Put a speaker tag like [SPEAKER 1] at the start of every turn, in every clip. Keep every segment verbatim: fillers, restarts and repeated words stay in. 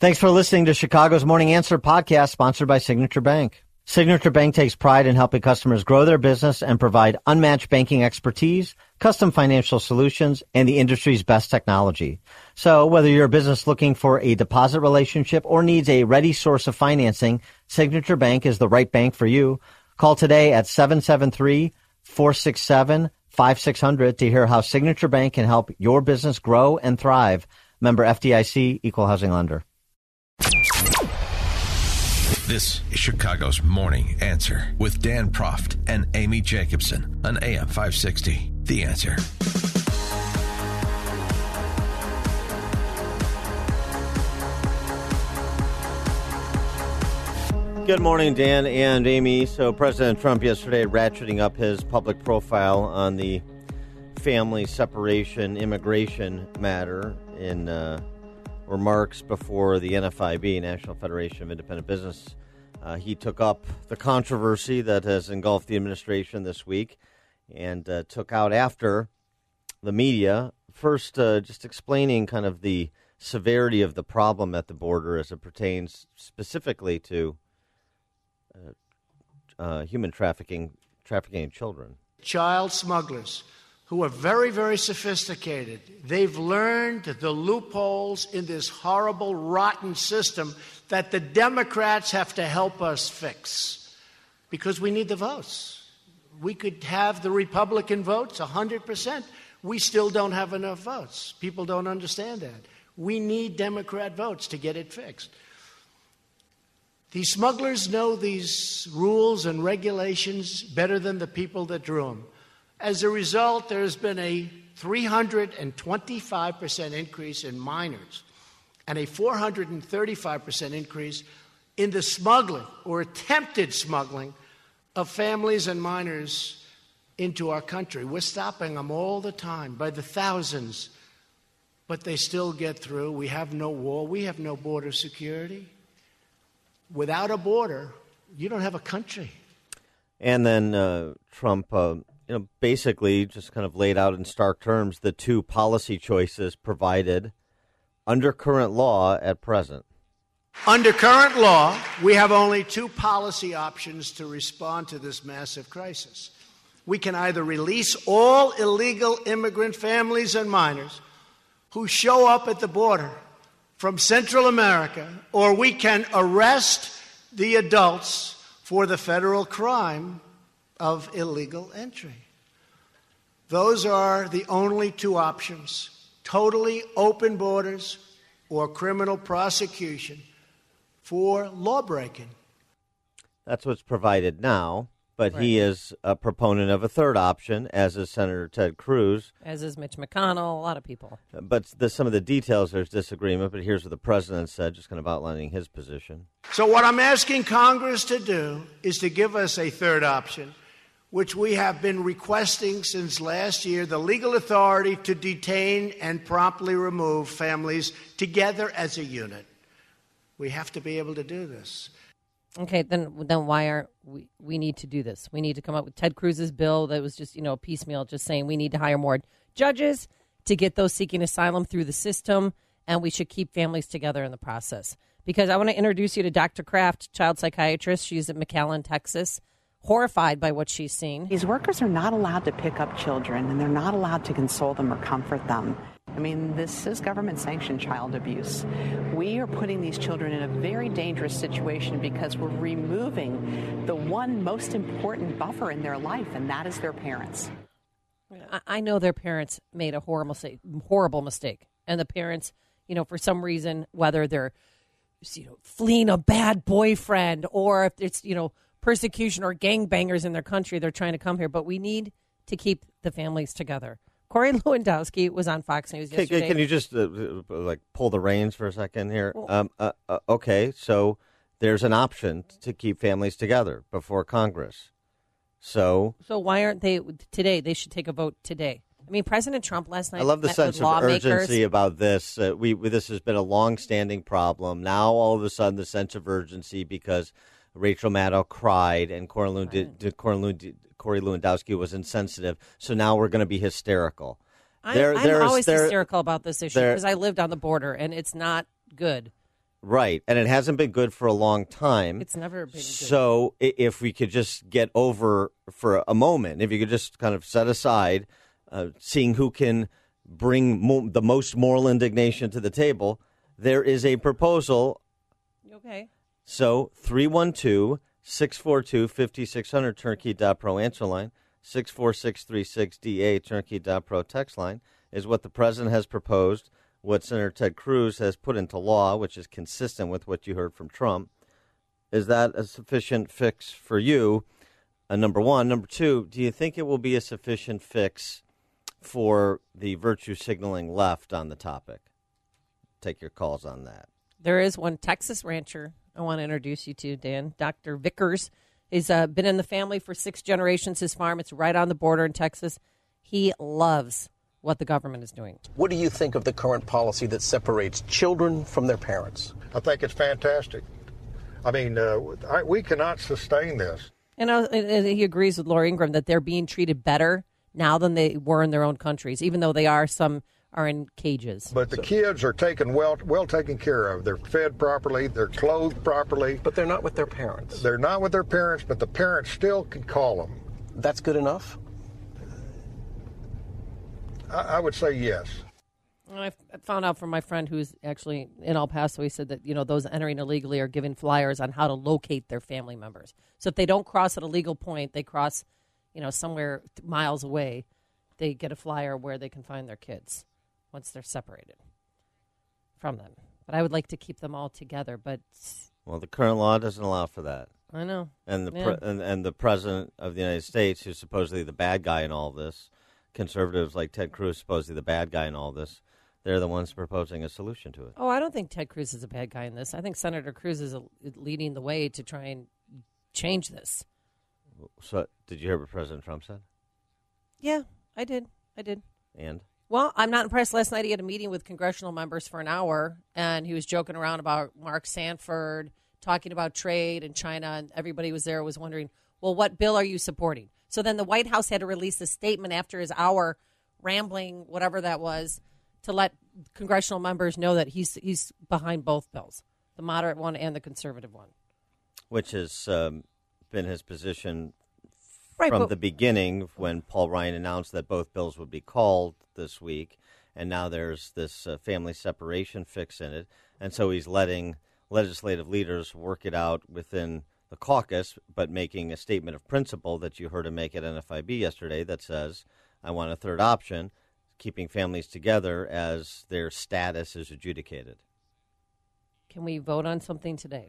[SPEAKER 1] Thanks for listening to Chicago's Morning Answer podcast, sponsored by Signature Bank. Signature Bank takes pride in helping customers grow their business and provide unmatched banking expertise, custom financial solutions, and the industry's best technology. So whether you're a business looking for a deposit relationship or needs a ready source of financing, Signature Bank is the right bank for you. Call today at seven seven three, four six seven, five six zero zero to hear how Signature Bank can help your business grow and thrive. Member F D I C, Equal Housing Lender.
[SPEAKER 2] This is Chicago's Morning Answer with Dan Proft and Amy Jacobson on A M five sixty. The Answer.
[SPEAKER 1] Good morning, Dan and Amy. So President Trump yesterday ratcheting up his public profile on the family separation immigration matter in uh, remarks before the N F I B, National Federation of Independent Business. Uh, he took up the controversy that has engulfed the administration this week and uh, took out after the media. First, uh, just explaining kind of the severity of the problem at the border as it pertains specifically to uh, uh, human trafficking, trafficking in children.
[SPEAKER 3] Child smugglers who are very, very sophisticated. They've learned the loopholes in this horrible, rotten system that the Democrats have to help us fix because we need the votes. We could have the Republican votes, one hundred percent. We still don't have enough votes. People don't understand that. We need Democrat votes to get it fixed. These smugglers know these rules and regulations better than the people that drew them. As a result, there's been a three hundred twenty-five percent increase in minors and a four hundred thirty-five percent increase in the smuggling or attempted smuggling of families and minors into our country. We're stopping them all the time by the thousands, but they still get through. We have no wall. We have no border security. Without a border, you don't have a country.
[SPEAKER 1] And then uh, Trump... Uh You know, basically just kind of laid out in stark terms the two policy choices provided under current law at present.
[SPEAKER 3] Under current law, we have only two policy options to respond to this massive crisis. We can either release all illegal immigrant families and minors who show up at the border from Central America, or we can arrest the adults for the federal crime of illegal entry. Those are the only two options: totally open borders or criminal prosecution for lawbreaking.
[SPEAKER 1] That's what's provided now, but right. He is a proponent of a third option, as is Senator Ted Cruz.
[SPEAKER 4] As is Mitch McConnell, a lot of people.
[SPEAKER 1] But the, some of the details, there's disagreement, but here's what the president said, just kind of outlining his position.
[SPEAKER 3] So what I'm asking Congress to do is to give us a third option, which we have been requesting since last year, the legal authority to detain and promptly remove families together as a unit. We have to be able to do this.
[SPEAKER 4] Okay, then then why aren't we, we need to do this? We need to come up with Ted Cruz's bill that was just, you know, piecemeal, just saying we need to hire more judges to get those seeking asylum through the system, and we should keep families together in the process. Because I want to introduce you to Doctor Kraft, child psychiatrist. She's at McAllen, Texas. Horrified by what she's seen.
[SPEAKER 5] These workers are not allowed to pick up children, and they're not allowed to console them or comfort them. I mean, this is government-sanctioned child abuse. We are putting these children in a very dangerous situation because we're removing the one most important buffer in their life, and that is their parents.
[SPEAKER 4] I know their parents made a horrible mistake, horrible mistake, and the parents, you know, for some reason, whether they're, you know, fleeing a bad boyfriend or if it's, you know, persecution or gangbangers in their country, they're trying to come here. But we need to keep the families together. Corey Lewandowski was on Fox News yesterday.
[SPEAKER 1] Can, can you just uh, like pull the reins for a second here? Well, um, uh, uh, okay, so there's an option to keep families together before Congress. So,
[SPEAKER 4] so why aren't they today? They should take a vote today. I mean, President Trump last night.
[SPEAKER 1] I love the sense of urgency about this. Uh, we this has been a long-standing problem. Now, all of a sudden, the sense of urgency because Rachel Maddow cried and Corey, Lewand- right. Corey, Lewand- Corey Lewandowski was insensitive. So now we're going to be hysterical.
[SPEAKER 4] I'm, there, I'm always there, hysterical about this issue because I lived on the border and it's not good.
[SPEAKER 1] Right, and it hasn't been good for a long time.
[SPEAKER 4] It's never been good.
[SPEAKER 1] So if we could just get over for a moment, if you could just kind of set aside uh, seeing who can bring mo- the most moral indignation to the table, there is a proposal.
[SPEAKER 4] Okay.
[SPEAKER 1] So three one two, six four two, five six zero zero, turnkey dot pro answer line, six four six three six D A, turnkey dot pro text line, is what the president has proposed, what Senator Ted Cruz has put into law, which is consistent with what you heard from Trump. Is that a sufficient fix for you? Uh, number one. Number two, do you think it will be a sufficient fix for the virtue signaling left on the topic? Take your calls on that.
[SPEAKER 4] There is one Texas rancher I want to introduce you to, Dan. Doctor Vickers. He's uh, been in the family for six generations. His farm, it's right on the border in Texas. He loves what the government is doing.
[SPEAKER 6] What do you think of the current policy that separates children from their parents?
[SPEAKER 7] I think it's fantastic. I mean, uh, I, we cannot sustain this.
[SPEAKER 4] And, uh, and he agrees with Laura Ingraham that they're being treated better now than they were in their own countries, even though they are some are in cages.
[SPEAKER 7] But the so. kids are taken well well taken care of. They're fed properly. They're clothed properly.
[SPEAKER 6] But they're not with their parents.
[SPEAKER 7] They're not with their parents, but the parents still can call them.
[SPEAKER 6] That's good enough?
[SPEAKER 7] I, I would say yes.
[SPEAKER 4] I found out from my friend who's actually in El Paso, he said that, you know, those entering illegally are given flyers on how to locate their family members. So if they don't cross at a legal point, they cross, you know, somewhere miles away, they get a flyer where they can find their kids once they're separated from them. But I would like to keep them all together. But
[SPEAKER 1] well, the current law doesn't allow for that.
[SPEAKER 4] I know.
[SPEAKER 1] And the
[SPEAKER 4] yeah.
[SPEAKER 1] pre- and, and the president of the United States, who's supposedly the bad guy in all this, conservatives like Ted Cruz, supposedly the bad guy in all this, they're the ones proposing a solution to it.
[SPEAKER 4] Oh, I don't think Ted Cruz is a bad guy in this. I think Senator Cruz is a, leading the way to try and change this.
[SPEAKER 1] So, did you hear what President Trump said?
[SPEAKER 4] Yeah, I did. I did.
[SPEAKER 1] And?
[SPEAKER 4] Well, I'm not impressed. Last night he had a meeting with congressional members for an hour, and he was joking around about Mark Sanford, talking about trade and China, and everybody was there was wondering, well, what bill are you supporting? So then the White House had to release a statement after his hour rambling, whatever that was, to let congressional members know that he's he's behind both bills, the moderate one and the conservative one.
[SPEAKER 1] Which has um, been his position
[SPEAKER 4] right,
[SPEAKER 1] from
[SPEAKER 4] but,
[SPEAKER 1] the beginning when Paul Ryan announced that both bills would be called this week, and now there's this uh, family separation fix in it. And so he's letting legislative leaders work it out within the caucus, but making a statement of principle that you heard him make at N F I B yesterday that says, I want a third option, keeping families together as their status is adjudicated.
[SPEAKER 4] Can we vote on something today?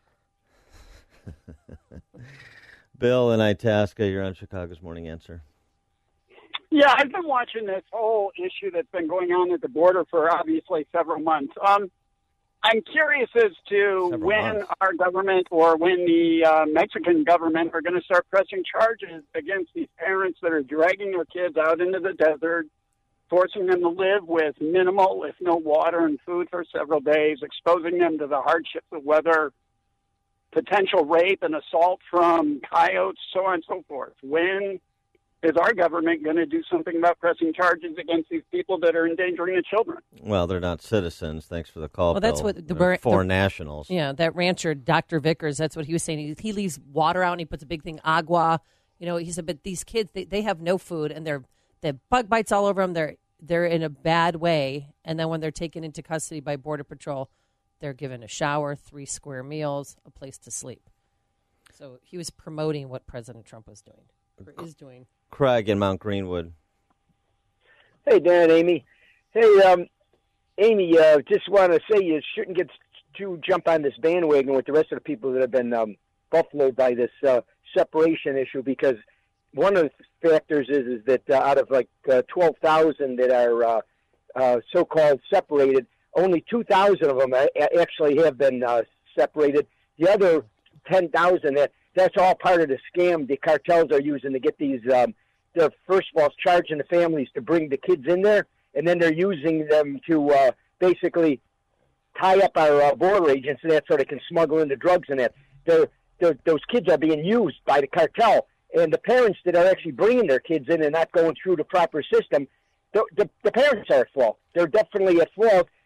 [SPEAKER 1] Bill in Itasca, you're on Chicago's Morning Answer.
[SPEAKER 8] Yeah, I've been watching this whole issue that's been going on at the border for obviously several months. Um, I'm curious as to
[SPEAKER 1] Several
[SPEAKER 8] when
[SPEAKER 1] months.
[SPEAKER 8] our government or when the uh, Mexican government are going to start pressing charges against these parents that are dragging their kids out into the desert, forcing them to live with minimal, if no water and food for several days, exposing them to the hardships of weather, potential rape and assault from coyotes, so on and so forth. When is our government going to do something about pressing charges against these people that are endangering the children?
[SPEAKER 1] Well, they're not citizens. Thanks for the call,
[SPEAKER 4] Well, that's
[SPEAKER 1] Bill.
[SPEAKER 4] what the,
[SPEAKER 1] They're foreign
[SPEAKER 4] the,
[SPEAKER 1] nationals.
[SPEAKER 4] Yeah, that rancher, Doctor Vickers, that's what he was saying. He, he leaves water out and he puts a big thing, agua. You know, he said, but these kids, they, they have no food and they're they have bug bites all over them. They're they're in a bad way. And then when they're taken into custody by Border Patrol, they're given a shower, three square meals, a place to sleep. So he was promoting what President Trump was doing, or is doing.
[SPEAKER 1] Craig in Mount Greenwood.
[SPEAKER 9] Hey, Dan, Amy. Hey, um, Amy, uh, just want to say you shouldn't get to jump on this bandwagon with the rest of the people that have been um, buffaloed by this uh, separation issue, because one of the factors is is that uh, out of like uh, twelve thousand that are uh, uh, so-called separated, only two thousand of them actually have been uh, separated. The other ten thousand, that that's all part of the scam the cartels are using to get these. Um, they're first of all charging the families to bring the kids in there, and then they're using them to uh, basically tie up our uh, border agents and that, so they can smuggle in the drugs and that. They're, they're, those kids are being used by the cartel, and the parents that are actually bringing their kids in and not going through the proper system, the, the, the parents are at fault. They're definitely at fault.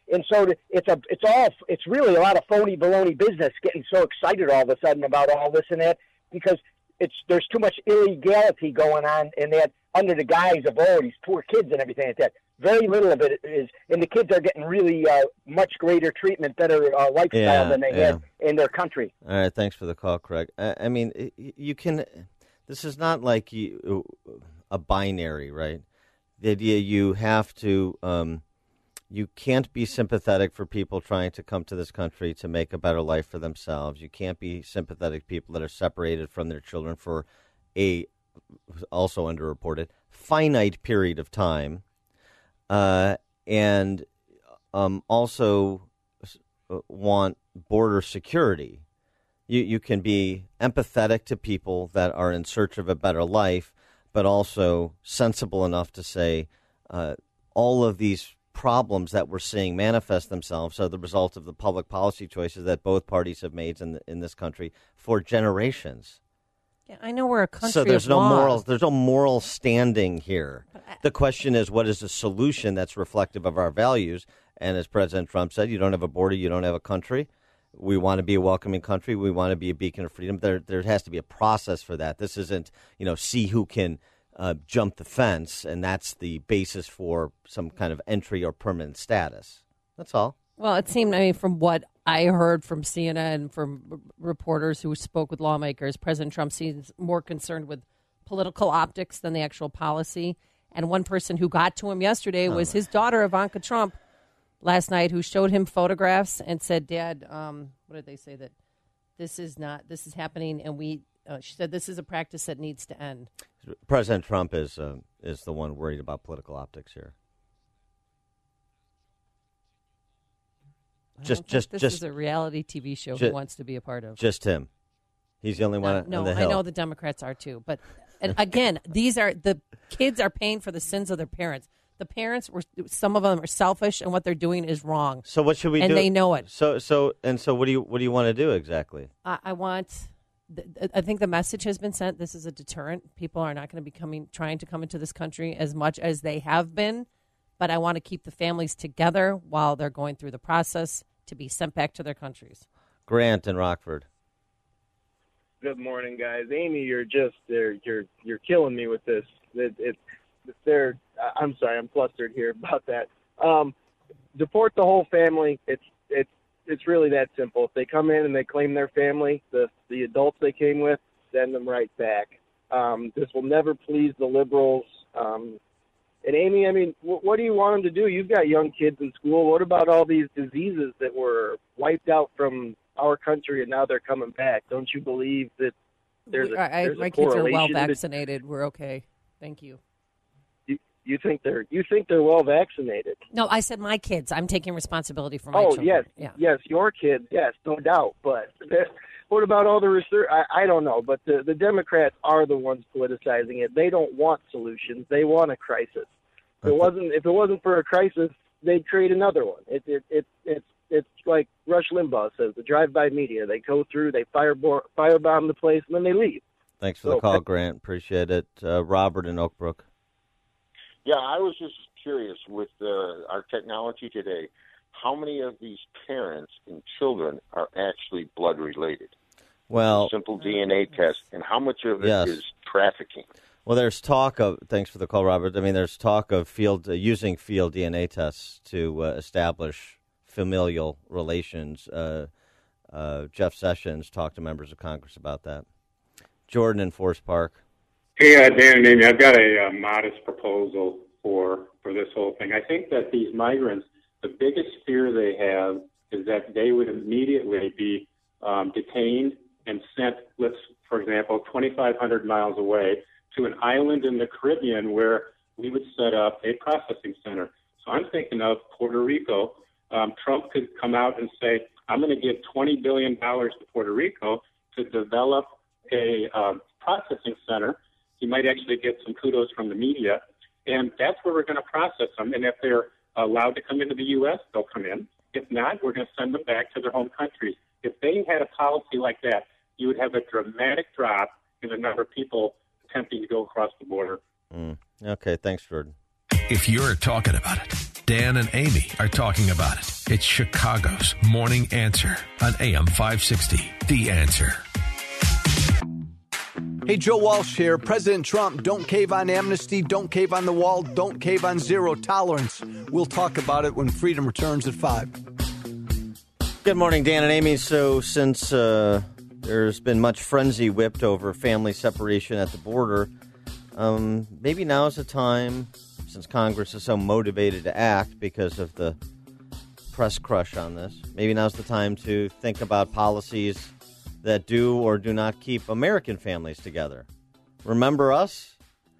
[SPEAKER 9] And so it's a, it's all, it's really a lot of phony baloney business getting so excited all of a sudden about all this and that, because it's, there's too much illegality going on in that under the guise of, oh, these poor kids and everything like that. Very little of it is, and the kids are getting really uh, much greater treatment, better uh, lifestyle
[SPEAKER 1] yeah,
[SPEAKER 9] than they
[SPEAKER 1] yeah.
[SPEAKER 9] had in their country.
[SPEAKER 1] All right, thanks for the call, Craig. I, I mean, you can, this is not like you, a binary, right? The idea you have to, um, you can't be sympathetic for people trying to come to this country to make a better life for themselves. You can't be sympathetic to people that are separated from their children for a, also underreported, finite period of time. Uh, and um, also want border security. You you can be empathetic to people that are in search of a better life, but also sensible enough to say uh, all of these problems that we're seeing manifest themselves are the result of the public policy choices that both parties have made in the, in this country for generations.
[SPEAKER 4] Yeah, I know we're a country
[SPEAKER 1] So there's
[SPEAKER 4] of
[SPEAKER 1] no
[SPEAKER 4] laws.
[SPEAKER 1] moral there's no moral standing here. The question is, what is a solution that's reflective of our values? And as President Trump said, you don't have a border, you don't have a country. We want to be a welcoming country. We want to be a beacon of freedom. There there has to be a process for that. This isn't, you know, see who can uh, jump the fence, and that's the basis for some kind of entry or permanent status. That's all.
[SPEAKER 4] Well, it seemed, I mean, from what I heard from C N N, from r- reporters who spoke with lawmakers, President Trump seems more concerned with political optics than the actual policy. And one person who got to him yesterday was his daughter, Ivanka Trump, last night, who showed him photographs and said, Dad, um, what did they say, that this is not, this is happening, and we, uh, she said, this is a practice that needs to end.
[SPEAKER 1] President Trump is uh, is the one worried about political optics here. Just, just,
[SPEAKER 4] this
[SPEAKER 1] just
[SPEAKER 4] is a reality T V show
[SPEAKER 1] just,
[SPEAKER 4] he wants to be a part of.
[SPEAKER 1] Just him. He's the only one
[SPEAKER 4] uh,
[SPEAKER 1] on
[SPEAKER 4] no,
[SPEAKER 1] the hill.
[SPEAKER 4] I know the Democrats are too, but and again, these are the kids are paying for the sins of their parents. The parents were, some of them are selfish, and what they're doing is wrong.
[SPEAKER 1] So what should we
[SPEAKER 4] and
[SPEAKER 1] do?
[SPEAKER 4] And they know it.
[SPEAKER 1] So, so, and so, what do you, what do you want to do exactly?
[SPEAKER 4] I, I want. I think the message has been sent. This is a deterrent. People are not going to be coming, trying to come into this country as much as they have been. But I want to keep the families together while they're going through the process to be sent back to their countries.
[SPEAKER 1] Grant in Rockford.
[SPEAKER 10] Good morning, guys. Amy, you're just you're you're you're killing me with this. It, it, they're I'm sorry, I'm flustered here about that. Um, deport the whole family. It's it's it's really that simple. If they come in and they claim their family, the the adults they came with, send them right back. Um, this will never please the liberals. Um, and Amy, I mean, w- what do you want them to do? You've got young kids in school. What about all these diseases that were wiped out from our country and now they're coming back? Don't you believe that there's a,
[SPEAKER 4] I,
[SPEAKER 10] there's
[SPEAKER 4] my
[SPEAKER 10] a
[SPEAKER 4] kids are
[SPEAKER 10] correlation
[SPEAKER 4] well
[SPEAKER 10] to-
[SPEAKER 4] vaccinated. We're okay. Thank you.
[SPEAKER 10] You, you think they're you think they're well vaccinated?
[SPEAKER 4] No, I said my kids. I'm taking responsibility for my
[SPEAKER 10] Oh,
[SPEAKER 4] children.
[SPEAKER 10] yes,
[SPEAKER 4] Yeah.
[SPEAKER 10] yes, your kids, yes, no doubt. But what about all the research? I, I don't know, but the, the Democrats are the ones politicizing it. They don't want solutions. They want a crisis. If it wasn't if it wasn't for a crisis, they'd create another one. It it it it's it's like Rush Limbaugh says, the drive-by media. They go through, they firebomb firebomb the place, and then they leave.
[SPEAKER 1] Thanks for
[SPEAKER 10] so,
[SPEAKER 1] the call, Grant. Appreciate it. Uh, Robert in Oak Brook.
[SPEAKER 11] Yeah, I was just curious with uh, our technology today, how many of these parents and children are actually blood related?
[SPEAKER 1] Well,
[SPEAKER 11] simple D N A test, and how much of it
[SPEAKER 1] yes.
[SPEAKER 11] is trafficking?
[SPEAKER 1] Well, there's talk of, thanks for the call, Robert. I mean, there's talk of field uh, using field D N A tests to uh, establish familial relations. Uh, uh, Jeff Sessions talked to members of Congress about that. Jordan in Forest Park.
[SPEAKER 12] Hey, uh, Dan and Amy, I've got a, uh modest proposal for for this whole thing. I think that these migrants, the biggest fear they have is that they would immediately be um, detained and sent, let's, for example, twenty-five hundred miles away to an island in the Caribbean where we would set up a processing center. So I'm thinking of Puerto Rico. Um, Trump could come out and say, I'm going to give twenty billion dollars to Puerto Rico to develop a um, processing center. He might actually get some kudos from the media. And that's where we're going to process them. And if they're allowed to come into the U S, they'll come in. If not, we're going to send them back to their home countries. If they had a policy like that, you would have a dramatic drop in the number of people attempting to go across the border.
[SPEAKER 1] Mm. Okay, thanks, Jordan.
[SPEAKER 2] If you're talking about it, Dan and Amy are talking about it. It's Chicago's Morning Answer on A M five sixty. The Answer.
[SPEAKER 13] Hey, Joe Walsh here. President Trump, don't cave on amnesty, don't cave on the wall, don't cave on zero tolerance. We'll talk about it when freedom returns at five.
[SPEAKER 1] Good morning, Dan and Amy. So since uh, there's been much frenzy whipped over family separation at the border, um, maybe now is the time, since Congress is so motivated to act because of the press crush on this, maybe now's the time to think about policies that do or do not keep American families together. Remember us?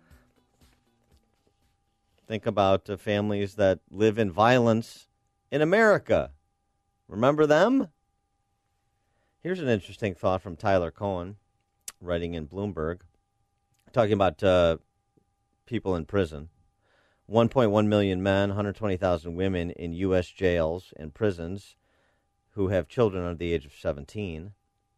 [SPEAKER 1] Think about uh, families that live in violence in America. Remember them? Here's an interesting thought from Tyler Cohen, writing in Bloomberg, talking about uh, people in prison. one point one million men, one hundred twenty thousand women in U S jails and prisons who have children under the age of seventeen.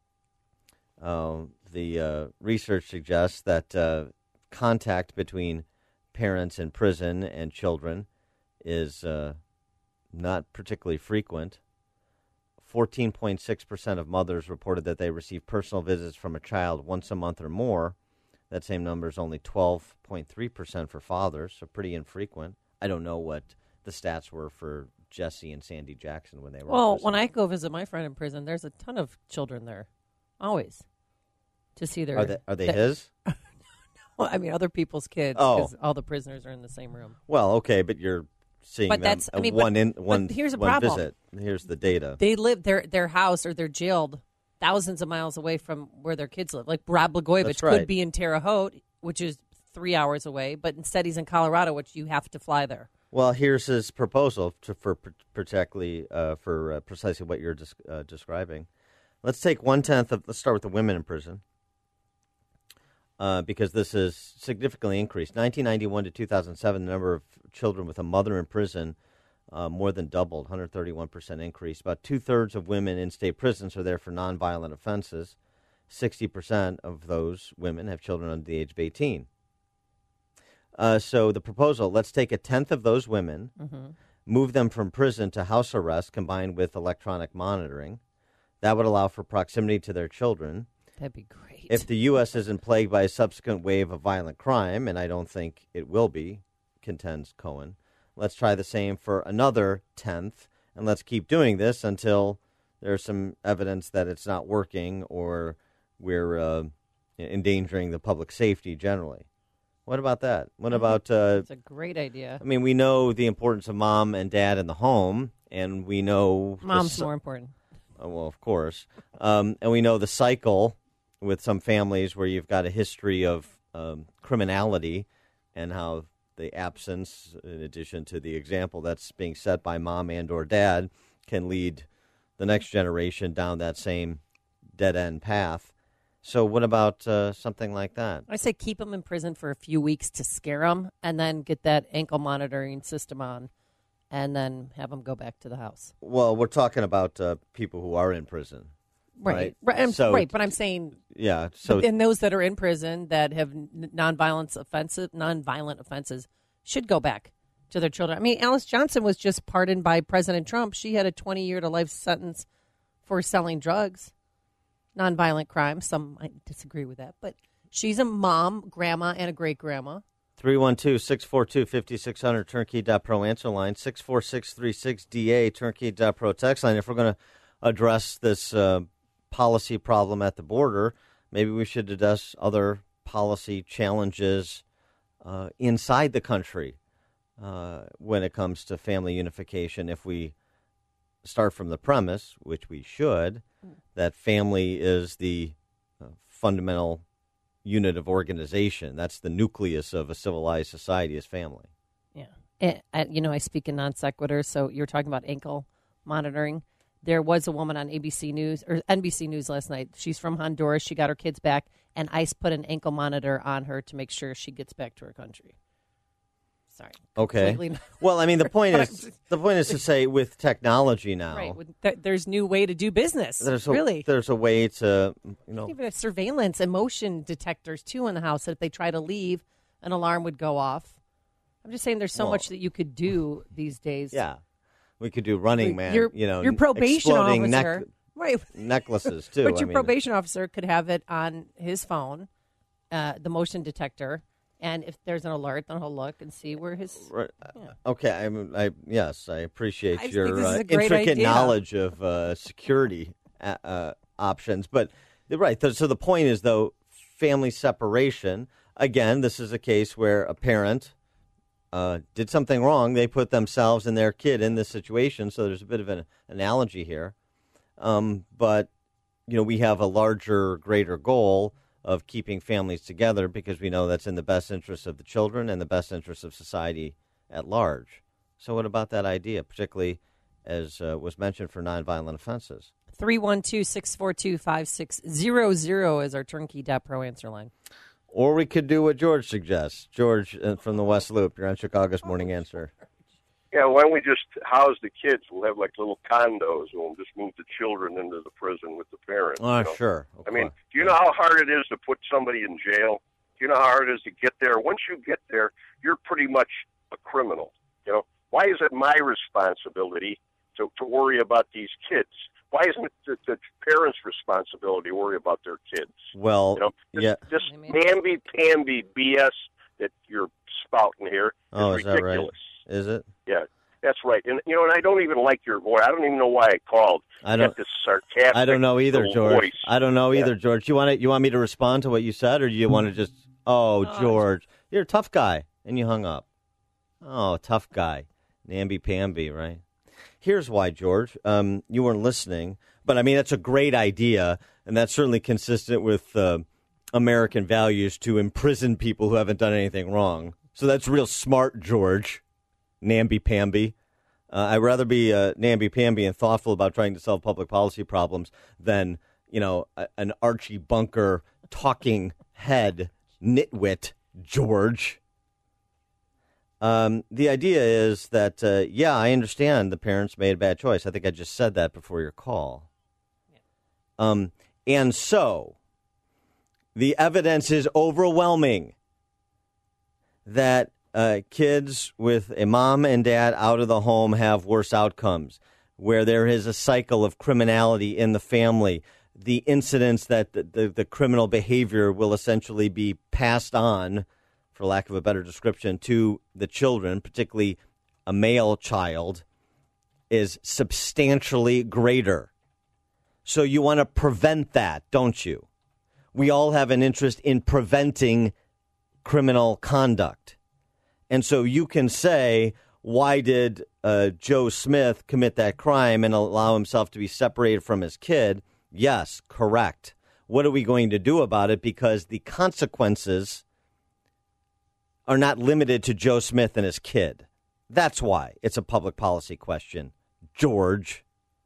[SPEAKER 1] Uh, the uh, research suggests that uh, contact between parents in prison and children is uh, not particularly frequent. fourteen point six percent of mothers reported that they receive personal visits from a child once a month or more. That same number is only twelve point three percent for fathers, so pretty infrequent. I don't know what the stats were for Jesse and Sandy Jackson when they were
[SPEAKER 4] Well,
[SPEAKER 1] in prison.
[SPEAKER 4] when I go visit my friend in prison, there's a ton of children there, always, to see their...
[SPEAKER 1] Are they, are they
[SPEAKER 4] that,
[SPEAKER 1] his?
[SPEAKER 4] Well, I mean, other people's kids,
[SPEAKER 1] Oh.
[SPEAKER 4] because all the prisoners are in the same room.
[SPEAKER 1] Well, okay, but you're seeing
[SPEAKER 4] But
[SPEAKER 1] them
[SPEAKER 4] that's- I mean,
[SPEAKER 1] one
[SPEAKER 4] but-
[SPEAKER 1] in
[SPEAKER 4] but
[SPEAKER 1] one,
[SPEAKER 4] here's a
[SPEAKER 1] one
[SPEAKER 4] problem.
[SPEAKER 1] visit. Here's the data.
[SPEAKER 4] They live, their their house or they're jailed thousands of miles away from where their kids live. Like Rob Blagojevich
[SPEAKER 1] That's right.
[SPEAKER 4] could be in Terre Haute, which is three hours away, but instead he's in Colorado, which you have to fly there.
[SPEAKER 1] Well, here's his proposal to, for particularly uh, for uh, precisely what you're des- uh, describing. Let's take one tenth of. Let's start with the women in prison, uh, because this is significantly increased. nineteen ninety-one to two thousand seven, the number of children with a mother in prison uh, more than doubled, one hundred thirty-one percent increase. About two thirds of women in state prisons are there for nonviolent offenses. sixty percent of those women have children under the age of eighteen. Uh, so the proposal, let's take a tenth of those women,
[SPEAKER 4] Mm-hmm.
[SPEAKER 1] move them from prison to house arrest combined with electronic monitoring. That would allow for proximity to their children.
[SPEAKER 4] That'd be great.
[SPEAKER 1] If the U S isn't plagued by a subsequent wave of violent crime, and I don't think it will be, contends Cohen, let's try the same for another tenth, and let's keep doing this until there's some evidence that it's not working or we're uh, endangering the public safety generally. What about that? What about... Uh,
[SPEAKER 4] That's a great idea.
[SPEAKER 1] I mean, we know the importance of mom and dad in the home, and we know...
[SPEAKER 4] Mom's
[SPEAKER 1] the,
[SPEAKER 4] more important.
[SPEAKER 1] Oh, well, of course. Um, and we know the cycle with some families where you've got a history of um, criminality and how the absence, in addition to the example that's being set by mom and or dad, can lead the next generation down that same dead-end path. So what about uh, something like that?
[SPEAKER 4] I say keep them in prison for a few weeks to scare them, and then get that ankle monitoring system on, and then have them go back to the house.
[SPEAKER 1] Well, we're talking about uh, people who are in prison, right?
[SPEAKER 4] Right, right, I'm-
[SPEAKER 1] So,
[SPEAKER 4] right, but I'm saying,
[SPEAKER 1] yeah. So,
[SPEAKER 4] and those that are in prison that have n- nonviolence offensive, nonviolent offenses should go back to their children. I mean, Alice Johnson was just pardoned by President Trump. She had a twenty year to life sentence for selling drugs. Nonviolent crime. Some might disagree with that, but she's a mom, grandma, and a great grandma.
[SPEAKER 1] three one two, six four two, five six zero zero, turnkey dot pro answer line, six four six three six D A, turnkey dot pro text line. If we're going to address this uh, policy problem at the border, maybe we should address other policy challenges uh, inside the country uh, when it comes to family unification. If we start from the premise, which we should, that family is the uh, fundamental unit of organization. That's the nucleus of a civilized society, is family.
[SPEAKER 4] Yeah. And, and, you know, I speak in non sequitur, so you're talking about ankle monitoring. There was a woman on A B C News or N B C News last night. She's from Honduras. She got her kids back, and ICE put an ankle monitor on her to make sure she gets back to her country. Sorry.
[SPEAKER 1] Okay.
[SPEAKER 4] Completely-
[SPEAKER 1] Well, I mean, the point
[SPEAKER 4] But
[SPEAKER 1] is
[SPEAKER 4] I'm-
[SPEAKER 1] the point is to say with technology now,
[SPEAKER 4] Right. With th- there's new way to do business.
[SPEAKER 1] there's a,
[SPEAKER 4] really.
[SPEAKER 1] there's a way to, you know,
[SPEAKER 4] Even have surveillance and motion detectors, too, in the house that if they try to leave, an alarm would go off. I'm just saying there's so
[SPEAKER 1] Well-
[SPEAKER 4] much that you could do these days.
[SPEAKER 1] yeah. We could do Running Man.
[SPEAKER 4] Your,
[SPEAKER 1] you know,
[SPEAKER 4] your probation
[SPEAKER 1] exploding
[SPEAKER 4] officer,
[SPEAKER 1] neck-
[SPEAKER 4] right?
[SPEAKER 1] necklaces too.
[SPEAKER 4] But
[SPEAKER 1] I
[SPEAKER 4] your
[SPEAKER 1] mean,
[SPEAKER 4] probation officer could have it on his phone, uh, the motion detector, and if there's an alert, then he'll look and see where his.
[SPEAKER 1] Right.
[SPEAKER 4] Yeah.
[SPEAKER 1] Okay. I'm, I yes, I appreciate
[SPEAKER 4] I just
[SPEAKER 1] your
[SPEAKER 4] think this is
[SPEAKER 1] uh,
[SPEAKER 4] a great
[SPEAKER 1] intricate
[SPEAKER 4] idea.
[SPEAKER 1] knowledge of uh, security uh, uh, options, but right. So the point is, though, family separation. Again, this is a case where a parent uh, did something wrong. They put themselves and their kid in this situation. So there's a bit of an analogy here. Um, but, you know, we have a larger, greater goal of keeping families together because we know that's in the best interest of the children and the best interest of society at large. So what about that idea, particularly as uh, was mentioned for nonviolent offenses?
[SPEAKER 4] three one two, six four two, five six zero zero is our turnkey dot pro answer line.
[SPEAKER 1] Or we could do what George suggests. George uh, from the West Loop. You're on Chicago's Morning Answer.
[SPEAKER 14] Yeah, why don't we just house the kids? We'll have like little condos, and we'll just move the children into the prison with the parents.
[SPEAKER 1] Oh,
[SPEAKER 14] you know?
[SPEAKER 1] sure.
[SPEAKER 14] I mean, do you know how hard it is to put somebody in jail? Do you know how hard it is to get there? Once you get there, you're pretty much a criminal. You know, why is it my responsibility to, to worry about these kids? Why isn't it the, the parents' responsibility to worry about their kids?
[SPEAKER 1] Well,
[SPEAKER 14] you know, this,
[SPEAKER 1] yeah.
[SPEAKER 14] this namby-pamby B S that you're spouting here is
[SPEAKER 1] Oh, is that right?
[SPEAKER 14] ridiculous.
[SPEAKER 1] Is it?
[SPEAKER 14] Yeah, that's right. And you know, and I don't even like your voice. I don't even know why I called.
[SPEAKER 1] I
[SPEAKER 14] You
[SPEAKER 1] don't-
[SPEAKER 14] got this sarcastic.
[SPEAKER 1] I don't know either,
[SPEAKER 14] little
[SPEAKER 1] George.
[SPEAKER 14] voice.
[SPEAKER 1] I don't know
[SPEAKER 14] Yeah.
[SPEAKER 1] either, George. You want to, you want me to respond to what you said, or do you want to just? Oh, George, you're a tough guy, and you hung up. Oh, tough guy, namby pamby, right? Here's why, George. Um, you weren't listening, but I mean that's a great idea, and that's certainly consistent with uh, American values to imprison people who haven't done anything wrong. So that's real smart, George. Namby pamby. Uh, I'd rather be uh, namby-pamby and thoughtful about trying to solve public policy problems than, you know, a, an Archie Bunker talking head nitwit, George. Um, the idea is that, uh, yeah, I understand the parents made a bad choice. I think I just said that before your call. Um, and so the evidence is overwhelming that Uh, kids with a mom and dad out of the home have worse outcomes, where there is a cycle of criminality in the family. The incidents that the, the, the criminal behavior will essentially be passed on, for lack of a better description, to the children, particularly a male child, is substantially greater. So you want to prevent that, don't you? We all have an interest in preventing criminal conduct. And so you can say, why did uh, Joe Smith commit that crime and allow himself to be separated from his kid? Yes, correct. What are we going to do about it? Because the consequences are not limited to Joe Smith and his kid. That's why it's a public policy question. George.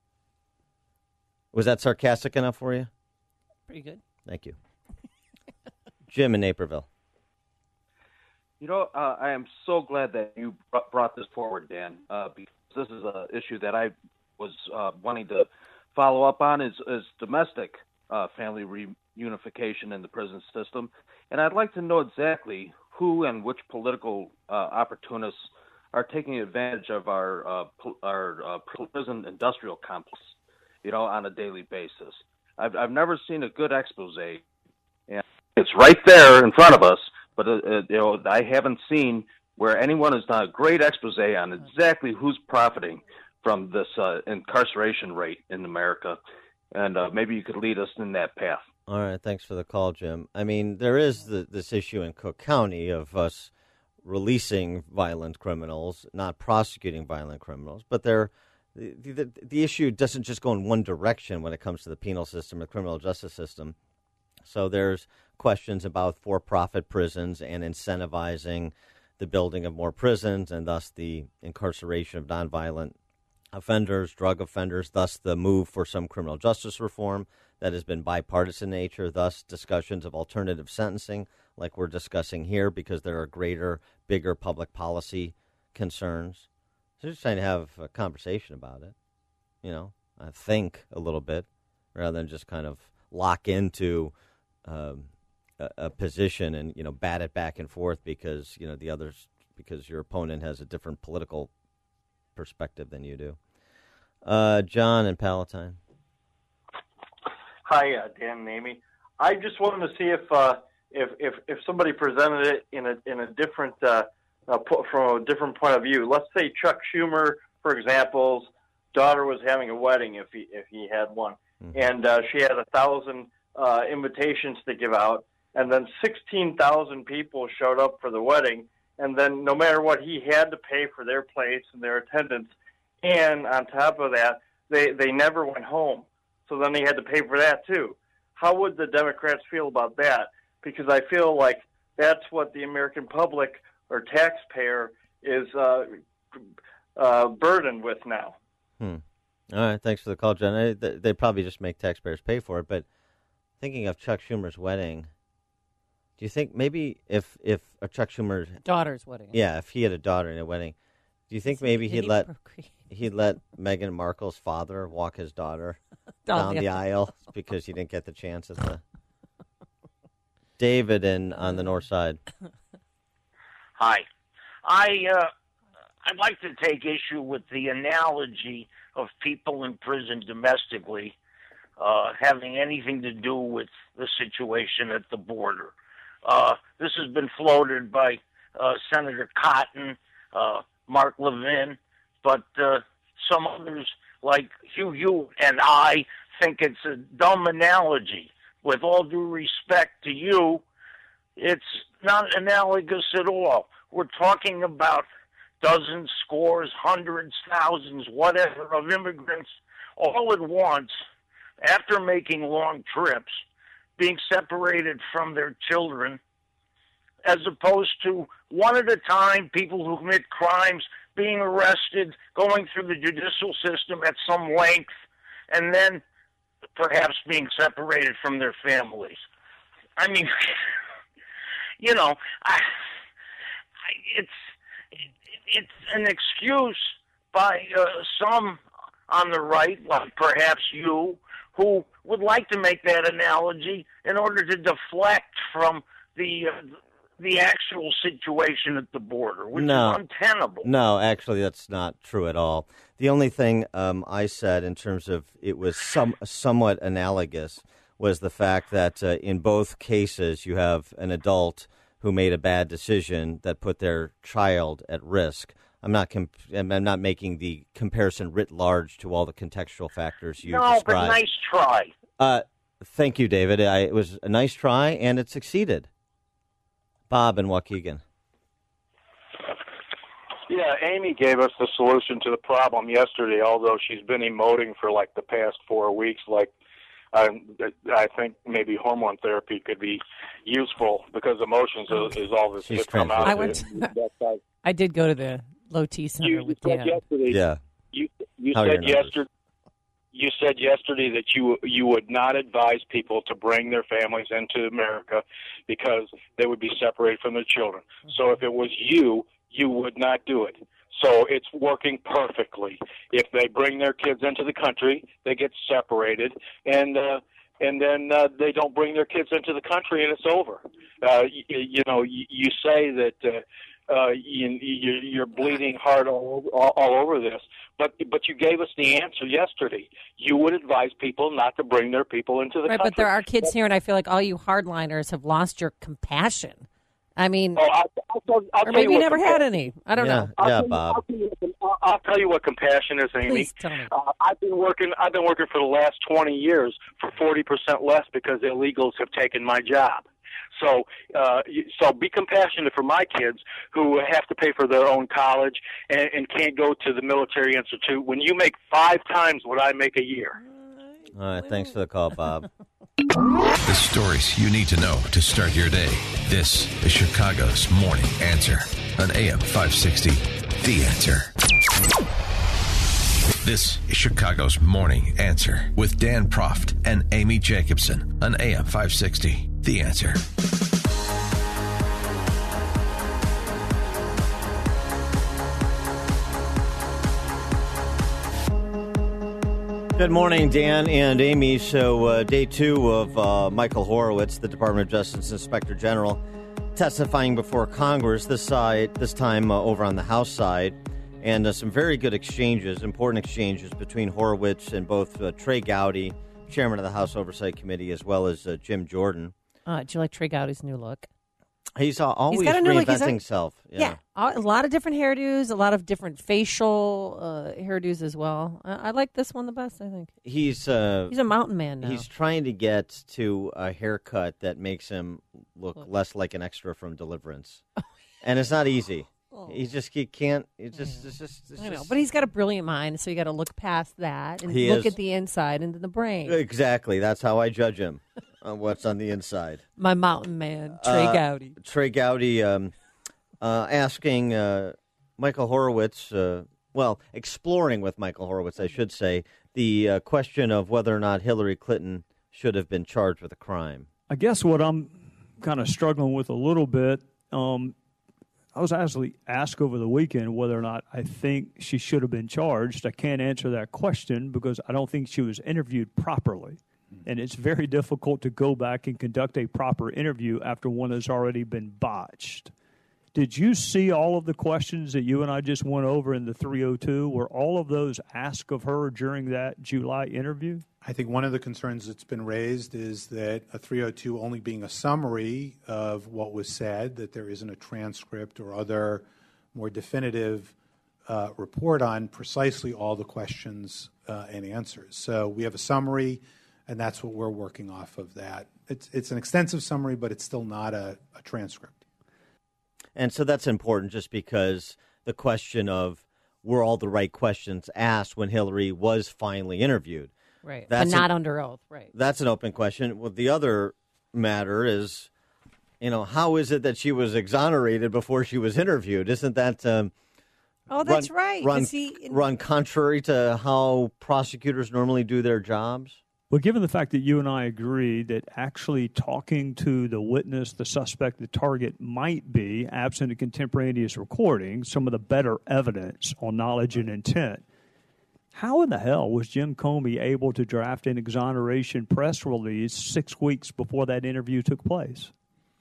[SPEAKER 1] Was that sarcastic enough for you?
[SPEAKER 4] Pretty good.
[SPEAKER 1] Thank you. Jim in Naperville.
[SPEAKER 15] You know, uh, I am so glad that you br- brought this forward, Dan, uh, because this is an issue that I was uh, wanting to follow up on is, is domestic uh, family reunification in the prison system. And I'd like to know exactly who and which political uh, opportunists are taking advantage of our, uh, pl- our uh, prison industrial complex, you know, on a daily basis. I've, I've never seen a good expose, and it's right there in front of us. But uh, uh, you know, I haven't seen where anyone has done a great expose on exactly who's profiting from this uh, incarceration rate in America, and uh, maybe you could lead us in that path.
[SPEAKER 1] All right, thanks for the call, Jim. I mean, there is the, this issue in Cook County of us releasing violent criminals, not prosecuting violent criminals, but there, the, the, the issue doesn't just go in one direction when it comes to the penal system or the criminal justice system. So there's questions about for-profit prisons and incentivizing the building of more prisons and thus the incarceration of nonviolent offenders, drug offenders, thus the move for some criminal justice reform that has been bipartisan nature, thus discussions of alternative sentencing like we're discussing here because there are greater, bigger public policy concerns. So just trying to have a conversation about it, you know, I think a little bit rather than just kind of lock into um, a, a position and, you know, bat it back and forth because, you know, the others, because your opponent has a different political perspective than you do. Uh, John and Palatine.
[SPEAKER 16] Hi, uh, Dan and Amy. I just wanted to see if uh, if, if if somebody presented it in a in a different uh, uh, from a different point of view. Let's say Chuck Schumer, for example's daughter was having a wedding, if he if he had one, mm-hmm. and uh, she had a thousand uh, invitations to give out, and then sixteen thousand people showed up for the wedding, and then no matter what, he had to pay for their place and their attendance, and on top of that, they they never went home. So then he had to pay for that too. How would the Democrats feel about that? Because I feel like that's what the American public or taxpayer is uh, uh, burdened with now.
[SPEAKER 1] Hmm. All right, thanks for the call, John. They, they probably just make taxpayers pay for it. But thinking of Chuck Schumer's wedding, do you think maybe if if a Chuck Schumer's
[SPEAKER 4] daughter's wedding,
[SPEAKER 1] yeah, if he had a daughter in a wedding, do you think
[SPEAKER 4] So
[SPEAKER 1] maybe
[SPEAKER 4] did
[SPEAKER 1] he'd
[SPEAKER 4] he
[SPEAKER 1] let
[SPEAKER 4] procreate?
[SPEAKER 1] he'd let Meghan Markle's father walk his daughter down the aisle because he didn't get the chance at the David in on the north side.
[SPEAKER 17] Hi. I, uh, I'd like to take issue with the analogy of people in prison domestically uh, having anything to do with the situation at the border. Uh, this has been floated by uh, Senator Cotton, uh, Mark Levin, but uh, some others like Hugh Hewitt and I think it's a dumb analogy. With all due respect to you, it's not analogous at all. We're talking about dozens, scores, hundreds, thousands, whatever, of immigrants all at once, after making long trips, being separated from their children, as opposed to one at a time, people who commit crimes being arrested, going through the judicial system at some length, and then perhaps being separated from their families. I mean, you know, I, I, it's it's an excuse by uh, some on the right, like perhaps you, who would like to make that analogy in order to deflect from the uh, the actual situation at the border, which
[SPEAKER 1] no.
[SPEAKER 17] is untenable.
[SPEAKER 1] No, actually, that's not true at all. The only thing um, I said in terms of it was some somewhat analogous was the fact that uh, in both cases you have an adult who made a bad decision that put their child at risk. I'm not comp- I'm not making the comparison writ large to all the contextual factors you
[SPEAKER 17] no,
[SPEAKER 1] described.
[SPEAKER 17] but nice try.
[SPEAKER 1] Uh, thank you, David. I, it was a nice try, and it succeeded. Bob and Waukegan.
[SPEAKER 18] Yeah, Amy gave us the solution to the problem yesterday, although she's been emoting for like the past four weeks. Like, I, I think maybe hormone therapy could be useful because emotions is, is all this
[SPEAKER 1] She's
[SPEAKER 18] come out
[SPEAKER 4] I
[SPEAKER 18] of
[SPEAKER 4] went.
[SPEAKER 18] it.
[SPEAKER 4] To, I did go to the low T center
[SPEAKER 18] You,
[SPEAKER 4] with
[SPEAKER 18] you said
[SPEAKER 4] Dan.
[SPEAKER 18] yesterday.
[SPEAKER 1] Yeah.
[SPEAKER 18] You you
[SPEAKER 1] How are your
[SPEAKER 18] said
[SPEAKER 1] numbers?
[SPEAKER 18] yesterday. You said yesterday that you you would not advise people to bring their families into America because they would be separated from their children. So if it was you, you would not do it. So it's working perfectly. If they bring their kids into the country, they get separated, and uh, and then uh, they don't bring their kids into the country, and it's over. Uh, you, you know, you, you say that. Uh, Uh, you, you, you're bleeding hard all over, all, all over this, but but you gave us the answer yesterday. You would advise people not to bring their people into the
[SPEAKER 4] Right,
[SPEAKER 18] country.
[SPEAKER 4] but there are kids here, and I feel like all you hardliners have lost your compassion. I mean,
[SPEAKER 18] Oh, I'll, I'll, tell- I'll
[SPEAKER 4] or
[SPEAKER 18] tell
[SPEAKER 4] maybe you
[SPEAKER 18] what
[SPEAKER 4] never had
[SPEAKER 18] compassion-
[SPEAKER 4] any. I don't
[SPEAKER 1] Yeah.
[SPEAKER 4] know.
[SPEAKER 18] I'll
[SPEAKER 1] Yeah,
[SPEAKER 18] tell you-
[SPEAKER 1] Bob.
[SPEAKER 18] I'll tell, you what, I'll- I'll tell you what compassion is, Amy.
[SPEAKER 4] Please tell me.
[SPEAKER 18] Uh, I've been working. I've been working for the last twenty years for forty percent less because illegals have taken my job. So, uh, you- so be compassionate for my kids who have to pay for their own college and, and can't go to the military institute when you make five times what I make a year.
[SPEAKER 1] All right, thanks for the call, Bob.
[SPEAKER 2] The stories you need to know to start your day. This is Chicago's Morning Answer on A M five sixty. The Answer. This is Chicago's Morning Answer with Dan Proft and Amy Jacobson on A M five sixty. The Answer.
[SPEAKER 1] Good morning, Dan and Amy. So uh, day two of uh, Michael Horowitz, the Department of Justice Inspector General, testifying before Congress, this side, this time uh, over on the House side. and uh, some very good exchanges, important exchanges between Horowitz and both uh, Trey Gowdy, chairman of the House Oversight Committee, as well as uh, Jim Jordan.
[SPEAKER 4] Uh, do you like Trey Gowdy's new look?
[SPEAKER 1] He's uh, always
[SPEAKER 4] He's got a new look.
[SPEAKER 1] reinventing
[SPEAKER 4] He's a-
[SPEAKER 1] himself.
[SPEAKER 4] Yeah. a lot of different hairdos, a lot of different facial uh, hairdos as well. I-, I like this one the best, I think.
[SPEAKER 1] He's uh,
[SPEAKER 4] He's a mountain man now.
[SPEAKER 1] He's trying to get to a haircut that makes him look less like an extra from Deliverance, and it's not easy. He just he can't. It just it's just. It's
[SPEAKER 4] I know,
[SPEAKER 1] just
[SPEAKER 4] but he's got a brilliant mind, so you got to look past that and
[SPEAKER 1] He
[SPEAKER 4] look
[SPEAKER 1] is.
[SPEAKER 4] at the inside into the brain.
[SPEAKER 1] exactly. That's how I judge him on what's on the inside.
[SPEAKER 4] My mountain man, Trey
[SPEAKER 1] Uh,
[SPEAKER 4] Gowdy.
[SPEAKER 1] Trey Gowdy um, uh, asking uh, Michael Horowitz, uh, well, exploring with Michael Horowitz, I should say, the uh, question of whether or not Hillary Clinton should have been charged with a crime.
[SPEAKER 19] I guess what I'm kind of struggling with a little bit, um, I was actually asked over the weekend whether or not I think she should have been charged. I can't answer that question because I don't think she was interviewed properly. And it's very difficult to go back and conduct a proper interview after one has already been botched. Did you see all of the questions that you and I just went over in the three oh two? Were all of those asked of her during that July interview?
[SPEAKER 20] I think one of the concerns that's been raised is that a three oh two only being a summary of what was said, that there isn't a transcript or other more definitive uh, report on precisely all the questions uh, and answers. So we have a summary, and that's what we're working off of that. It's, it's an extensive summary, but it's still not a, a transcript.
[SPEAKER 1] And so that's important just because the question of were all the right questions asked when Hillary was finally interviewed.
[SPEAKER 4] Right,
[SPEAKER 1] That's
[SPEAKER 4] but not
[SPEAKER 1] an,
[SPEAKER 4] under oath, right.
[SPEAKER 1] That's an open question. Well, the other matter is, you know, how is it that she was exonerated before she was interviewed? Isn't that um,
[SPEAKER 4] Oh, that's
[SPEAKER 1] run,
[SPEAKER 4] right.
[SPEAKER 1] Run,
[SPEAKER 4] 'cause he,
[SPEAKER 1] run contrary to how prosecutors normally do their jobs?
[SPEAKER 19] Well, given the fact that you and I agree that actually talking to the witness, the suspect, the target might be, absent a contemporaneous recording, some of the better evidence on knowledge and intent, how in the hell was Jim Comey able to draft an exoneration press release six weeks before that interview took place?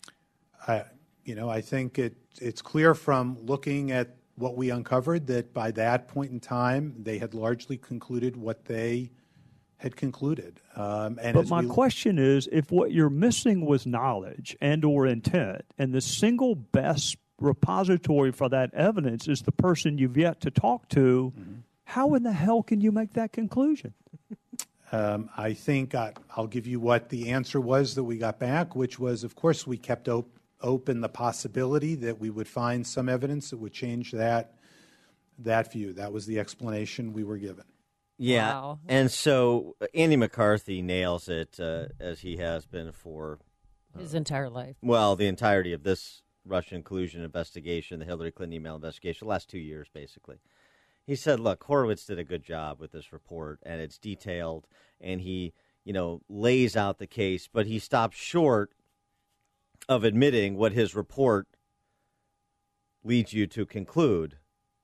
[SPEAKER 20] I, you know, I think it, it's clear from looking at what we uncovered that by that point in time, they had largely concluded what they had concluded. Um, and
[SPEAKER 19] but
[SPEAKER 20] as
[SPEAKER 19] my
[SPEAKER 20] we,
[SPEAKER 19] question is, if what you're missing was knowledge and or intent, and the single best repository for that evidence is the person you've yet to talk to, mm-hmm. how in the hell can you make that conclusion?
[SPEAKER 20] Um, I think I, I'll give you what the answer was that we got back, which was, of course, we kept op- open the possibility that we would find some evidence that would change that that view. That was the explanation we were given.
[SPEAKER 1] Yeah,
[SPEAKER 4] Wow.
[SPEAKER 1] and so uh, Andy McCarthy nails it, uh, as he has been for
[SPEAKER 4] his entire life.
[SPEAKER 1] Well, the entirety of this Russian collusion investigation, the Hillary Clinton email investigation, the last two years, basically. He said, look, Horowitz did a good job with this report, and it's detailed, and he, you know, lays out the case, but he stops short of admitting what his report leads you to conclude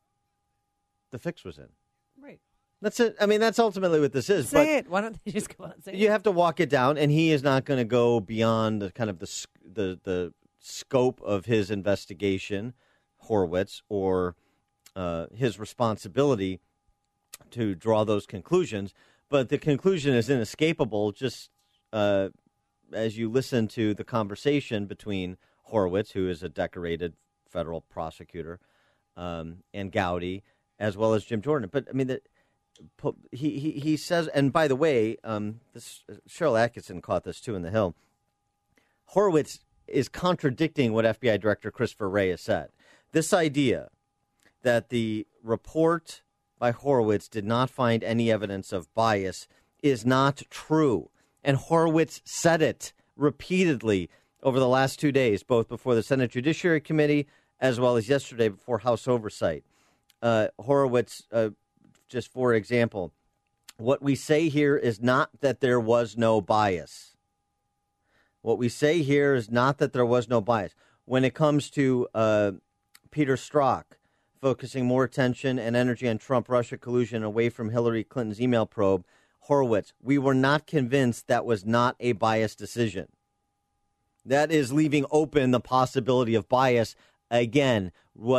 [SPEAKER 1] the fix was in.
[SPEAKER 4] Right.
[SPEAKER 1] That's it. I mean, that's ultimately what this is.
[SPEAKER 4] Say
[SPEAKER 1] but
[SPEAKER 4] it. Why don't they just go out and say
[SPEAKER 1] you
[SPEAKER 4] it?
[SPEAKER 1] have to walk it down, and he is not going to go beyond the kind of the s- the the scope of his investigation, Horowitz, or uh, his responsibility to draw those conclusions. But the conclusion is inescapable. Just uh, as you listen to the conversation between Horowitz, who is a decorated federal prosecutor, um, and Gowdy, as well as Jim Jordan. But I mean, the, he, he he says, and by the way, um, this Cheryl Atkinson caught this too in the Hill. Horowitz is contradicting what F B I Director Christopher Wray has said. This idea that the report by Horowitz did not find any evidence of bias is not true. And Horowitz said it repeatedly over the last two days, both before the Senate Judiciary Committee as well as yesterday before House Oversight. Uh, Horowitz, uh, just for example, what we say here is not that there was no bias. What we say here is not that there was no bias. When it comes to uh, Peter Strzok focusing more attention and energy on Trump-Russia collusion away from Hillary Clinton's email probe, Horowitz, we were not convinced that was not a biased decision. That is leaving open the possibility of bias. Again, what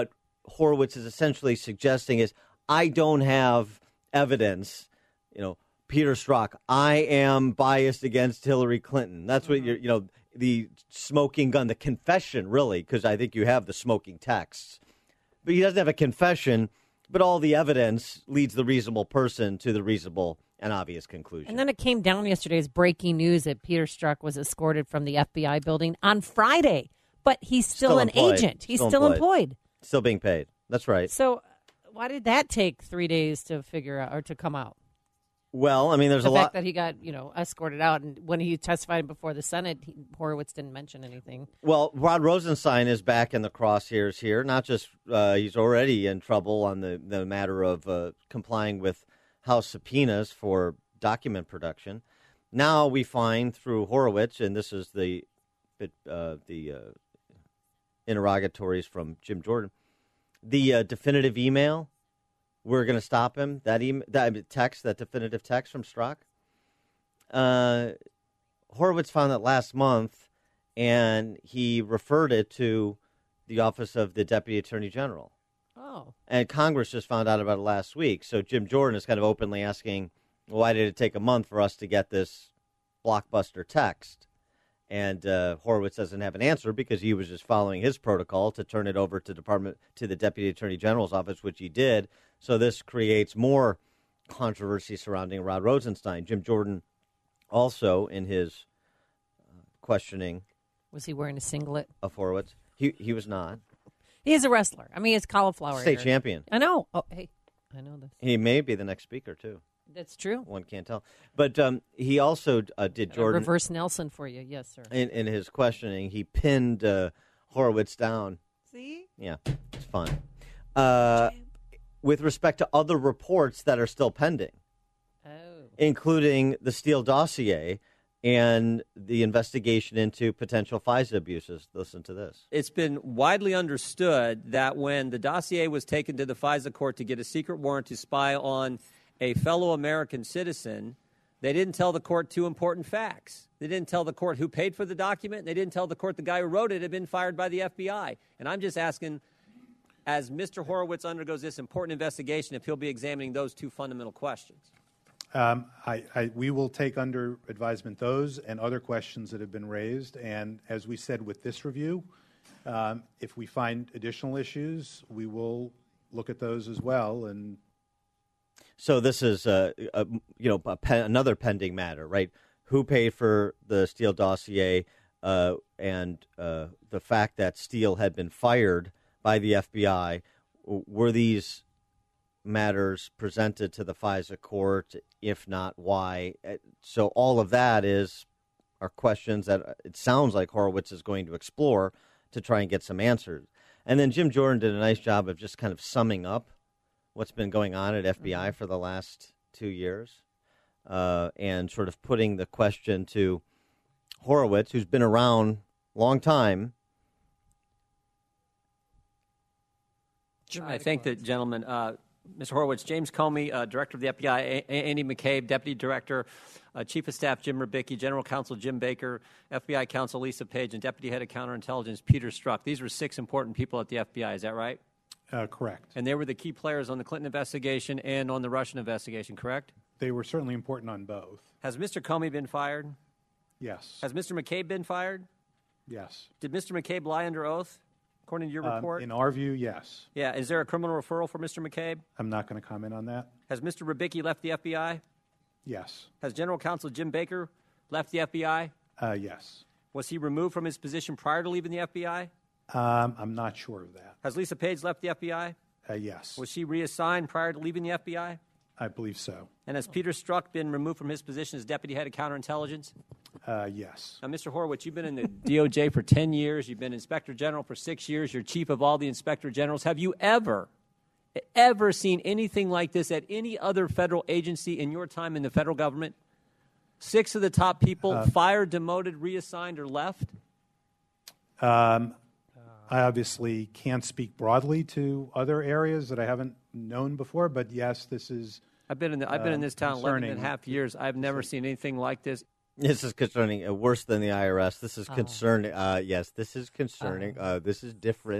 [SPEAKER 1] Horowitz is essentially suggesting is, I don't have evidence, you know, Peter Strzok, I am biased against Hillary Clinton. That's what you're, you know, the smoking gun, the confession, really, because I think you have the smoking texts. But he doesn't have a confession, but all the evidence leads the reasonable person to the reasonable and obvious conclusion.
[SPEAKER 4] And then it came down yesterday as breaking news that Peter Strzok was escorted from the F B I building on Friday. But he's still,
[SPEAKER 1] Still
[SPEAKER 4] an
[SPEAKER 1] employed.
[SPEAKER 4] agent. He's
[SPEAKER 1] Still
[SPEAKER 4] still
[SPEAKER 1] employed.
[SPEAKER 4] employed.
[SPEAKER 1] Still being paid. That's right.
[SPEAKER 4] So why did that take three days to figure out or to come out?
[SPEAKER 1] Well, I mean, there's
[SPEAKER 4] the
[SPEAKER 1] a
[SPEAKER 4] fact
[SPEAKER 1] lot
[SPEAKER 4] that he got, you know, escorted out, and when he testified before the Senate, he, Horowitz didn't mention anything.
[SPEAKER 1] Well, Rod Rosenstein is back in the crosshairs here. Not just uh, he's already in trouble on the, the matter of uh, complying with House subpoenas for document production. Now we find through Horowitz, and this is the uh, the uh, interrogatories from Jim Jordan, the uh, definitive email. We're going to stop him. That, email, that text, that definitive text from Strzok. Uh, Horowitz found that last month, and he referred it to the Office of the Deputy Attorney General.
[SPEAKER 4] Oh.
[SPEAKER 1] And Congress just found out about it last week. So Jim Jordan is kind of openly asking, why did it take a month for us to get this blockbuster text? And uh, Horowitz doesn't have an answer because he was just following his protocol to turn it over to Department to the Deputy Attorney General's office, which he did. So this creates more controversy surrounding Rod Rosenstein. Jim Jordan also, in his uh, questioning,
[SPEAKER 4] was he wearing a singlet
[SPEAKER 1] of Horowitz? He he was not.
[SPEAKER 4] He is a wrestler. I mean, he's cauliflower.
[SPEAKER 1] State
[SPEAKER 4] ear.
[SPEAKER 1] champion.
[SPEAKER 4] I know. Oh, hey, I know this.
[SPEAKER 1] He may be the next speaker too.
[SPEAKER 4] That's true.
[SPEAKER 1] One can't tell. But um, he also uh, did Jordan.
[SPEAKER 4] A reverse Nelson for you. Yes, sir.
[SPEAKER 1] In, in his questioning, he pinned uh, Horowitz down.
[SPEAKER 4] See?
[SPEAKER 1] Yeah, it's fun. Uh, with respect to other reports that are still pending,
[SPEAKER 4] oh.
[SPEAKER 1] including the Steele dossier and the investigation into potential FISA abuses. Listen to this.
[SPEAKER 21] It's been widely understood that when the dossier was taken to the FISA court to get a secret warrant to spy on a fellow American citizen, they didn't tell the court two important facts. They didn't tell the court who paid for the document. They didn't tell the court the guy who wrote it had been fired by the F B I. And I'm just asking, as Mister Horowitz undergoes this important investigation, if he'll be examining those two fundamental questions.
[SPEAKER 20] Um, I, I, we will take under advisement those and other questions that have been raised. And as we said with this review, um, if we find additional issues, we will look at those as well. And
[SPEAKER 1] so this is, uh, a, you know, a pen, another pending matter, right? Who paid for the Steele dossier, uh, and uh, the fact that Steele had been fired by the F B I. Were these matters presented to the FISA court? If not, why? So all of that is are questions that it sounds like Horowitz is going to explore to try and get some answers. And then Jim Jordan did a nice job of just kind of summing up what's been going on at F B I for the last two years, uh, and sort of putting the question to Horowitz, who's been around a long time.
[SPEAKER 21] I thank the gentleman. Uh, Mister Horowitz, James Comey, uh, Director of the F B I, a- a- Andy McCabe, Deputy Director, uh, Chief of Staff Jim Rubicki, General Counsel Jim Baker, F B I Counsel Lisa Page, and Deputy Head of Counterintelligence Peter Strzok. These were six important people at the F B I. Is that right?
[SPEAKER 20] Uh, correct.
[SPEAKER 21] And they were the key players on the Clinton investigation and on the Russian investigation, correct?
[SPEAKER 20] They were certainly important on both.
[SPEAKER 21] Has Mister Comey been fired?
[SPEAKER 20] Yes.
[SPEAKER 21] Has Mister McCabe been fired?
[SPEAKER 20] Yes.
[SPEAKER 21] Did Mister McCabe lie under oath, according to your report?
[SPEAKER 20] Um, in our view, yes.
[SPEAKER 21] Yeah. Is there a criminal referral for Mister McCabe?
[SPEAKER 20] I'm not going to comment on that.
[SPEAKER 21] Has Mister Rubicki left the F B I?
[SPEAKER 20] Yes.
[SPEAKER 21] Has General Counsel Jim Baker left the F B I?
[SPEAKER 20] Uh, yes.
[SPEAKER 21] Was he removed from his position prior to leaving the F B I?
[SPEAKER 20] Um, I'm not sure of that.
[SPEAKER 21] Has Lisa Page left the F B I?
[SPEAKER 20] Uh, yes.
[SPEAKER 21] Was she reassigned prior to leaving the F B I?
[SPEAKER 20] I believe so.
[SPEAKER 21] And has Peter Strzok been removed from his position as Deputy Head of Counterintelligence?
[SPEAKER 20] Uh, yes.
[SPEAKER 21] Now, Mister Horowitz, you've been in the D O J for ten years. You've been Inspector General for six years. You're chief of all the Inspector Generals. Have you ever, ever seen anything like this at any other federal agency in your time in the federal government? Six of the top people
[SPEAKER 20] Uh,
[SPEAKER 21] fired, demoted, reassigned, or left?
[SPEAKER 20] Um, I obviously can't speak broadly to other areas that I haven't known before, but yes, this is.
[SPEAKER 21] I've been in the, I've been in this town eleven and a
[SPEAKER 20] concerning.
[SPEAKER 21] half years. I've never seen anything like this.
[SPEAKER 1] This is concerning, uh, worse than the I R S. This is
[SPEAKER 4] Oh.
[SPEAKER 1] concerning. Uh, yes, this is concerning.
[SPEAKER 4] Oh.
[SPEAKER 1] Uh, this is different.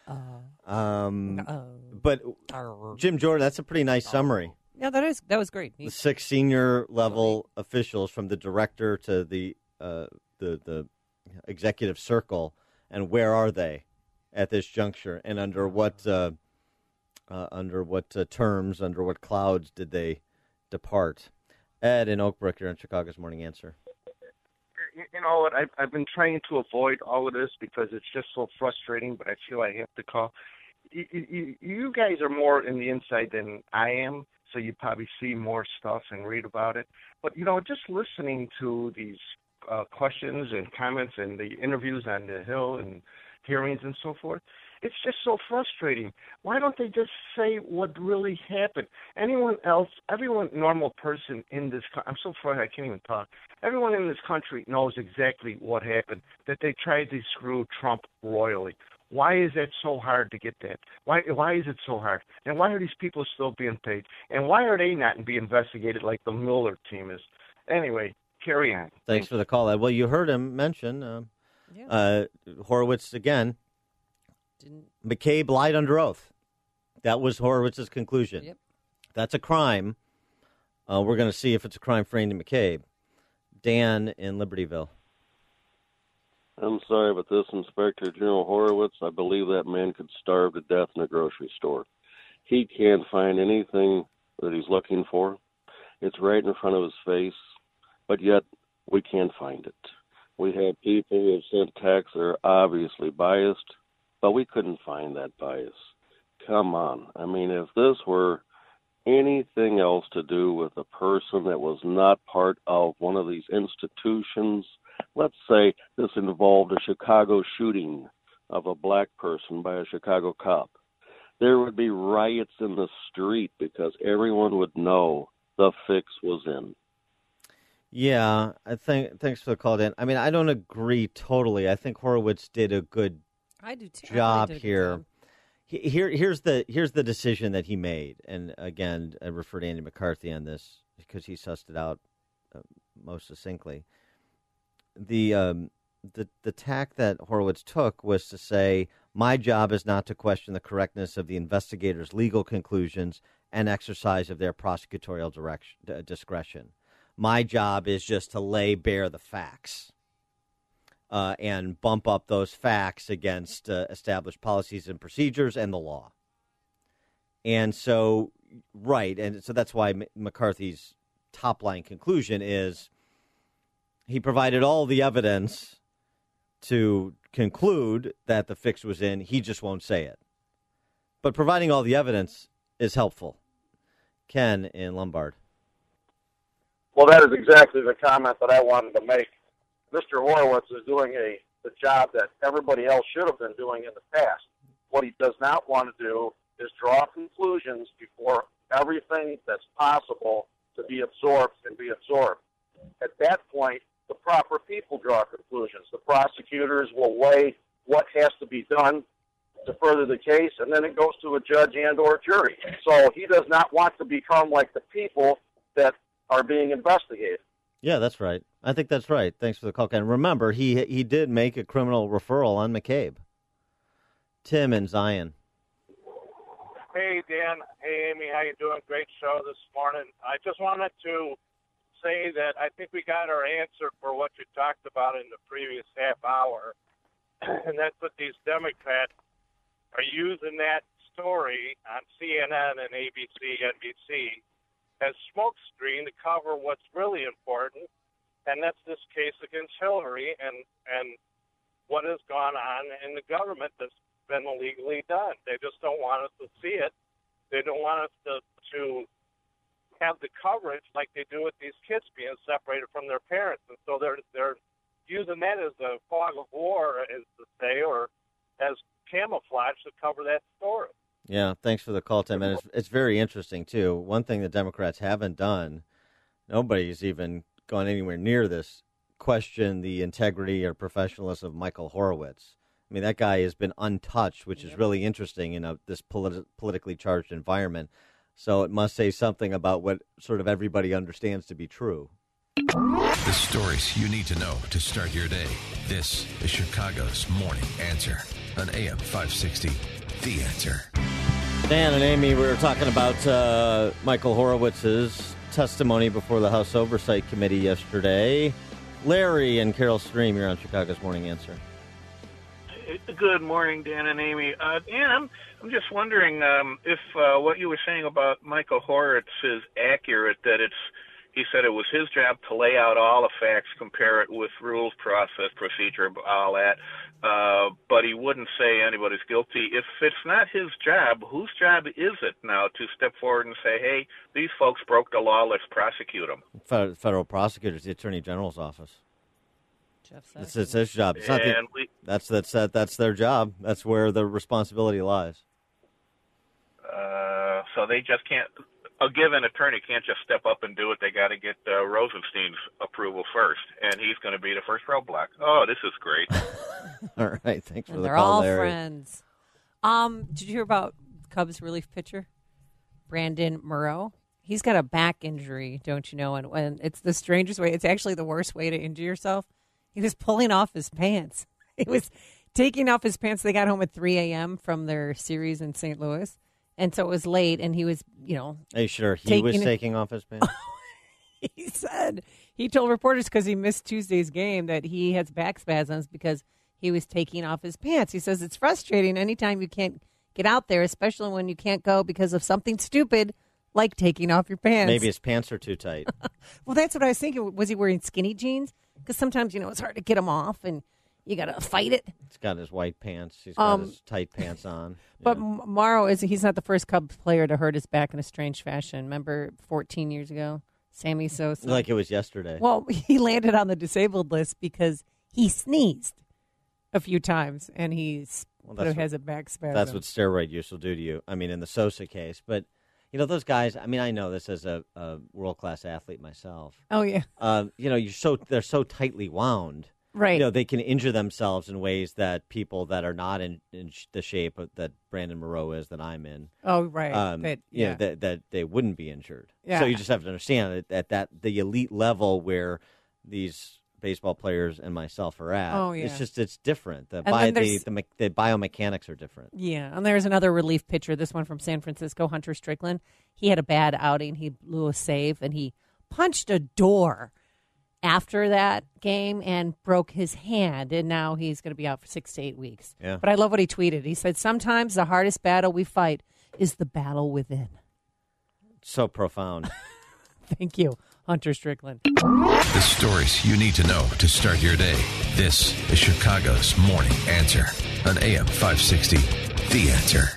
[SPEAKER 4] Uh,
[SPEAKER 1] Um,
[SPEAKER 4] uh,
[SPEAKER 1] but
[SPEAKER 4] uh,
[SPEAKER 1] Jim Jordan, that's a pretty nice summary.
[SPEAKER 4] Yeah, that is that was great.
[SPEAKER 1] The six senior level officials, from the director to the uh, the the executive circle, and where are they at this juncture, and under what uh, uh, under what uh, terms, under what clouds did they depart? Ed in Oak Brook, you're on Chicago's Morning Answer.
[SPEAKER 3] You know what? I've, I've been trying to avoid all of this because it's just so frustrating, but I feel I have to call. You, you, you guys are more in the inside than I am, so you probably see more stuff and read about it. But, you know, just listening to these uh, questions and comments and the interviews on the Hill and hearings and so forth, it's just so frustrating. Why don't they just say what really happened? Anyone else, everyone, normal person in this country, I'm so frustrated I can't even talk. Everyone in this country knows exactly what happened, that they tried to screw Trump royally. Why is that so hard to get that? Why why is it so hard? And why are these people still being paid? And why are they not being investigated like the Mueller team is? Anyway, carry on.
[SPEAKER 1] Thanks for the call, Ed. Well, you heard him mention uh,
[SPEAKER 4] Yeah.
[SPEAKER 1] uh, Horowitz again.
[SPEAKER 4] Didn't-
[SPEAKER 1] McCabe lied under oath. That was Horowitz's conclusion.
[SPEAKER 4] Yep.
[SPEAKER 1] That's a crime. Uh, we're going to see if it's a crime for Andy McCabe. Dan in Libertyville.
[SPEAKER 22] I'm sorry, but this Inspector General Horowitz, I believe that man could starve to death in a grocery store. He can't find anything that he's looking for. It's right in front of his face, but yet we can't find it. We have people who have sent texts that are obviously biased, but we couldn't find that bias. Come on. I mean, if this were anything else to do with a person that was not part of one of these institutions, let's say this involved a Chicago shooting of a black person by a Chicago cop, there would be riots in the street because everyone would know the fix was in.
[SPEAKER 1] Yeah, I think. Thanks for the call, Dan. I mean, I don't agree totally. I think Horowitz did a good
[SPEAKER 4] I do too. I
[SPEAKER 1] job
[SPEAKER 4] did a good
[SPEAKER 1] here.
[SPEAKER 4] job.
[SPEAKER 1] He- Here, here's the here's the decision that he made, and again, I refer to Andy McCarthy on this because he sussed it out uh, most succinctly. The um, the the tack that Horowitz took was to say, my job is not to question the correctness of the investigators' legal conclusions and exercise of their prosecutorial direction, uh, discretion. My job is just to lay bare the facts uh, and bump up those facts against uh, established policies and procedures and the law. And so, right, and so that's why M- McCarthy's top-line conclusion is he provided all the evidence to conclude that the fix was in. He just won't say it. But providing all the evidence is helpful. Ken in Lombard.
[SPEAKER 23] Well, that is exactly the comment that I wanted to make. Mister Horowitz is doing a the job that everybody else should have been doing in the past. What he does not want to do is draw conclusions before everything that's possible to be absorbed can be absorbed. At that point, the proper people draw conclusions. The prosecutors will weigh what has to be done to further the case, and then it goes to a judge and or jury. So he does not want to become like the people that are being investigated.
[SPEAKER 1] Yeah, that's right. I think that's right. Thanks for the call, Ken. Remember, he he did make a criminal referral on McCabe. Tim in Zion.
[SPEAKER 24] Hey, Dan. Hey, Amy. How you doing? Great show this morning. I just wanted to say that I think we got our answer for what you talked about in the previous half hour, and that's that these Democrats are using that story on C N N and A B C, N B C as smokescreen to cover what's really important, and that's this case against Hillary and, and what has gone on in the government that's been illegally done. They just don't want us to see it. They don't want us to, to have the coverage like they do with these kids being separated from their parents. And so they're they're using that as a fog of war, as to say, or as camouflage to cover that story.
[SPEAKER 1] Yeah, thanks for the call, Tim. And it's, it's very interesting, too. One thing the Democrats haven't done, nobody's even gone anywhere near this, question the integrity or professionalism of Michael Horowitz. I mean, that guy has been untouched, which is really interesting in a, this politi- politically charged environment. So it must say something about what sort of everybody understands to be true.
[SPEAKER 2] The stories you need to know to start your day. This is Chicago's Morning Answer on A M five sixty. The Answer.
[SPEAKER 1] Dan and Amy, we were talking about uh, Michael Horowitz's testimony before the House Oversight Committee yesterday. Larry and Carol Stream, you're on Chicago's Morning Answer.
[SPEAKER 5] Good morning, Dan and Amy. Uh, Dan, I'm, I'm just wondering um, if uh, what you were saying about Michael Horowitz is accurate, that it's, he said it was his job to lay out all the facts, compare it with rules, process, procedure, all that, uh, but he wouldn't say anybody's guilty. If it's not his job, whose job is it now to step forward and say, hey, these folks broke the law, let's prosecute them?
[SPEAKER 1] Federal, federal prosecutors, the Attorney General's office.
[SPEAKER 4] Jeff
[SPEAKER 1] It's, it's his job. It's not the,
[SPEAKER 5] And we-
[SPEAKER 1] that's that's that, that's their job. That's where the responsibility lies.
[SPEAKER 5] Uh, so they just can't, a given attorney can't just step up and do it. They got to get uh, Rosenstein's approval first, and he's going to be the first roadblock. Oh, this is great.
[SPEAKER 1] All right, thanks for
[SPEAKER 4] And
[SPEAKER 1] the
[SPEAKER 4] they're
[SPEAKER 1] call,
[SPEAKER 4] all
[SPEAKER 1] Larry.
[SPEAKER 4] friends. Um, did you hear about Cubs relief pitcher Brandon Morrow? He's got a back injury, don't you know? And when it's the strangest way, it's actually the worst way to injure yourself. He was pulling off his pants. He was taking off his pants. They got home at three a.m. from their series in Saint Louis, and so it was late. And he was, you know,
[SPEAKER 1] Are you sure he
[SPEAKER 4] taking
[SPEAKER 1] was
[SPEAKER 4] it-
[SPEAKER 1] taking off his pants?
[SPEAKER 4] he said he told reporters because he missed Tuesday's game that he has back spasms because he was taking off his pants. He says it's frustrating anytime you can't get out there, especially when you can't go because of something stupid like taking off your pants.
[SPEAKER 1] Maybe his pants are too tight.
[SPEAKER 4] Well, that's what I was thinking. Was he wearing skinny jeans? Because sometimes, you know, it's hard to get them off and you got to fight it.
[SPEAKER 1] He's got his white pants. He's got
[SPEAKER 4] Um,
[SPEAKER 1] his tight pants on.
[SPEAKER 4] But M Morrow, is he's not the first Cubs player to hurt his back in a strange fashion. Remember fourteen years ago? Sammy Sosa.
[SPEAKER 1] Like it was yesterday.
[SPEAKER 4] Well, he landed on the disabled list because he sneezed a few times and he's
[SPEAKER 1] Well,
[SPEAKER 4] put-
[SPEAKER 1] that's
[SPEAKER 4] has
[SPEAKER 1] what-
[SPEAKER 4] a back spasm.
[SPEAKER 1] That's what steroid use will do to you. I mean, in the Sosa case. But, you know, those guys, I mean, I know this as a, a world-class athlete myself.
[SPEAKER 4] Oh, yeah.
[SPEAKER 1] Uh, you know, you're so they're so tightly wound.
[SPEAKER 4] Right.
[SPEAKER 1] You know, they can injure themselves in ways that people that are not in, in sh- the shape of, that Brandon Morrow is that I'm in.
[SPEAKER 4] Oh, right.
[SPEAKER 1] Um,
[SPEAKER 4] That-
[SPEAKER 1] you know,
[SPEAKER 4] yeah.
[SPEAKER 1] that, that they wouldn't be injured.
[SPEAKER 4] Yeah.
[SPEAKER 1] So you just have to understand that at that the elite level where these baseball players and myself are at.
[SPEAKER 4] Oh, yeah.
[SPEAKER 1] It's just it's different. The
[SPEAKER 4] And
[SPEAKER 1] bio,
[SPEAKER 4] then
[SPEAKER 1] the,
[SPEAKER 4] there's-
[SPEAKER 1] the me- the biomechanics are different.
[SPEAKER 4] Yeah, and there's another relief pitcher, this one from San Francisco, Hunter Strickland. He had a bad outing. He blew a save, and he punched a door after that game and broke his hand, and now he's going to be out for six to eight weeks.
[SPEAKER 1] Yeah.
[SPEAKER 4] But I love what he tweeted. He said, sometimes the hardest battle we fight is the battle within.
[SPEAKER 1] So profound.
[SPEAKER 4] Thank you, Hunter Strickland.
[SPEAKER 2] The stories you need to know to start your day. This is Chicago's Morning Answer on A M five sixty. The Answer.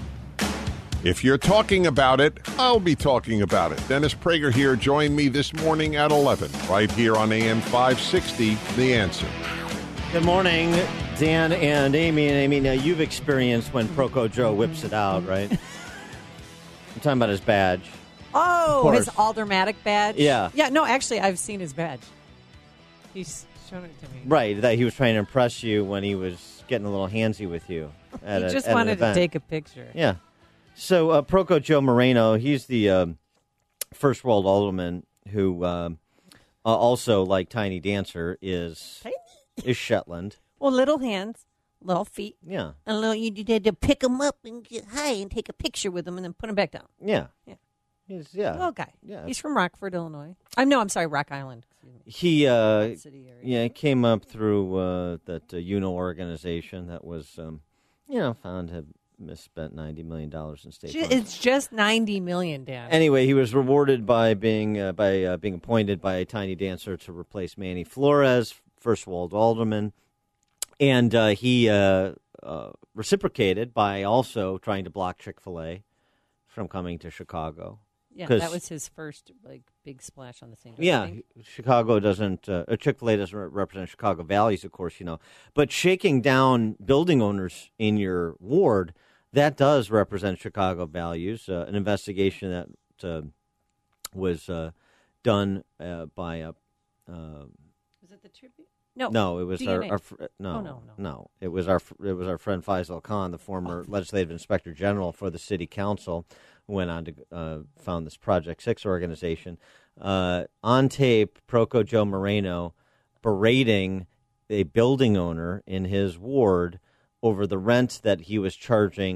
[SPEAKER 6] If you're talking about it, I'll be talking about it. Dennis Prager here. Join me this morning at eleven, right here on A M five sixty, The Answer.
[SPEAKER 1] Good morning, Dan and Amy. And Amy, now you've experienced when Proco Joe whips it out, right? I'm talking about his badge.
[SPEAKER 4] Oh,
[SPEAKER 1] Of
[SPEAKER 4] his
[SPEAKER 1] course.
[SPEAKER 4] Aldermatic badge?
[SPEAKER 1] Yeah.
[SPEAKER 4] Yeah, no, actually, I've seen his badge. He's shown it to me.
[SPEAKER 1] Right, that he was trying to impress you when he was getting a little handsy with you. At
[SPEAKER 4] He
[SPEAKER 1] a-
[SPEAKER 4] just
[SPEAKER 1] at an
[SPEAKER 4] wanted to
[SPEAKER 1] event.
[SPEAKER 4] take a picture.
[SPEAKER 1] Yeah. So uh, Proco Joe Moreno, he's the um, first world alderman who um, uh, also, like Tiny Dancer, is is Shetland.
[SPEAKER 4] Well, little hands, little feet.
[SPEAKER 1] Yeah.
[SPEAKER 4] And a little, you had to pick them up and get high and take a picture with them and then put them back down.
[SPEAKER 1] Yeah.
[SPEAKER 4] Yeah.
[SPEAKER 1] He's yeah.
[SPEAKER 4] Little guy.
[SPEAKER 1] Yeah.
[SPEAKER 4] He's from Rockford, Illinois. I'm no, I'm sorry, Rock Island.
[SPEAKER 1] He uh,
[SPEAKER 4] City area.
[SPEAKER 1] yeah came up through uh, that uh, U N O organization that was um, you know found to have misspent ninety million dollars in state
[SPEAKER 4] Ju-
[SPEAKER 1] funds.
[SPEAKER 4] It's just ninety million, Dan.
[SPEAKER 1] Anyway, he was rewarded by being uh, by uh, being appointed by a Tiny Dancer to replace Manny Flores, first world alderman, and uh, he uh, uh, reciprocated by also trying to block Chick-fil-A from coming to Chicago.
[SPEAKER 4] Yeah,
[SPEAKER 1] 'Cause-
[SPEAKER 4] that was his first like big splash on the scene. don't
[SPEAKER 1] Yeah,
[SPEAKER 4] you think?
[SPEAKER 1] Chicago doesn't. Uh, Chick-fil-A doesn't re- represent Chicago values, of course, you know. But shaking down building owners in your ward, that does represent Chicago values. Uh, an investigation that uh, was uh, done uh, by a. Uh,
[SPEAKER 4] Was it the Tribune? No,
[SPEAKER 1] no, it was
[SPEAKER 4] D N
[SPEAKER 1] our,
[SPEAKER 4] A.
[SPEAKER 1] our fr- no,
[SPEAKER 4] Oh, no, no.
[SPEAKER 1] It was our fr- it was our friend Faisal Khan, the former legislative inspector general for the city council, who went on to uh, found this Project Six organization. Uh, on tape, Proco Joe Moreno berating a building owner in his ward over the rent that he was charging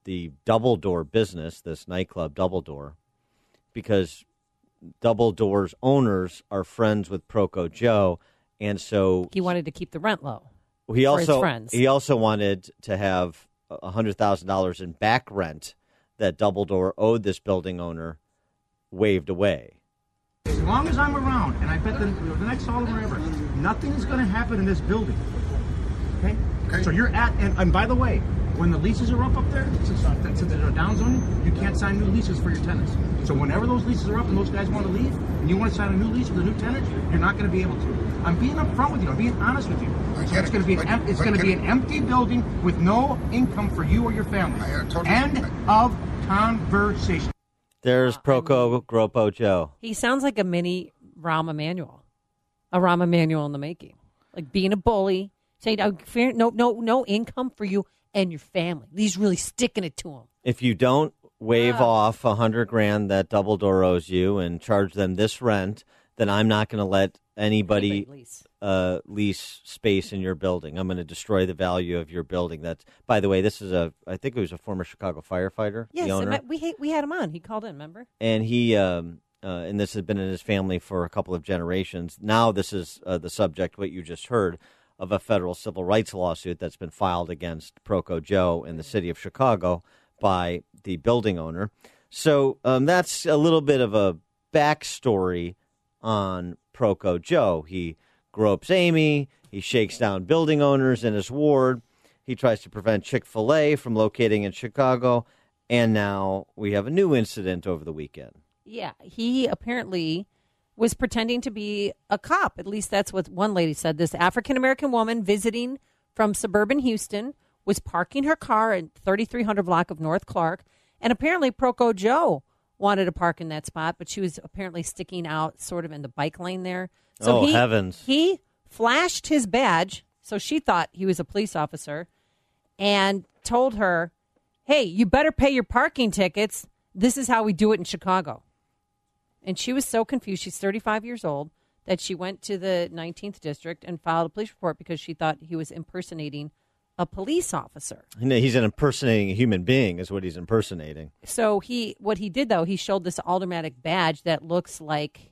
[SPEAKER 1] the Double Door business, this nightclub Double Door, because Double Door's owners are friends with Proco Joe, and so
[SPEAKER 4] He wanted to keep the rent low.
[SPEAKER 1] he
[SPEAKER 4] for
[SPEAKER 1] also
[SPEAKER 4] his friends.
[SPEAKER 1] he also wanted to have a hundred thousand dollars in back rent that Double Door owed this building owner waived away.
[SPEAKER 7] As long as I'm around, and I bet the, the next Sullivan ever, nothing is going to happen in this building. Okay? okay? So you're at, and, and by the way, when the leases are up up there, since, uh, since they're down zoning, you can't sign new leases for your tenants. So whenever those leases are up and those guys want to leave, and you want to sign a new lease with a new tenant, you're not going to be able to. I'm being upfront with you. I'm being honest with you. So it's going to be an em- it's going to be an empty building with no income for you or your family. End of conversation.
[SPEAKER 1] There's Proco Gropo Joe.
[SPEAKER 4] He sounds like a mini Rahm Emanuel, a Rahm Emanuel in the making, like being a bully, saying "Oh, fair- no, no, no income for you and your family." He's really sticking it to him.
[SPEAKER 1] If you don't waive off a hundred grand that Double Door owes you and charge them this rent, then I'm not going to let anybody,
[SPEAKER 4] Anybody lease.
[SPEAKER 1] Uh, lease space in your building. I'm going to destroy the value of your building. That's, by the way, this is a, I think it was a former Chicago firefighter,
[SPEAKER 4] Yes,
[SPEAKER 1] the owner.
[SPEAKER 4] and we we had him on. He called in. Remember?
[SPEAKER 1] And he, um, uh, and this has been in his family for a couple of generations. Now this is uh, the subject, what you just heard, of a federal civil rights lawsuit that's been filed against Proco Joe in the city of Chicago by the building owner. So um, that's a little bit of a backstory on Proco Joe. He gropes Amy. He shakes down building owners in his ward. He tries to prevent Chick-fil-A from locating in Chicago. And now we have a new incident over the weekend.
[SPEAKER 4] Yeah, he apparently was pretending to be a cop. At least that's what one lady said. This African-American woman visiting from suburban Houston was parking her car at thirty-three hundred block of North Clark. And apparently Proco Joe wanted to park in that spot, but she was apparently sticking out sort of in the bike lane there. So
[SPEAKER 1] oh,
[SPEAKER 4] he,
[SPEAKER 1] heavens.
[SPEAKER 4] He flashed his badge, so she thought he was a police officer, and told her, hey, you better pay your parking tickets. This is how we do it in Chicago. And she was so confused. She's thirty-five years old that she went to the nineteenth district and filed a police report because she thought he was impersonating a police officer.
[SPEAKER 1] He's an impersonating a human being is what he's impersonating.
[SPEAKER 4] So he, what he did, though, he showed this aldermanic badge that looks like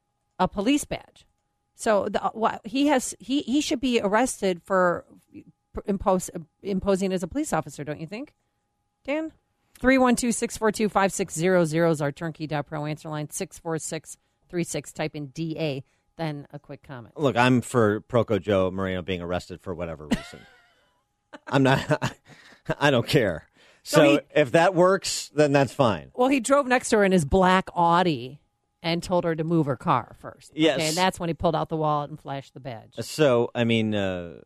[SPEAKER 4] a police badge. So the, what, he has he, he should be arrested for impose, imposing as a police officer, don't you think, Dan? three one two, six four two, five six zero zero is our turnkey dot pro answer line. six four six three six. Type in D A, then a quick comment.
[SPEAKER 1] Look, I'm for Proco Joe Moreno being arrested for whatever reason. I'm not. I don't care. So, so he, if that works, then that's fine.
[SPEAKER 4] Well, he drove next to her in his black Audi and told her to move her car first.
[SPEAKER 1] Yes.
[SPEAKER 4] Okay, and that's when he pulled out the wallet and flashed the badge.
[SPEAKER 1] So, I mean, uh,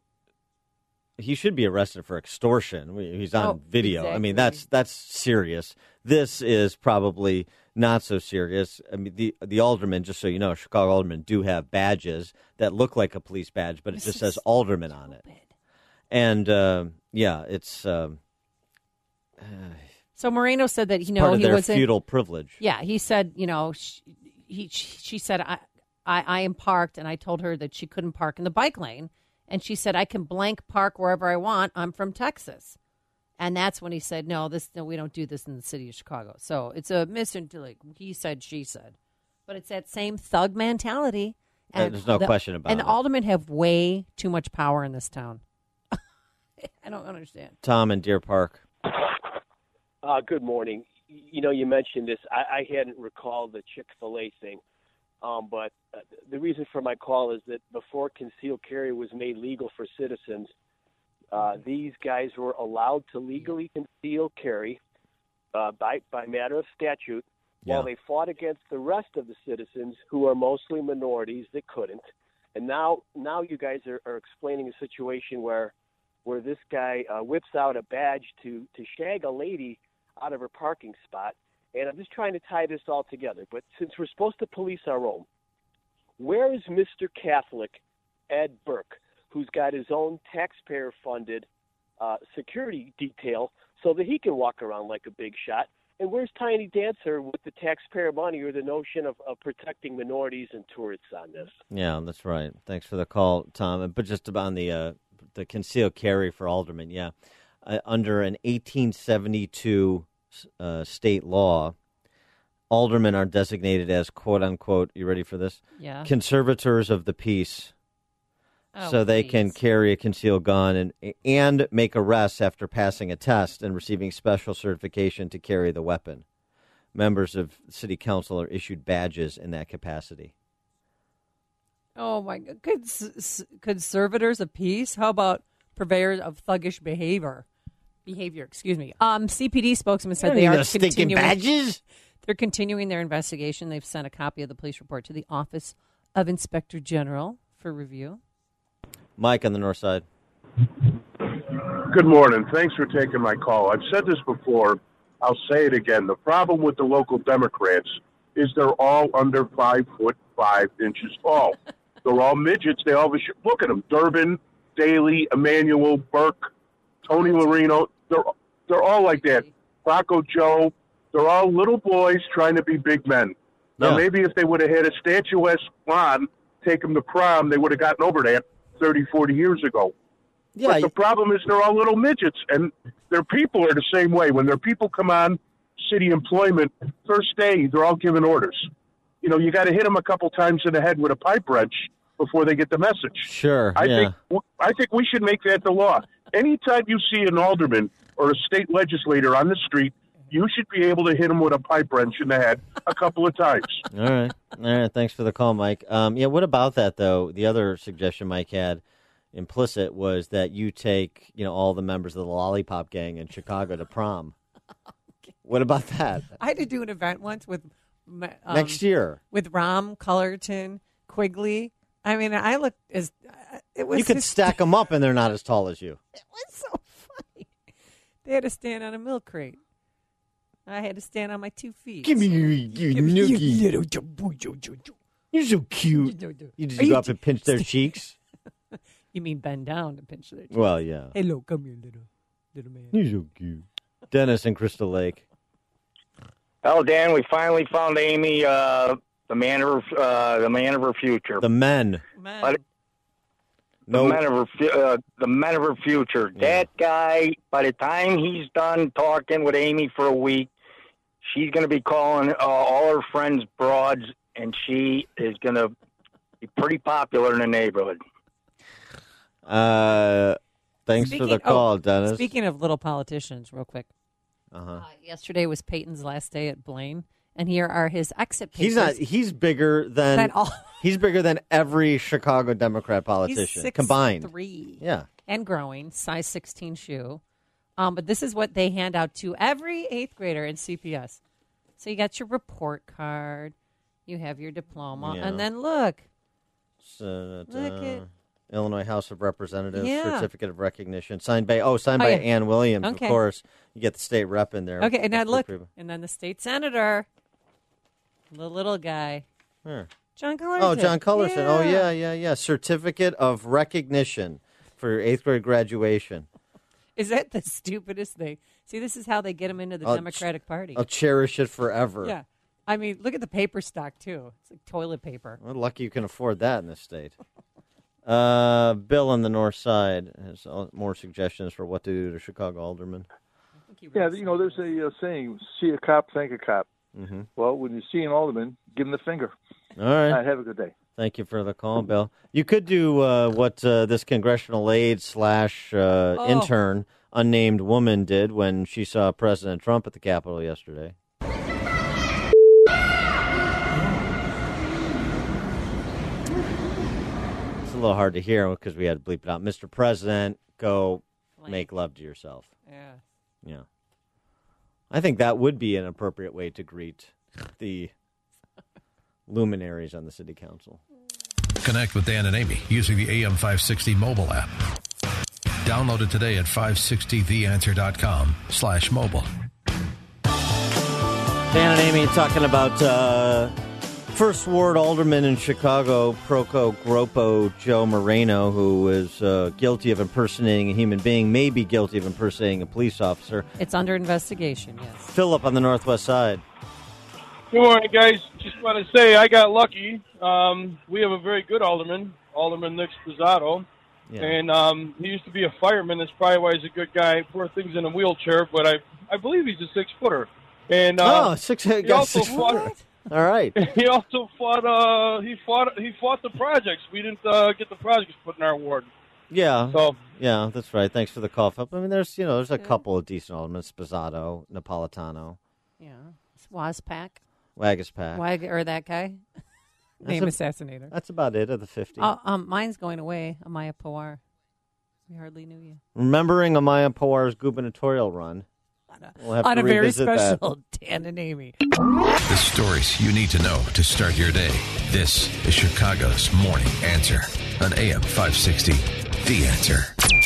[SPEAKER 1] he should be arrested for extortion. He's on
[SPEAKER 4] oh,
[SPEAKER 1] video.
[SPEAKER 4] Exactly.
[SPEAKER 1] I mean, that's that's serious. This is probably not so serious. I mean, the the aldermen, just so you know, Chicago aldermen do have badges that look like a police badge, but it this just says alderman on it. And, uh, yeah, it's... Uh,
[SPEAKER 4] so Moreno said that, you know,
[SPEAKER 1] part of
[SPEAKER 4] he
[SPEAKER 1] their
[SPEAKER 4] wasn't...
[SPEAKER 1] feudal privilege.
[SPEAKER 4] Yeah, he said, you know, she, he, she said, I, I, I am parked, and I told her that she couldn't park in the bike lane. And she said, I can blank park wherever I want. I'm from Texas. And that's when he said, no, this no, we don't do this in the city of Chicago. So it's a misinterpretation. Like, he said, she said. But it's that same thug mentality. And
[SPEAKER 1] There's no
[SPEAKER 4] the,
[SPEAKER 1] question about
[SPEAKER 4] and
[SPEAKER 1] it.
[SPEAKER 4] And the aldermen have way too much power in this town. I don't understand.
[SPEAKER 1] Tom in Deer Park.
[SPEAKER 8] Uh, good morning. You know, you mentioned this. I, I hadn't recalled the Chick-fil-A thing, um, but uh, the reason for my call is that before concealed carry was made legal for citizens, uh, these guys were allowed to legally conceal carry uh, by, by matter of statute
[SPEAKER 1] yeah.
[SPEAKER 8] while they fought against the rest of the citizens who are mostly minorities that couldn't. And now, now you guys are, are explaining a situation where where this guy uh, whips out a badge to, to shag a lady out of her parking spot. And I'm just trying to tie this all together. But since we're supposed to police our own, where is Mister Catholic Ed Burke, who's got his own taxpayer-funded uh, security detail so that he can walk around like a big shot? And where's Tiny Dancer with the taxpayer money or the notion of, of protecting minorities and tourists on this?
[SPEAKER 1] Yeah, that's right. Thanks for the call, Tom. But just about on the... Uh the concealed carry for aldermen, yeah. uh, under an eighteen seventy-two uh, state law, aldermen are designated as, quote unquote, you ready for this?
[SPEAKER 4] Yeah.
[SPEAKER 1] Conservators of the peace.
[SPEAKER 4] Oh,
[SPEAKER 1] so they
[SPEAKER 4] please.
[SPEAKER 1] can carry a concealed gun and and make arrests after passing a test and receiving special certification to carry the weapon. Members of city council are issued badges in that capacity.
[SPEAKER 4] Oh, my God. Cons- conservators of peace? How about purveyors of thuggish behavior? Behavior, excuse me. Um, C P D spokesman said
[SPEAKER 1] You
[SPEAKER 4] they
[SPEAKER 1] need
[SPEAKER 4] are
[SPEAKER 1] those stinking
[SPEAKER 4] continuing.
[SPEAKER 1] badges?
[SPEAKER 4] They're continuing their investigation. They've sent a copy of the police report to the Office of Inspector General for review.
[SPEAKER 1] Mike on the north side.
[SPEAKER 9] Good morning. Thanks for taking my call. I've said this before. I'll say it again. The problem with the local Democrats is they're all under five foot five inches tall. They're all midgets. They all look at them. Durbin, Daley, Emanuel, Burke, Tony Larino. They're they're all like that. Rocco Joe. They're all little boys trying to be big men. Now
[SPEAKER 1] Yeah.
[SPEAKER 9] maybe if they would have had a statuesque blonde take them to prom, they would have gotten over that thirty, forty years ago.
[SPEAKER 1] Yeah,
[SPEAKER 9] but the problem is they're all little midgets, and their people are the same way. When their people come on city employment, first day, they're all giving orders. You know, you got to hit them a couple times in the head with a pipe wrench before they get the message.
[SPEAKER 1] Sure,
[SPEAKER 9] I
[SPEAKER 1] yeah.
[SPEAKER 9] think I think we should make that the law. Anytime you see an alderman or a state legislator on the street, you should be able to hit them with a pipe wrench in the head a couple of times.
[SPEAKER 1] All right. All right. Thanks for the call, Mike. Um, yeah, what about that, though? The other suggestion Mike had implicit was that you take, you know, all the members of the Lollipop Gang in Chicago to prom. What about that?
[SPEAKER 4] I had to do an event once with my, um,
[SPEAKER 1] Next year.
[SPEAKER 4] with Rom Cullerton, Quigley. I mean, I looked as uh, it was.
[SPEAKER 1] You could
[SPEAKER 4] just-
[SPEAKER 1] stack them up, and they're not as tall as you.
[SPEAKER 4] It was so funny. They had to stand on a milk crate. I had to stand on my two feet.
[SPEAKER 1] Give me your, your
[SPEAKER 4] Give me your
[SPEAKER 1] nookie.
[SPEAKER 4] little jabu-
[SPEAKER 1] You're so cute. You just go up and pinch their cheeks?
[SPEAKER 4] You mean bend down to pinch their cheeks?
[SPEAKER 1] Well, yeah.
[SPEAKER 4] Hello, come here, little little man.
[SPEAKER 1] You're so cute. Dennis in Crystal Lake.
[SPEAKER 10] Oh, Dan, we finally found Amy, uh, the man of her, uh, the man of her future.
[SPEAKER 1] The men.
[SPEAKER 10] But,
[SPEAKER 1] No.
[SPEAKER 10] the men of her, fu- uh, the men of her future. That guy. By the time he's done talking with Amy for a week, she's going to be calling uh, all her friends broads, and she is going to be pretty popular in the neighborhood.
[SPEAKER 1] Uh, thanks for the
[SPEAKER 4] Speaking-
[SPEAKER 1] call,
[SPEAKER 4] oh,
[SPEAKER 1] Dennis.
[SPEAKER 4] Speaking of little politicians, real quick.
[SPEAKER 1] Uh-huh.
[SPEAKER 4] Uh, yesterday was Peyton's last day at Blaine, and here are his exit papers.
[SPEAKER 1] He's not. He's bigger than.
[SPEAKER 4] Than all-
[SPEAKER 1] he's bigger than every Chicago Democrat politician
[SPEAKER 4] He's six
[SPEAKER 1] combined.
[SPEAKER 4] Three.
[SPEAKER 1] Yeah.
[SPEAKER 4] And growing, size sixteen shoe. Um, but this is what they hand out to every eighth grader in C P S. So you got your report card, you have your diploma,
[SPEAKER 1] Yeah.
[SPEAKER 4] and then look,
[SPEAKER 1] So,
[SPEAKER 4] Look
[SPEAKER 1] uh,
[SPEAKER 4] at-
[SPEAKER 1] Illinois House of Representatives
[SPEAKER 4] Yeah.
[SPEAKER 1] certificate of recognition signed by oh signed
[SPEAKER 4] Oh,
[SPEAKER 1] by
[SPEAKER 4] yeah.
[SPEAKER 1] Ann Williams.
[SPEAKER 4] Okay.
[SPEAKER 1] Of course, you get the state rep in there.
[SPEAKER 4] okay, and now
[SPEAKER 1] That's
[SPEAKER 4] look,
[SPEAKER 1] pretty-
[SPEAKER 4] and then the state senator, the little guy,
[SPEAKER 1] Here.
[SPEAKER 4] John Cullerton.
[SPEAKER 1] Oh, John Cullerton. Oh, yeah, yeah, yeah. Certificate of recognition for your eighth grade graduation.
[SPEAKER 4] Is that the stupidest thing? See, this is how they get him into the
[SPEAKER 1] I'll ch-
[SPEAKER 4] Democratic Party.
[SPEAKER 1] I'll cherish it forever.
[SPEAKER 4] Yeah. I mean, look at the paper stock, too. It's like toilet paper.
[SPEAKER 1] Well, lucky you can afford that in this state. Uh, Bill on the north side has uh, more suggestions for what to do to Chicago aldermen.
[SPEAKER 11] Yeah, you know, there's a uh, saying, see a cop, thank a cop.
[SPEAKER 1] Mm-hmm.
[SPEAKER 11] Well, when you see an alderman, give him the finger.
[SPEAKER 1] All right.
[SPEAKER 11] All right, have a good day.
[SPEAKER 1] Thank you for the call, Bill. You could do uh, what uh, this congressional aide slash uh,
[SPEAKER 4] Oh.
[SPEAKER 1] intern, unnamed woman, did when she saw President Trump at the Capitol yesterday. It's a little hard to hear because we had to bleep it out. Mister President, go make love to yourself.
[SPEAKER 4] Yeah.
[SPEAKER 1] Yeah. I think that would be an appropriate way to greet the luminaries on the city council.
[SPEAKER 2] Connect with Dan and Amy using the A M five sixty mobile app. Download it today at five sixty the answer dot com slash mobile.
[SPEAKER 1] Dan and Amy talking about uh, First Ward Alderman in Chicago, Proco Gropo Joe Moreno, who is uh, guilty of impersonating a human being, may be guilty of impersonating a police officer.
[SPEAKER 4] It's under investigation, yes.
[SPEAKER 1] Philip on the northwest side.
[SPEAKER 12] Good morning, guys. Just want to say I got lucky. Um, we have a very good alderman, Alderman Nick Sposato.
[SPEAKER 1] Yeah.
[SPEAKER 12] And um, he used to be a fireman. That's probably why he's a good guy. Poor thing's in a wheelchair, but I I believe he's a six footer. And uh,
[SPEAKER 1] oh, six.
[SPEAKER 12] he also
[SPEAKER 1] six
[SPEAKER 12] fought.
[SPEAKER 1] All right.
[SPEAKER 12] He also fought. Uh, he fought. He fought the projects. We didn't uh, get the projects put in our ward.
[SPEAKER 1] Yeah.
[SPEAKER 12] So
[SPEAKER 1] yeah, that's right. Thanks for the call, Phil. I mean, there's you know there's a couple of decent aldermen: Sposato, Napolitano,
[SPEAKER 4] Yeah. Wazpak.
[SPEAKER 1] Wagaspak.
[SPEAKER 4] Wag or that guy.
[SPEAKER 1] That's
[SPEAKER 4] Name
[SPEAKER 1] a-
[SPEAKER 4] assassinator.
[SPEAKER 1] That's about it of the fifty.
[SPEAKER 4] Oh, um, mine's going away. Amaya Pawar. We hardly knew you.
[SPEAKER 1] Remembering Amaya Pawar's gubernatorial run. We'll have
[SPEAKER 4] On
[SPEAKER 1] to
[SPEAKER 4] a very
[SPEAKER 1] revisit that.
[SPEAKER 4] special Dan and Amy.
[SPEAKER 2] The stories you need to know to start your day. This is Chicago's Morning Answer on A M five sixty. The Answer.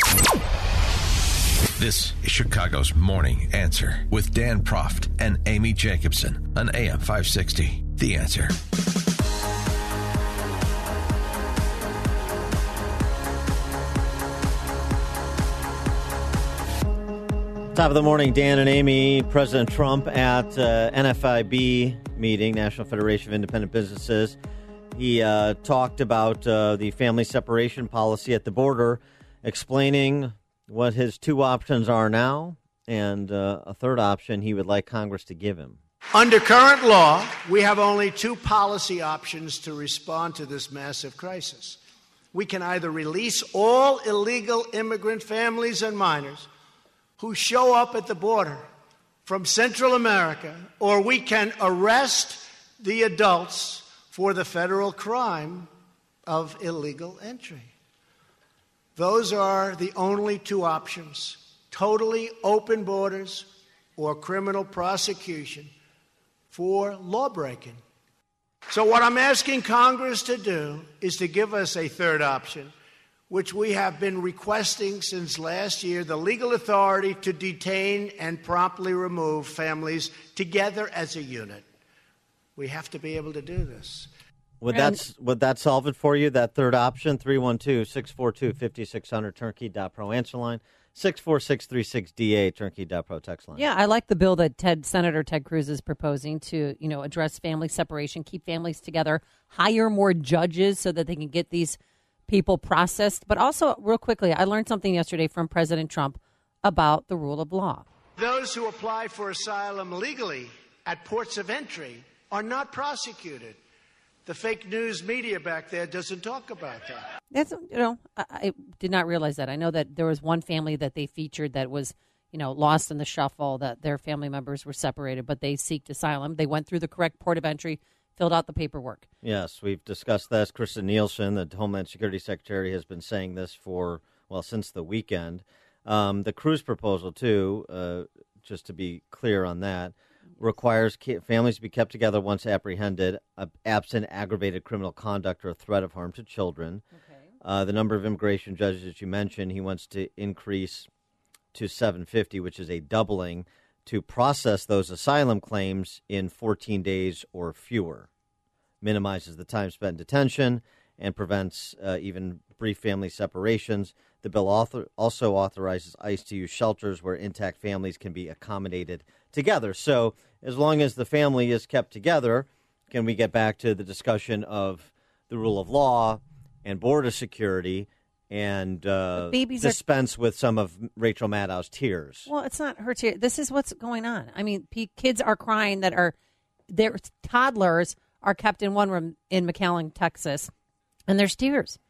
[SPEAKER 2] This is Chicago's Morning Answer with Dan Proft and Amy Jacobson on A M five sixty. The Answer.
[SPEAKER 1] Top of the morning, Dan and Amy. President Trump at uh, N F I B meeting, National Federation of Independent Businesses. He uh, talked about uh, the family separation policy at the border, explaining what his two options are now and uh, a third option he would like Congress to give him.
[SPEAKER 13] Under current law, we have only two policy options to respond to this massive crisis. We can either release all illegal immigrant families and minors who show up at the border from Central America, or we can arrest the adults for the federal crime of illegal entry. Those are the only two options: totally open borders or criminal prosecution for lawbreaking. So what I'm asking Congress to do is to give us a third option, which we have been requesting since last year, the legal authority to detain and promptly remove families together as a unit. We have to be able to do this.
[SPEAKER 1] Would
[SPEAKER 13] And-
[SPEAKER 1] that would that solve it for you, that third option? three one two, six four two, five six zero zero, turnkey dot pro answer line, six four six three six D A, turnkey dot pro text line.
[SPEAKER 4] Yeah, I like the bill that Ted Senator Ted Cruz is proposing to, you know, address family separation, keep families together, hire more judges so that they can get these people processed. But also, real quickly, I learned something yesterday from President Trump about the rule of law.
[SPEAKER 13] Those who apply for asylum legally at ports of entry are not prosecuted. The fake news media back there doesn't talk about that.
[SPEAKER 4] That's, you know, I, I did not realize that. I know that there was one family that they featured that was, you know, lost in the shuffle, that their family members were separated, but they sought asylum. They went through the correct port of entry, filled out the paperwork.
[SPEAKER 1] Yes, we've discussed this. Kristen Nielsen, the Homeland Security Secretary, has been saying this for, well, since the weekend. Um, the Cruz proposal, too, uh, just to be clear on that, requires ki- families to be kept together once apprehended, uh, absent aggravated criminal conduct or threat of harm to children. Okay. Uh, the number of immigration judges that you mentioned, he wants to increase to seven hundred fifty, which is a doubling, to process those asylum claims in fourteen days or fewer. Minimizes the time spent in detention and prevents uh, even brief family separations. The bill author- also authorizes ICE to use shelters where intact families can be accommodated together. So as long as the family is kept together, can we get back to the discussion of the rule of law and border security and uh,
[SPEAKER 4] babies are-
[SPEAKER 1] dispense with some of Rachel Maddow's tears?
[SPEAKER 4] Well, it's not her tear. This is what's going on. I mean, p- kids are crying that are, their toddlers are kept in one room in McAllen, Texas, and there's tears.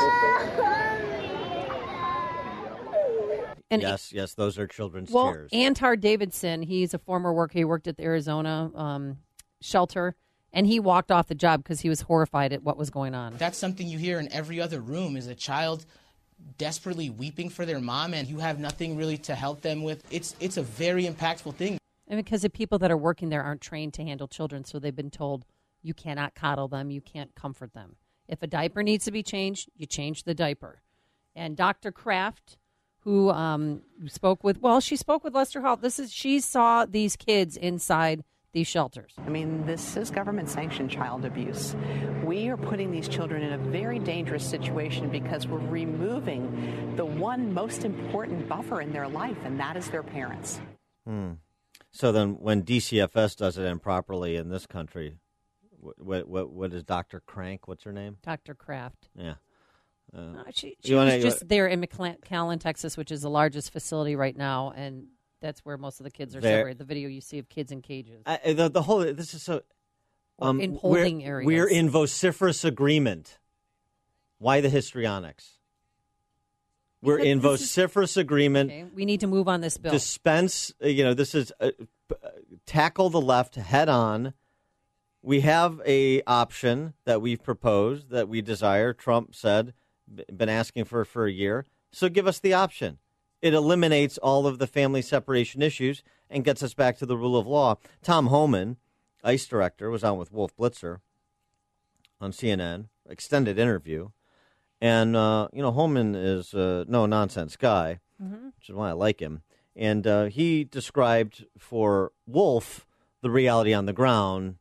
[SPEAKER 4] And
[SPEAKER 1] yes, yes, those are children's
[SPEAKER 4] well,
[SPEAKER 1] tears.
[SPEAKER 4] Antar Davidson, he's a former worker. He worked at the Arizona um, shelter, and he walked off the job because he was horrified at what was going on.
[SPEAKER 14] That's something you hear in every other room, is a child desperately weeping for their mom, and you have nothing really to help them with. It's it's a very impactful thing.
[SPEAKER 4] And because the people that are working there aren't trained to handle children, so they've been told you cannot coddle them, you can't comfort them. If a diaper needs to be changed, you change the diaper. And Doctor Kraft, who um, spoke with, well, she spoke with Lester Holt. This is, she saw these kids inside these shelters.
[SPEAKER 15] I mean, this is government-sanctioned child abuse. We are putting these children in a very dangerous situation because we're removing the one most important buffer in their life, and that is their parents.
[SPEAKER 1] Hmm. So then when D C F S does it improperly in this country, what what what is Doctor Crank? What's her name?
[SPEAKER 4] Doctor Kraft.
[SPEAKER 1] Yeah. Uh,
[SPEAKER 4] Uh, she she
[SPEAKER 1] you
[SPEAKER 4] was
[SPEAKER 1] wanna-
[SPEAKER 4] just there in McAllen, Texas, which is the largest facility right now, and that's where most of the kids are
[SPEAKER 1] There-
[SPEAKER 4] separated. The video you see of kids in cages.
[SPEAKER 1] I, the, the whole this is so.
[SPEAKER 4] Or
[SPEAKER 1] Um,
[SPEAKER 4] in holding
[SPEAKER 1] we're,
[SPEAKER 4] areas.
[SPEAKER 1] We're in vociferous agreement. Why the histrionics? We're
[SPEAKER 4] Because
[SPEAKER 1] in
[SPEAKER 4] this is-
[SPEAKER 1] vociferous agreement.
[SPEAKER 4] Okay, we need to move on this bill.
[SPEAKER 1] Dispense, uh, you know, this is uh, p- uh, tackle the left head on. We have a option that we've proposed that we desire. Trump said, b- been asking for for a year. So give us the option. It eliminates all of the family separation issues and gets us back to the rule of law. Tom Homan, ICE director, was on with Wolf Blitzer on C N N, extended interview. And, uh, you know, Holman is a no-nonsense guy,
[SPEAKER 4] Mhm.
[SPEAKER 1] which is why I like him. And uh, he described for Wolf the reality on the ground,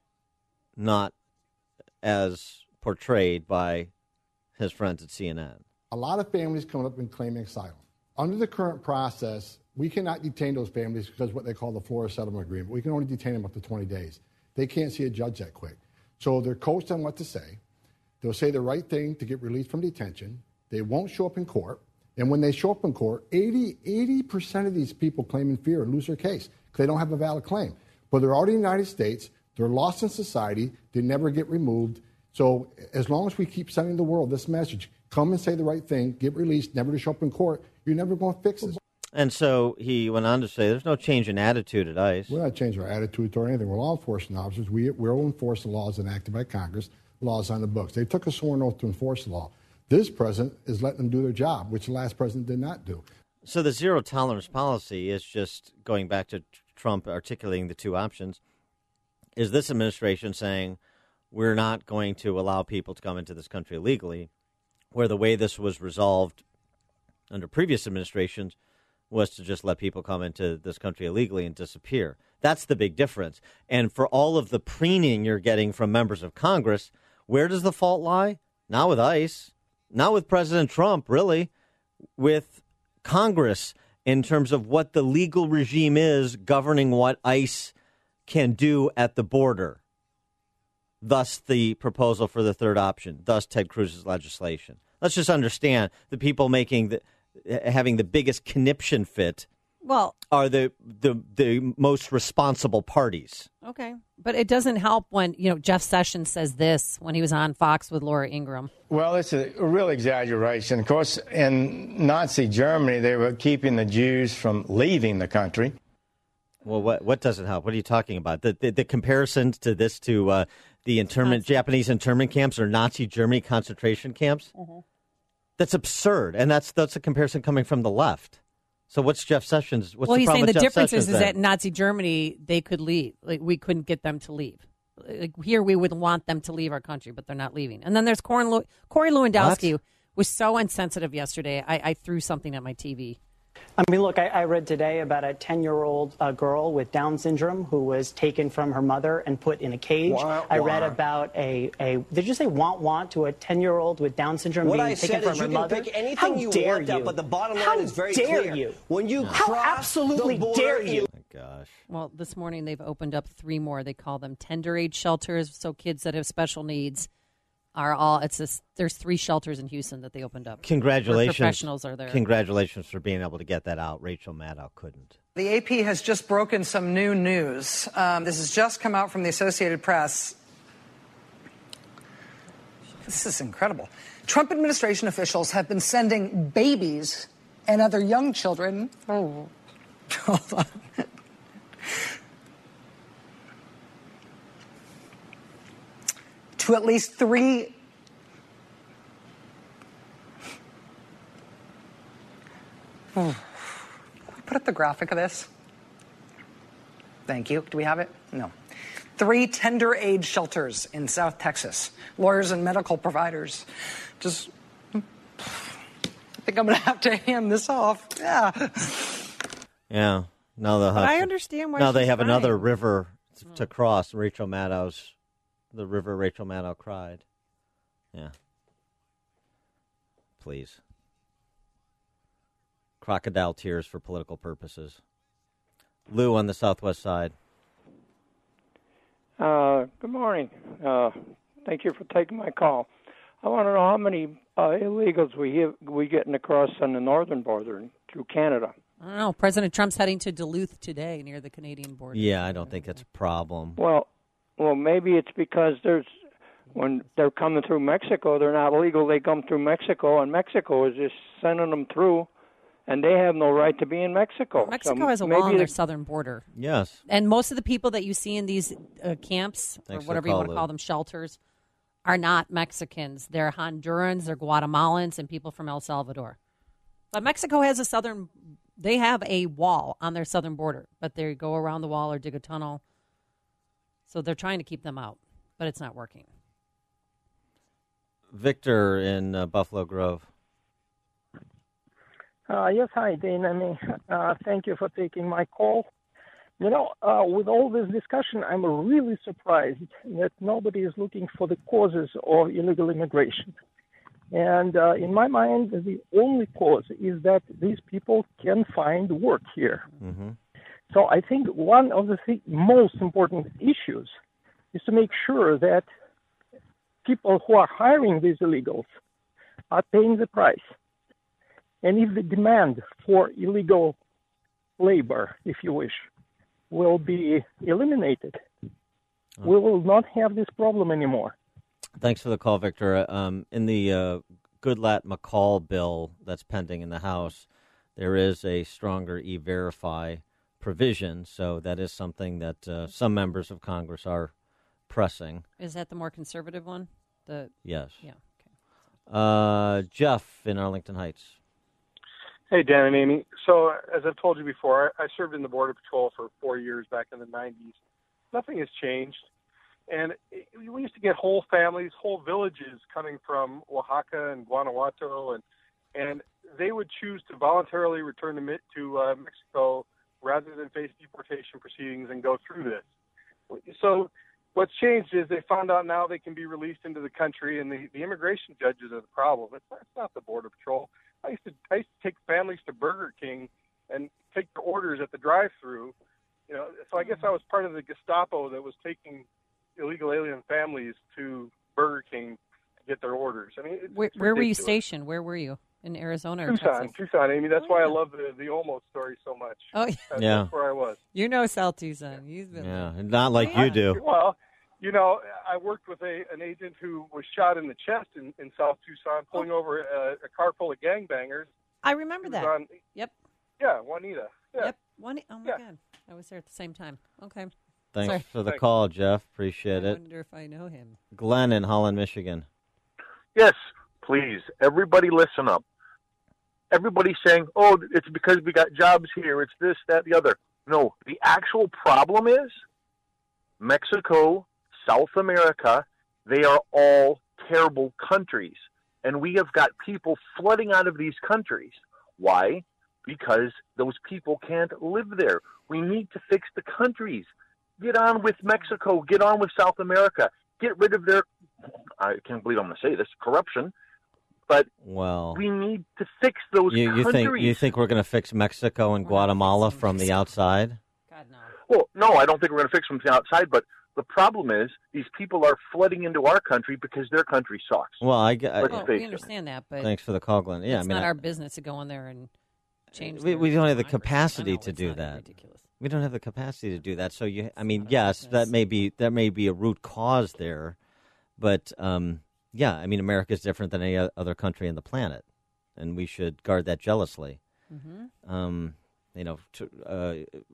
[SPEAKER 1] not as portrayed by his friends at C N N.
[SPEAKER 16] A lot of families coming up and claiming asylum. Under the current process, we cannot detain those families because of what they call the Florida Settlement Agreement. We can only detain them up to twenty days. They can't see a judge that quick. So they're coached on what to say. They'll say the right thing to get released from detention. They won't show up in court. And when they show up in court, eighty percent of these people claim in fear and lose their case because they don't have a valid claim. But they're already in the United States. They're lost in society. They never get removed. So as long as we keep sending the world this message, come and say the right thing, get released, never to show up in court, you're never going to fix this.
[SPEAKER 1] And so he went on to say there's no change in attitude at ICE.
[SPEAKER 16] We're not changing our attitude toward anything. We're law enforcement officers. We will enforce the laws enacted by Congress, laws on the books. They took a sworn oath to enforce the law. This president is letting them do their job, which the last president did not do.
[SPEAKER 1] So the zero tolerance policy is just going back to Trump articulating the two options. Is this administration saying we're not going to allow people to come into this country illegally, where the way this was resolved under previous administrations was to just let people come into this country illegally and disappear? That's the big difference. And for all of the preening you're getting from members of Congress, where does the fault lie? Not with ICE, not with President Trump, really, with Congress in terms of what the legal regime is governing what ICE can do at the border. Thus, the proposal for the third option. Thus, Ted Cruz's legislation. Let's just understand the people making the having the biggest conniption fit.
[SPEAKER 4] Well,
[SPEAKER 1] are the the the most responsible parties.
[SPEAKER 4] Okay. But it doesn't help when, you know, Jeff Sessions says this when he was on Fox with Laura Ingraham.
[SPEAKER 17] Well, it's a real exaggeration. Of course, in Nazi Germany, they were keeping the Jews from leaving the country.
[SPEAKER 1] Well, what what doesn't help? What are you talking about? The the, the comparisons to this to uh, the internment Japanese internment camps or Nazi Germany concentration camps?
[SPEAKER 4] Mm-hmm.
[SPEAKER 1] That's absurd, and that's that's a comparison coming from the left. So what's Jeff Sessions? What's
[SPEAKER 4] well,
[SPEAKER 1] the
[SPEAKER 4] he's
[SPEAKER 1] problem
[SPEAKER 4] saying the
[SPEAKER 1] with Jeff
[SPEAKER 4] difference
[SPEAKER 1] Sessions
[SPEAKER 4] is, is
[SPEAKER 1] then?
[SPEAKER 4] that Nazi Germany, they could leave. Like, we couldn't get them to leave. Like, here, we would want them to leave our country, but they're not leaving. And then there's Corey, Lew- Corey Lewandowski,
[SPEAKER 1] What?
[SPEAKER 4] was so insensitive yesterday. I, I threw something at my T V.
[SPEAKER 18] I mean, look, I, I read today about a ten-year-old uh, girl with Down syndrome who was taken from her mother and put in a cage.
[SPEAKER 19] Wah,
[SPEAKER 18] I read
[SPEAKER 19] wah.
[SPEAKER 18] about a, a, did you say want want to a ten-year-old with Down syndrome
[SPEAKER 19] What
[SPEAKER 18] being
[SPEAKER 19] I
[SPEAKER 18] taken
[SPEAKER 19] said
[SPEAKER 18] from
[SPEAKER 19] is
[SPEAKER 18] her
[SPEAKER 19] you can
[SPEAKER 18] mother?
[SPEAKER 19] pick anything
[SPEAKER 18] How
[SPEAKER 19] you
[SPEAKER 18] dare
[SPEAKER 19] want,
[SPEAKER 18] you?
[SPEAKER 19] but the bottom line
[SPEAKER 18] How
[SPEAKER 19] is very
[SPEAKER 18] dare
[SPEAKER 19] clear.
[SPEAKER 18] you?
[SPEAKER 19] When you
[SPEAKER 18] How
[SPEAKER 19] cross
[SPEAKER 18] absolutely
[SPEAKER 19] the border,
[SPEAKER 18] dare you?
[SPEAKER 1] Oh, gosh.
[SPEAKER 4] Well, this morning they've opened up three more. They call them tender age shelters. So kids that have special needs are all, it's this, there's three shelters in Houston that they opened up.
[SPEAKER 1] Congratulations.
[SPEAKER 4] Where professionals are there.
[SPEAKER 1] Congratulations for being able to get that out. Rachel Maddow couldn't.
[SPEAKER 25] The A P has just broken some new news. Um, this has just come out from the Associated Press. This is incredible. Trump administration officials have been sending babies and other young children. Oh, hold on. To at least three. Oh. Put up the graphic of this. Thank you. Do we have it? No. Three tender age shelters in South Texas. Lawyers and medical providers. Just, I think I'm going to have to hand this off. Yeah.
[SPEAKER 1] Yeah. Now they'll have
[SPEAKER 4] But I
[SPEAKER 1] to-
[SPEAKER 4] understand why
[SPEAKER 1] Now they
[SPEAKER 4] she's
[SPEAKER 1] have another
[SPEAKER 4] crying.
[SPEAKER 1] river to cross. Rachel Maddow's, the river Rachel Maddow cried. Yeah. Please. Crocodile tears for political purposes. Lou on the southwest side.
[SPEAKER 26] Uh, good morning. Uh, thank you for taking my call.
[SPEAKER 3] I want to know how many uh, illegals we have, we getting across on the northern border through Canada.
[SPEAKER 4] I don't know. President Trump's heading to Duluth today near the Canadian border.
[SPEAKER 1] Yeah, I don't think that's a problem.
[SPEAKER 3] Well, well, maybe it's because there's when they're coming through Mexico, they're not legal. They come through Mexico, and Mexico is just sending them through, and they have no right to be in Mexico.
[SPEAKER 4] Mexico
[SPEAKER 3] so
[SPEAKER 4] has a
[SPEAKER 3] maybe
[SPEAKER 4] wall on their
[SPEAKER 3] they-
[SPEAKER 4] southern border.
[SPEAKER 1] Yes.
[SPEAKER 4] And most of the people that you see in these uh, camps,
[SPEAKER 1] Thanks
[SPEAKER 4] or
[SPEAKER 1] for
[SPEAKER 4] whatever
[SPEAKER 1] the
[SPEAKER 4] you
[SPEAKER 1] call,
[SPEAKER 4] want to
[SPEAKER 1] Lou.
[SPEAKER 4] call them, shelters, are not Mexicans. They're Hondurans, they're Guatemalans, and people from El Salvador. But Mexico has a southern, they have a wall on their southern border, but they go around the wall or dig a tunnel. So they're trying to keep them out, but it's not working.
[SPEAKER 1] Victor in uh, Buffalo Grove.
[SPEAKER 19] Uh, yes, hi, Dane. I mean, uh, thank you for taking my call. You know, uh, with all this discussion, I'm really surprised that nobody is looking for the causes of illegal immigration. And uh, in my mind, the only cause is that these people can find work here.
[SPEAKER 1] Mm-hmm.
[SPEAKER 19] So I think one of the th- most important issues is to make sure that people who are hiring these illegals are paying the price. And if the demand for illegal labor, if you wish, will be eliminated, we will not have this problem anymore.
[SPEAKER 1] Thanks for the call, Victor. Um, in the uh, Goodlatte-McCall bill that's pending in the House, there is a stronger E-Verify provision, so that is something that uh, some members of Congress are pressing.
[SPEAKER 4] Is that the more conservative one? The
[SPEAKER 1] Yes.
[SPEAKER 4] Yeah.
[SPEAKER 1] Uh, Jeff in Arlington Heights.
[SPEAKER 12] Hey, Dan and Amy. So, as I've told you before, I, I served in the Border Patrol for four years back in the nineties. Nothing has changed. And it, we used to get whole families, whole villages coming from Oaxaca and Guanajuato, and and they would choose to voluntarily return to, Mi- to uh, Mexico rather than face deportation proceedings and go through this. So what's changed is they found out now they can be released into the country, and the, the immigration judges are the problem. It's not, it's not the Border Patrol. I used to I used to take families to Burger King and take their orders at the drive-through. You know, so I guess I was part of the Gestapo that was taking illegal alien families to Burger King to get their orders. I mean, it's,
[SPEAKER 4] Where,
[SPEAKER 12] it's
[SPEAKER 4] where were you
[SPEAKER 12] ridiculous.
[SPEAKER 4] stationed? Where were you? In Arizona or
[SPEAKER 12] Tucson,
[SPEAKER 4] Texas?
[SPEAKER 12] Tucson, Amy. That's
[SPEAKER 4] Oh,
[SPEAKER 12] why I
[SPEAKER 4] yeah.
[SPEAKER 12] love the the Olmo story so much.
[SPEAKER 4] Oh, yeah.
[SPEAKER 12] That's,
[SPEAKER 1] Yeah.
[SPEAKER 12] that's where I was.
[SPEAKER 4] You know South Tucson. You've been
[SPEAKER 1] Yeah, not like you do.
[SPEAKER 12] Well, you know, I worked with a an agent who was shot in the chest in, in South Tucson, pulling over a, a car full of gangbangers.
[SPEAKER 4] I remember
[SPEAKER 12] He was
[SPEAKER 4] that.
[SPEAKER 12] on-
[SPEAKER 4] Yep.
[SPEAKER 12] Yeah, Juanita. Yeah.
[SPEAKER 4] Yep. One. Oh my
[SPEAKER 12] Yeah.
[SPEAKER 4] God. I was there at the same time. Okay.
[SPEAKER 1] Thanks
[SPEAKER 4] Sorry.
[SPEAKER 1] for the
[SPEAKER 12] Thanks.
[SPEAKER 1] call, Jeff. Appreciate
[SPEAKER 4] I
[SPEAKER 1] it.
[SPEAKER 4] wonder if I know him.
[SPEAKER 1] Glenn in Holland, Michigan.
[SPEAKER 23] Yes, please. Everybody listen up. Everybody's saying, oh, it's because we got jobs here. It's this, that, the other. No, the actual problem is Mexico, South America, they are all terrible countries. And we have got people flooding out of these countries. Why? Because those people can't live there. We need to fix the countries. Get on with Mexico. Get on with South America. Get rid of their, I can't believe I'm going to say this, corruption. But
[SPEAKER 1] Well,
[SPEAKER 23] we need to fix those
[SPEAKER 1] you, you
[SPEAKER 23] countries.
[SPEAKER 1] think you think we're going to fix Mexico and Guatemala from the outside?
[SPEAKER 23] Well, no, I don't think we're going to fix them from the outside, but the problem is these people are flooding into our country because their country sucks.
[SPEAKER 1] Well, I, I
[SPEAKER 23] Let's
[SPEAKER 4] Well,
[SPEAKER 23] face
[SPEAKER 4] we
[SPEAKER 23] it.
[SPEAKER 4] understand that, but
[SPEAKER 1] thanks for the call, Glenn. Yeah,
[SPEAKER 4] it's
[SPEAKER 1] I mean,
[SPEAKER 4] not
[SPEAKER 1] I-
[SPEAKER 4] our business to go in there and change.
[SPEAKER 1] we,
[SPEAKER 4] their
[SPEAKER 1] we don't have the
[SPEAKER 4] democracy.
[SPEAKER 1] capacity
[SPEAKER 4] I know,
[SPEAKER 1] to
[SPEAKER 4] it's
[SPEAKER 1] do
[SPEAKER 4] not
[SPEAKER 1] that.
[SPEAKER 4] ridiculous.
[SPEAKER 1] We don't have the capacity to do that. So you, I mean, yes, that may be that may be a root cause there, but um, yeah, I mean, America is different than any o- other country on the planet, and we should guard that jealously.
[SPEAKER 4] Mm-hmm.
[SPEAKER 1] Um, you know, to, uh,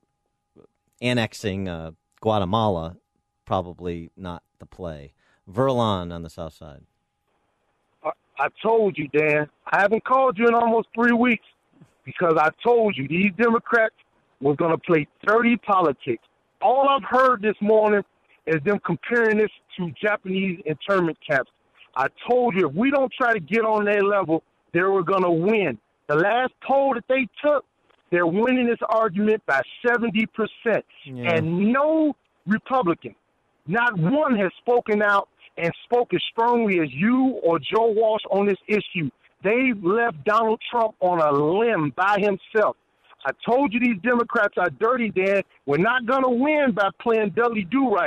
[SPEAKER 1] annexing uh, Guatemala probably not the play. Verlon on the south side.
[SPEAKER 9] I, I told you, Dan. I haven't called you in almost three weeks because I told you these Democrats was going to play dirty politics. All I've heard this morning is them comparing this to Japanese internment camps. I told you if we don't try to get on their level, they were going to win. The last poll that they took, they're winning this argument by seventy percent.
[SPEAKER 1] Yeah.
[SPEAKER 9] And no Republican, not one has spoken out and spoke as strongly as you or Joe Walsh on this issue. They left Donald Trump on a limb by himself. I told you these Democrats are dirty, Dan. We're not going to win by playing Dudley Do-Right.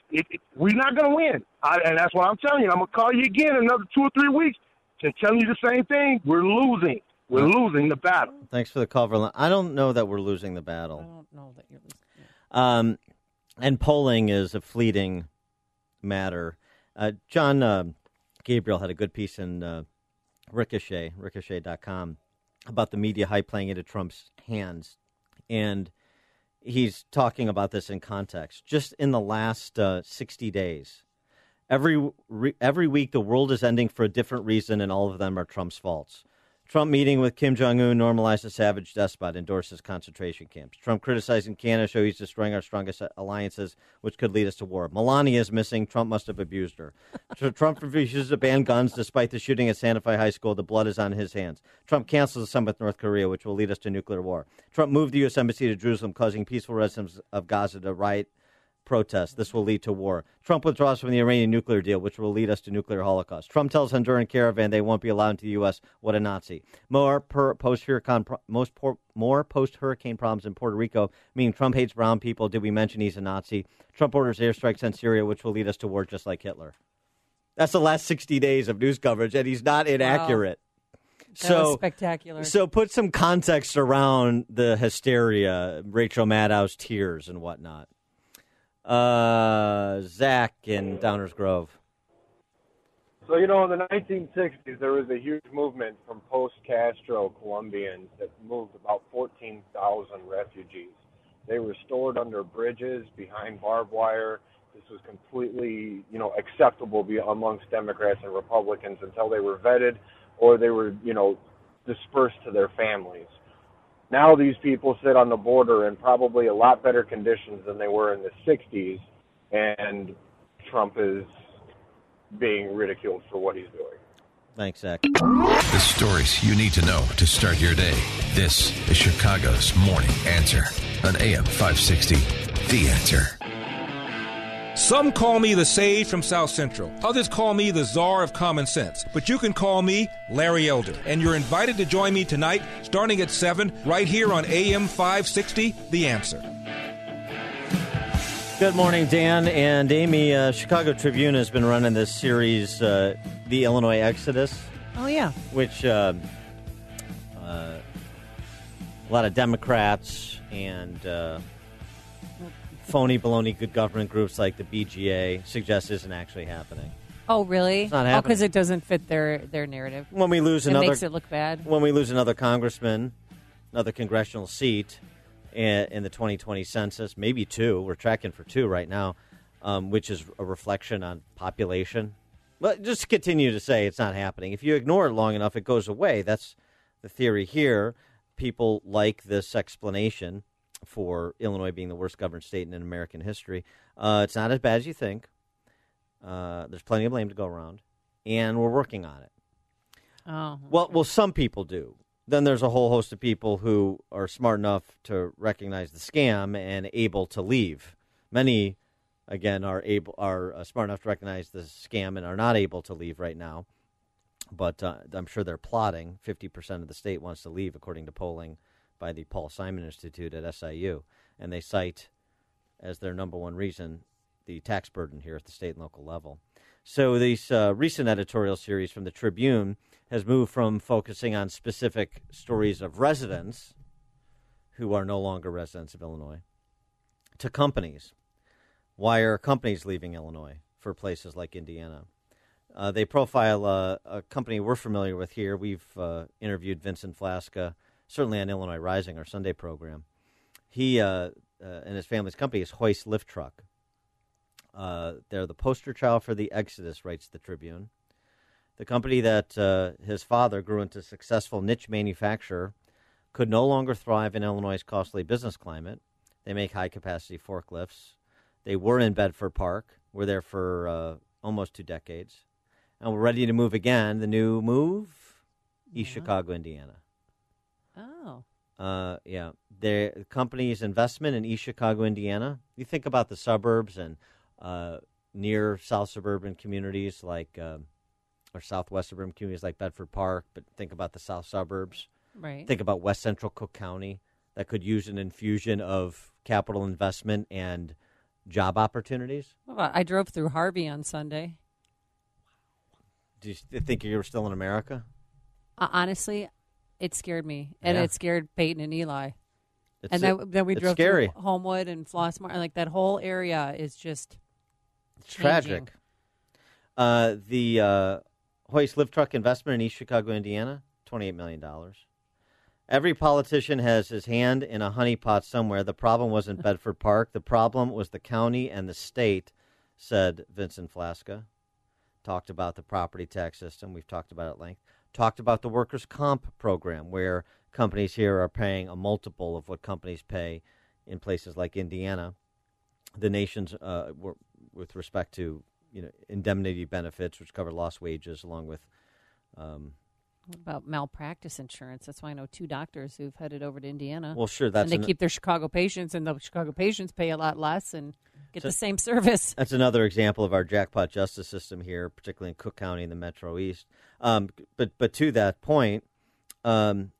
[SPEAKER 9] it, it, we're not going to win. I, and that's what I'm telling you. I'm going to call you again in another two or three weeks and telling you the same thing. We're losing. We're losing the battle.
[SPEAKER 1] Thanks for the call, Verlin. I don't know that we're losing the battle.
[SPEAKER 4] I don't know that you're losing.
[SPEAKER 1] Um, and polling is a fleeting matter. Uh, John uh, Gabriel had a good piece in uh, Ricochet, ricochet dot com, about the media hype playing into Trump's hands. And he's talking about this in context. Just in the last uh, sixty days, every re- every week the world is ending for a different reason, and all of them are Trump's faults. Trump meeting with Kim Jong-un normalized a savage despot, endorses concentration camps. Trump criticizing Canada show he's destroying our strongest alliances, which could lead us to war. Melania is missing. Trump must have abused her. Trump refuses to ban guns despite the shooting at Santa Fe High School. The blood is on his hands. Trump cancels the summit with North Korea, which will lead us to nuclear war. Trump moved the U S embassy to Jerusalem, causing peaceful residents of Gaza to riot, protest. This will lead to war. Trump withdraws from the Iranian nuclear deal, which will lead us to nuclear holocaust. Trump tells Honduran caravan they won't be allowed into the U S. What a Nazi. More per post-hurricane, most por, more post-hurricane problems in Puerto Rico, meaning Trump hates brown people. Did we mention he's a Nazi? Trump orders airstrikes on Syria, which will lead us to war just like Hitler. That's the last sixty days of news coverage, and he's not inaccurate.
[SPEAKER 4] Wow. That
[SPEAKER 1] So
[SPEAKER 4] was spectacular.
[SPEAKER 1] So put some context around the hysteria, Rachel Maddow's tears and whatnot. Uh, Zach in Downers Grove.
[SPEAKER 5] So, you know, in the nineteen sixties, there was a huge movement from post-Castro Colombians that moved about fourteen thousand refugees. They were stored under bridges, behind barbed wire. This was completely, you know, acceptable amongst Democrats and Republicans until they were vetted or they were, you know, dispersed to their families. Now these people sit on the border in probably a lot better conditions than they were in the sixties, and Trump is being ridiculed for what he's doing.
[SPEAKER 1] Thanks, Zach.
[SPEAKER 2] The stories you need to know to start your day. This is Chicago's Morning Answer on A M five sixty, The Answer.
[SPEAKER 20] Some call me the sage from South Central. Others call me the czar of common sense. But you can call me Larry Elder. And you're invited to join me tonight, starting at seven, right here on A M five sixty, The Answer.
[SPEAKER 1] Good morning, Dan and Amy. Uh, Chicago Tribune has been running this series, uh, The Illinois Exodus.
[SPEAKER 4] Oh, yeah.
[SPEAKER 1] Which uh, uh, a lot of Democrats and uh, phony, baloney, good government groups like the B G A suggest isn't actually happening.
[SPEAKER 4] Oh, really?
[SPEAKER 1] It's not
[SPEAKER 4] Oh,
[SPEAKER 1] happening.
[SPEAKER 4] because it doesn't fit their, their narrative.
[SPEAKER 1] When we lose
[SPEAKER 4] it
[SPEAKER 1] another,
[SPEAKER 4] makes it look bad.
[SPEAKER 1] When we lose another congressman, another congressional seat in, in the twenty twenty census, maybe two. We're tracking for two right now, um, which is a reflection on population. But just continue to say it's not happening. If you ignore it long enough, it goes away. That's the theory here. People like this explanation for Illinois being the worst governed state in American history. Uh, it's not as bad as you think. Uh, there's plenty of blame to go around, and we're working on it.
[SPEAKER 4] Oh.
[SPEAKER 1] Well, well, some people do. Then there's a whole host of people who are smart enough to recognize the scam and able to leave. Many, again, are able are uh, smart enough to recognize the scam and are not able to leave right now. But uh, I'm sure they're plotting. fifty percent of the state wants to leave, according to polling by the Paul Simon Institute at S I U. And they cite as their number one reason the tax burden here at the state and local level. So this uh, recent editorial series from the Tribune has moved from focusing on specific stories of residents who are no longer residents of Illinois to companies. Why are companies leaving Illinois for places like Indiana? Uh, they profile uh, a company we're familiar with here. We've uh, interviewed Vincent Flasca, certainly on Illinois Rising, our Sunday program. He uh, uh, and his family's company is Hoist Lift Truck. Uh, they're the poster child for the Exodus, writes the Tribune. The company that uh, his father grew into a successful niche manufacturer could no longer thrive in Illinois' costly business climate. They make high-capacity forklifts. They were in Bedford Park. Were there for uh, almost two decades. And we're ready to move again. The new move, East
[SPEAKER 4] Yeah.
[SPEAKER 1] Chicago, Indiana.
[SPEAKER 4] Oh.
[SPEAKER 1] Uh, yeah. The company's investment in East Chicago, Indiana, you think about the suburbs and uh, near South suburban communities like, uh, or Southwest suburban communities like Bedford Park, but think about the South suburbs.
[SPEAKER 4] Right.
[SPEAKER 1] Think about West Central Cook County that could use an infusion of capital investment and job opportunities?
[SPEAKER 6] Well, I drove through Harvey on Sunday.
[SPEAKER 1] Do you think you were still in America?
[SPEAKER 6] Uh, honestly, it scared me, and
[SPEAKER 1] Yeah.
[SPEAKER 6] it scared Peyton and Eli.
[SPEAKER 1] It's
[SPEAKER 6] and then,
[SPEAKER 1] it-
[SPEAKER 6] then we
[SPEAKER 1] it's
[SPEAKER 6] drove
[SPEAKER 1] scary.
[SPEAKER 6] through Homewood and Flossmoor. Like that whole area is just
[SPEAKER 1] It's
[SPEAKER 6] changing.
[SPEAKER 1] tragic. Uh, the uh, Hoist lift truck investment in East Chicago, Indiana, twenty-eight million dollars. Every politician has his hand in a honeypot somewhere. The problem wasn't Bedford Park. The problem was the county and the state, said Vincent Flasca. Talked about the property tax system. We've talked about it at length. Talked about the workers' comp program, where companies here are paying a multiple of what companies pay in places like Indiana. The nation's, uh, were, with respect to you know indemnity benefits, which cover lost wages, along with um,
[SPEAKER 6] What about malpractice insurance? That's why I know two doctors who've headed over to Indiana.
[SPEAKER 1] Well, sure, that's
[SPEAKER 6] and they
[SPEAKER 1] an-
[SPEAKER 6] keep their Chicago patients, and the Chicago patients pay a lot less and get
[SPEAKER 1] So-
[SPEAKER 6] the same service.
[SPEAKER 1] That's another example of our jackpot justice system here, particularly in Cook County and the Metro East. Um, but but to that point, um,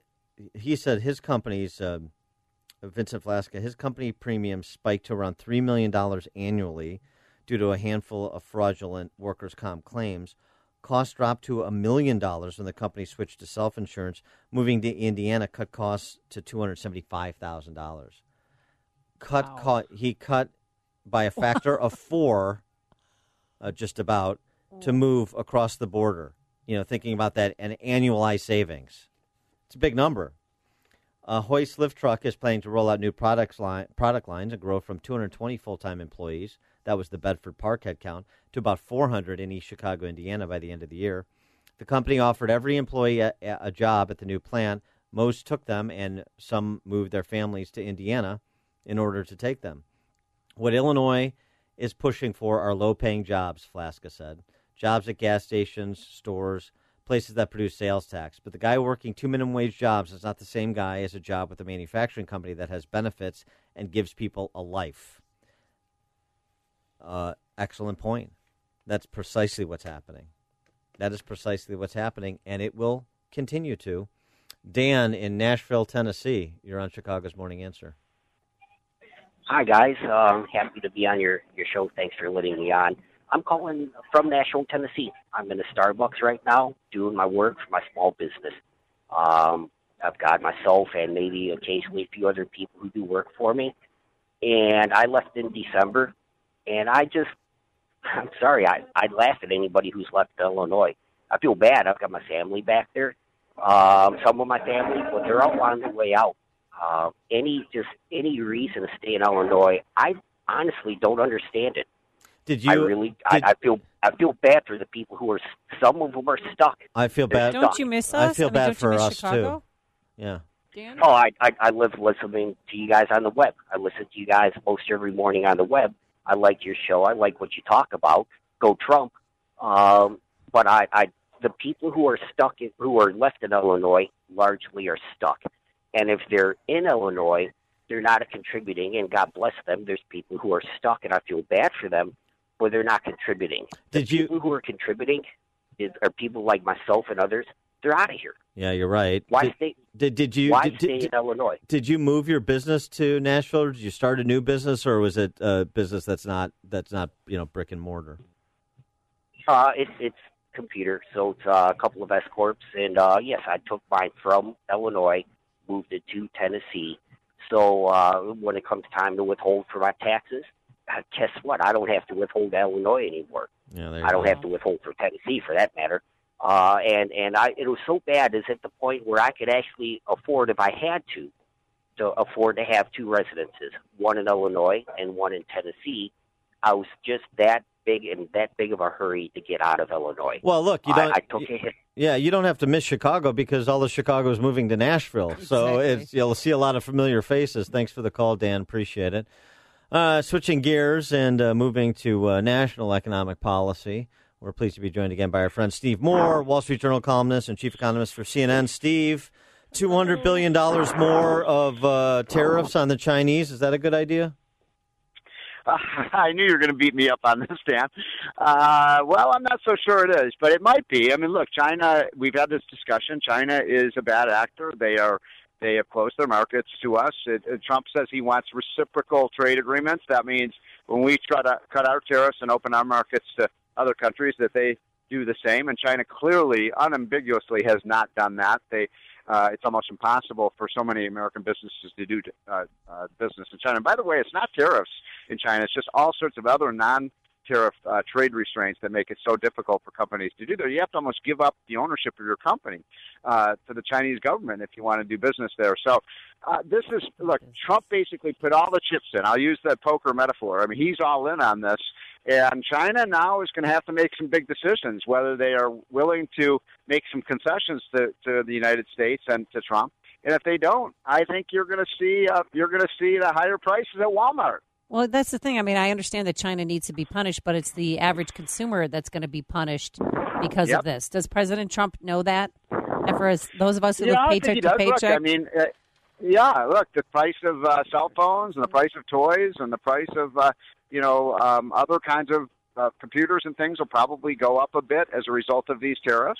[SPEAKER 1] he said his company's, um, Vincent Flasca, his company premiums spiked to around three million dollars annually due to a handful of fraudulent workers' comp claims. Costs dropped to a million dollars when the company switched to self-insurance. Moving to Indiana cut costs to two hundred seventy-five thousand dollars. Cut,
[SPEAKER 6] Wow.
[SPEAKER 1] co- he cut by a factor of four, uh, just about, to move across the border. You know, thinking about that and annualized savings. It's a big number. Uh, Hoist Lift Truck is planning to roll out new products line, product lines and grow from two hundred twenty full-time employees, that was the Bedford Park headcount, to about four hundred in East Chicago, Indiana by the end of the year. The company offered every employee a, a job at the new plant. Most took them, and some moved their families to Indiana in order to take them. What Illinois is pushing for are low-paying jobs, Flasca said. Jobs at gas stations, stores, places that produce sales tax. But the guy working two minimum wage jobs is not the same guy as a job with a manufacturing company that has benefits and gives people a life. Uh, excellent point. That's precisely what's happening. That is precisely what's happening, and it will continue to. Dan in Nashville, Tennessee, you're on Chicago's Morning Answer.
[SPEAKER 7] Hi, guys. Um, happy to be on your, your show. Thanks for letting me on. I'm calling from Nashville, Tennessee. I'm in a Starbucks right now doing my work for my small business. Um, I've got myself and maybe occasionally a few other people who do work for me. And I left in December, and I just, I'm sorry, I, I laugh at anybody who's left Illinois. I feel bad. I've got my family back there, um, some of my family, but they're all on their way out. Uh, any just any reason to stay in Illinois, I honestly don't understand it.
[SPEAKER 1] Did you?
[SPEAKER 7] I really,
[SPEAKER 1] did-
[SPEAKER 7] I, I feel, I feel bad for the people who are. Some of them are stuck.
[SPEAKER 1] I feel
[SPEAKER 7] They're
[SPEAKER 1] bad.
[SPEAKER 7] stuck.
[SPEAKER 1] I feel bad for us too. Yeah.
[SPEAKER 7] Oh, I, I, I live listening to you guys on the web. I listen to you guys most every morning on the web. I like your show. I like what you talk about. Go Trump. Um, but I, I, the people who are stuck, in, who are left in Illinois, largely are stuck. And if they're in Illinois, they're not contributing, and God bless them. There's people who are stuck, and I feel bad for them, but they're not contributing.
[SPEAKER 1] Did
[SPEAKER 7] the
[SPEAKER 1] you?
[SPEAKER 7] People who are contributing is, are people like myself and others. They're out of here.
[SPEAKER 1] Yeah, you're right.
[SPEAKER 7] Why
[SPEAKER 1] did,
[SPEAKER 7] stay?
[SPEAKER 1] Did, did you?
[SPEAKER 7] Why
[SPEAKER 1] did,
[SPEAKER 7] stay
[SPEAKER 1] did,
[SPEAKER 7] in Illinois?
[SPEAKER 1] Did you move your business to Nashville, or did you start a new business, or was it a business that's not that's not you know brick and mortar?
[SPEAKER 7] Uh, it's it's computer, so it's uh, a couple of S corps, and uh, yes, I took mine from Illinois, moved it to Tennessee. So uh, when it comes time to withhold for my taxes, uh, guess what? I don't have to withhold Illinois anymore.
[SPEAKER 1] Yeah, there you
[SPEAKER 7] I don't
[SPEAKER 1] go.
[SPEAKER 7] have to withhold for Tennessee, for that matter. Uh, and and I, it was so bad is at the point where I could actually afford, if I had to, to afford to have two residences, one in Illinois and one in Tennessee. I was just that big in that big of a hurry to get out of Illinois.
[SPEAKER 1] Well, look, you don't.
[SPEAKER 7] I, I took a hit.
[SPEAKER 1] Yeah, you don't have to miss Chicago because all of Chicago is moving to Nashville. So
[SPEAKER 7] Exactly.
[SPEAKER 1] it's you'll see a lot of familiar faces. Thanks for the call, Dan. Appreciate it. Uh, switching gears and uh, moving to uh, national economic policy. We're pleased to be joined again by our friend Steve Moore, Wall Street Journal columnist and chief economist for C N N. Steve, two hundred billion dollars more of uh, tariffs on the Chinese. Is that a good idea?
[SPEAKER 21] Uh, I knew you were going to beat me up on this, Dan. Uh, well, I'm not so sure it is, but it might be. I mean, look, China, we've had this discussion. China is a bad actor. They are, they have closed their markets to us. It, it, Trump says he wants reciprocal trade agreements. That means when we try to cut our tariffs and open our markets to other countries, that they do the same. And China clearly, unambiguously, has not done that. They, uh, it's almost impossible for so many American businesses to do uh, uh, business in China. And by the way, it's not tariffs in China. It's just all sorts of other non-tariff uh, trade restraints that make it so difficult for companies to do that. You have to almost give up the ownership of your company uh, to the Chinese government if you want to do business there. So uh, this is, look, Trump basically put all the chips in. I'll use that poker metaphor. I mean, he's all in on this. And China now is going to have to make some big decisions, whether they are willing to make some concessions to, to the United States and to Trump. And if they don't, I think you're going to see uh, you're going to see the higher prices at Walmart.
[SPEAKER 6] Well, that's the thing. I mean, I understand that China needs to be punished, but it's the average consumer that's going to be punished because
[SPEAKER 21] Yep.
[SPEAKER 6] of this. Does President Trump know that? And for us, those of us who
[SPEAKER 21] Yeah,
[SPEAKER 6] live
[SPEAKER 21] I think
[SPEAKER 6] paycheck
[SPEAKER 21] he
[SPEAKER 6] to
[SPEAKER 21] does.
[SPEAKER 6] paycheck,
[SPEAKER 21] Look, I mean, uh, yeah, look, the price of uh, cell phones and the price of toys and the price of, uh, you know, um, other kinds of uh, computers and things will probably go up a bit as a result of these tariffs.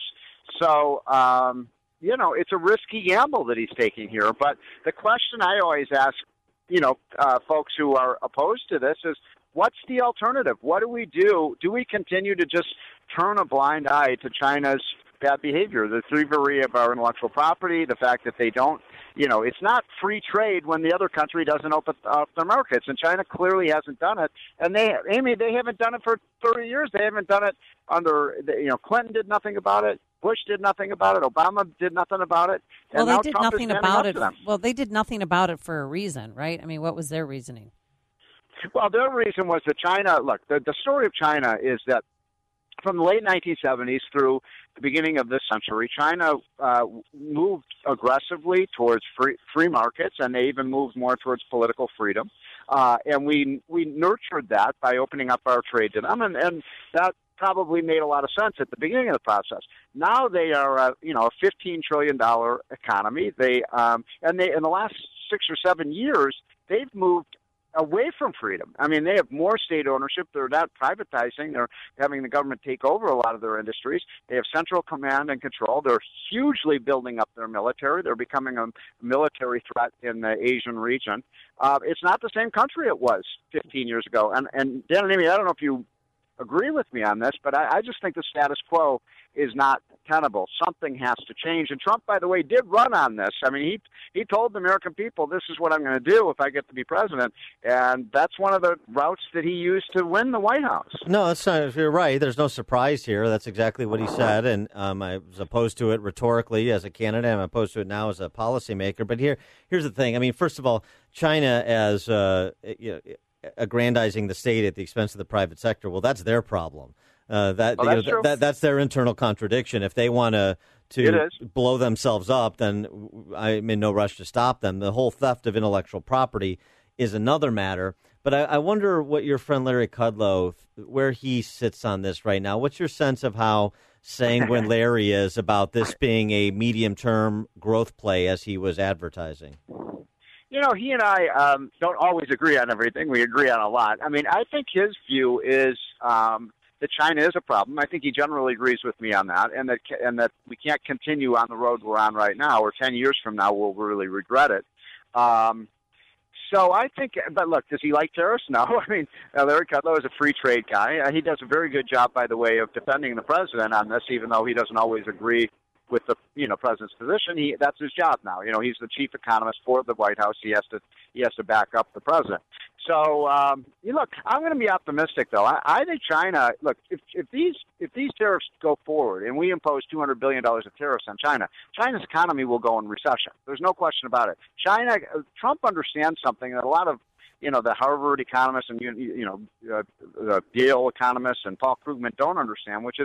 [SPEAKER 21] So, um, you know, it's a risky gamble that he's taking here. But the question I always ask, you know, uh, folks who are opposed to this is, what's the alternative? What do we do? Do we continue to just turn a blind eye to China's bad behavior, the thievery of our intellectual property, the fact that they don't, you know, it's not free trade when the other country doesn't open up their markets, and China clearly hasn't done it. And they, Amy, they haven't done it for thirty years. They haven't done it under, you know, Clinton did nothing about it. Bush did nothing about it. Obama did nothing about it.
[SPEAKER 6] well,
[SPEAKER 21] And
[SPEAKER 6] they
[SPEAKER 21] now
[SPEAKER 6] did
[SPEAKER 21] Trump is
[SPEAKER 6] nothing
[SPEAKER 21] standing
[SPEAKER 6] about
[SPEAKER 21] up
[SPEAKER 6] it.
[SPEAKER 21] to them.
[SPEAKER 6] Well, they did nothing about it for a reason, right? I mean, what was their reasoning?
[SPEAKER 21] Well, their reason was that China, look, the, the story of China is that from the late nineteen seventies through the beginning of this century, China uh, moved aggressively towards free, free markets, and they even moved more towards political freedom. Uh, and we we nurtured that by opening up our trade to them, and, and that probably made a lot of sense at the beginning of the process. Now they are, uh, you know, a fifteen trillion dollars economy. They um, and they in the last six or seven years, they've moved away from freedom. I mean, they have more state ownership. They're not privatizing. They're having the government take over a lot of their industries. They have central command and control. They're hugely building up their military. They're becoming a military threat in the Asian region. Uh, it's not the same country it was fifteen years ago. And, and Dan and Amy, I don't know if you agree with me on this, but I, I just think the status quo is not tenable. Something has to change. And Trump, by the way, did run on this. I mean, he he told the American people, this is what I'm going to do if I get to be president. And that's one of the routes that he used to win the White House.
[SPEAKER 1] No, that's not, you're right. There's no surprise here. That's exactly what he said. And um, I was opposed to it rhetorically as a candidate. I'm opposed to it now as a policymaker. But here, here's the thing. I mean, first of all, China as uh, you know, aggrandizing the state at the expense of the private sector, well, that's their problem. Uh, that,
[SPEAKER 21] Oh,
[SPEAKER 1] you know,
[SPEAKER 21] that's true.
[SPEAKER 1] that that's their internal contradiction. If they want to
[SPEAKER 21] It
[SPEAKER 1] to
[SPEAKER 21] is.
[SPEAKER 1] blow themselves up, then I'm in no rush to stop them. The whole theft of intellectual property is another matter. But I, I wonder what your friend Larry Kudlow, where he sits on this right now. What's your sense of how sanguine Larry is about this being a medium-term growth play as he was advertising?
[SPEAKER 21] You know, he and I um, don't always agree on everything. We agree on a lot. I mean, I think his view is um, that China is a problem. I think he generally agrees with me on that, and that and that we can't continue on the road we're on right now, or ten years from now we'll really regret it. Um, so I think, but look, does he like tariffs? No. I mean, uh, Larry Kudlow is a free trade guy. Uh, he does a very good job, by the way, of defending the president on this, even though he doesn't always agree with the you know president's position. He that's his job now. You know, he's the chief economist for the White House. He has to he has to back up the president. So um, you look, I'm going to be optimistic though. I, I think China. Look, if if these if these tariffs go forward and we impose two hundred billion dollars of tariffs on China, China's economy will go in recession. There's no question about it. China, Trump understands something that a lot of you know the Harvard economists and you you know uh, the Yale economists and Paul Krugman don't understand, which is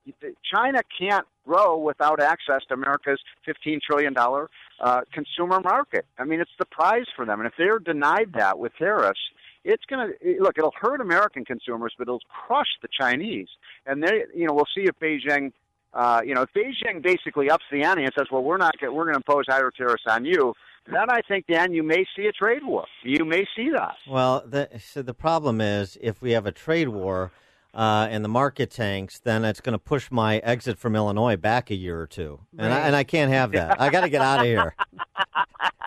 [SPEAKER 21] China can't grow without access to America's fifteen trillion dollars uh, consumer market. I mean, it's the prize for them. And if they're denied that with tariffs, it's going to, look, it'll hurt American consumers, but it'll crush the Chinese. And they, you know, we'll see if Beijing, uh, you know, if Beijing basically ups the ante and says, well, we're not, we're going to impose higher tariffs on you, then I think, Dan, you may see a trade war. You may see that.
[SPEAKER 1] Well, the, so the problem is if we have a trade war, Uh, and the market tanks, then it's going to push my exit from Illinois back a year or two. And,
[SPEAKER 21] Right.
[SPEAKER 1] I, and I can't have that. I got to get out of here.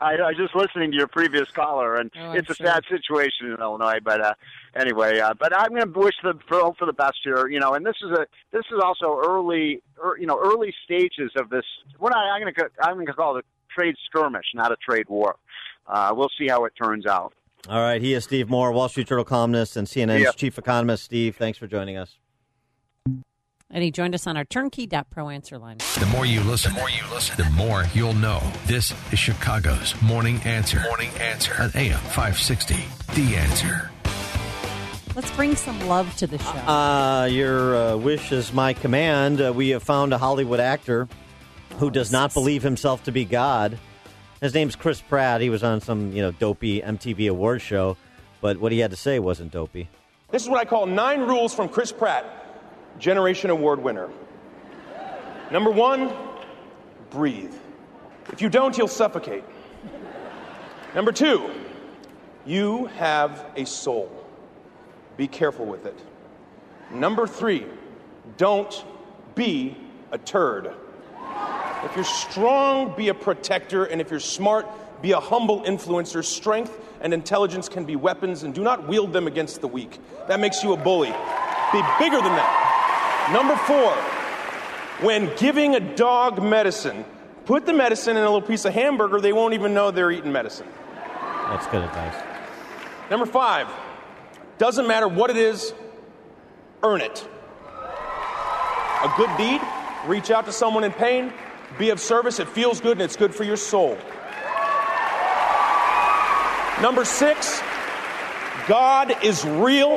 [SPEAKER 21] I, I was just listening to your previous caller, and
[SPEAKER 6] Oh,
[SPEAKER 21] it's
[SPEAKER 6] I'm
[SPEAKER 21] a
[SPEAKER 6] sure.
[SPEAKER 21] sad situation in Illinois. But uh, anyway, uh, but I'm going to wish the for, hope for the best here. You know, and this is a this is also early, er, you know, early stages of this. What I, I'm going to I'm going to call it a trade skirmish, not a trade war. Uh, we'll see how it turns out.
[SPEAKER 1] All right, he is Steve Moore, Wall Street Journal columnist and C N N's
[SPEAKER 21] Yeah.
[SPEAKER 1] chief economist. Steve, thanks for joining us.
[SPEAKER 6] And he joined us on our turnkey dot pro answer line.
[SPEAKER 2] The more you listen, the more you listen, the more you'll know. This is Chicago's Morning Answer. Morning Answer on A M five sixty. The Answer.
[SPEAKER 6] Let's bring some love to the show.
[SPEAKER 1] Uh, your uh, wish is my command. Uh, we have found a Hollywood actor who does not believe himself to be God. His name's Chris Pratt. He was on some, you know, dopey M T V award show, but what he had to say wasn't dopey.
[SPEAKER 8] This is what I call nine rules from Chris Pratt, Generation Award winner. Number one, breathe. If you don't, you'll suffocate. Number two, you have a soul. Be careful with it. Number three, don't be a turd. If you're strong, be a protector, and if you're smart, be a humble influencer. Strength and intelligence can be weapons, and do not wield them against the weak. That makes you a bully. Be bigger than that. Number four, when giving a dog medicine, put the medicine in a little piece of hamburger. They won't even know they're eating medicine.
[SPEAKER 1] That's good advice.
[SPEAKER 8] Number five, doesn't matter what it is, earn it. A good deed, reach out to someone in pain, be of service. It feels good and it's good for your soul. Number six, God is real.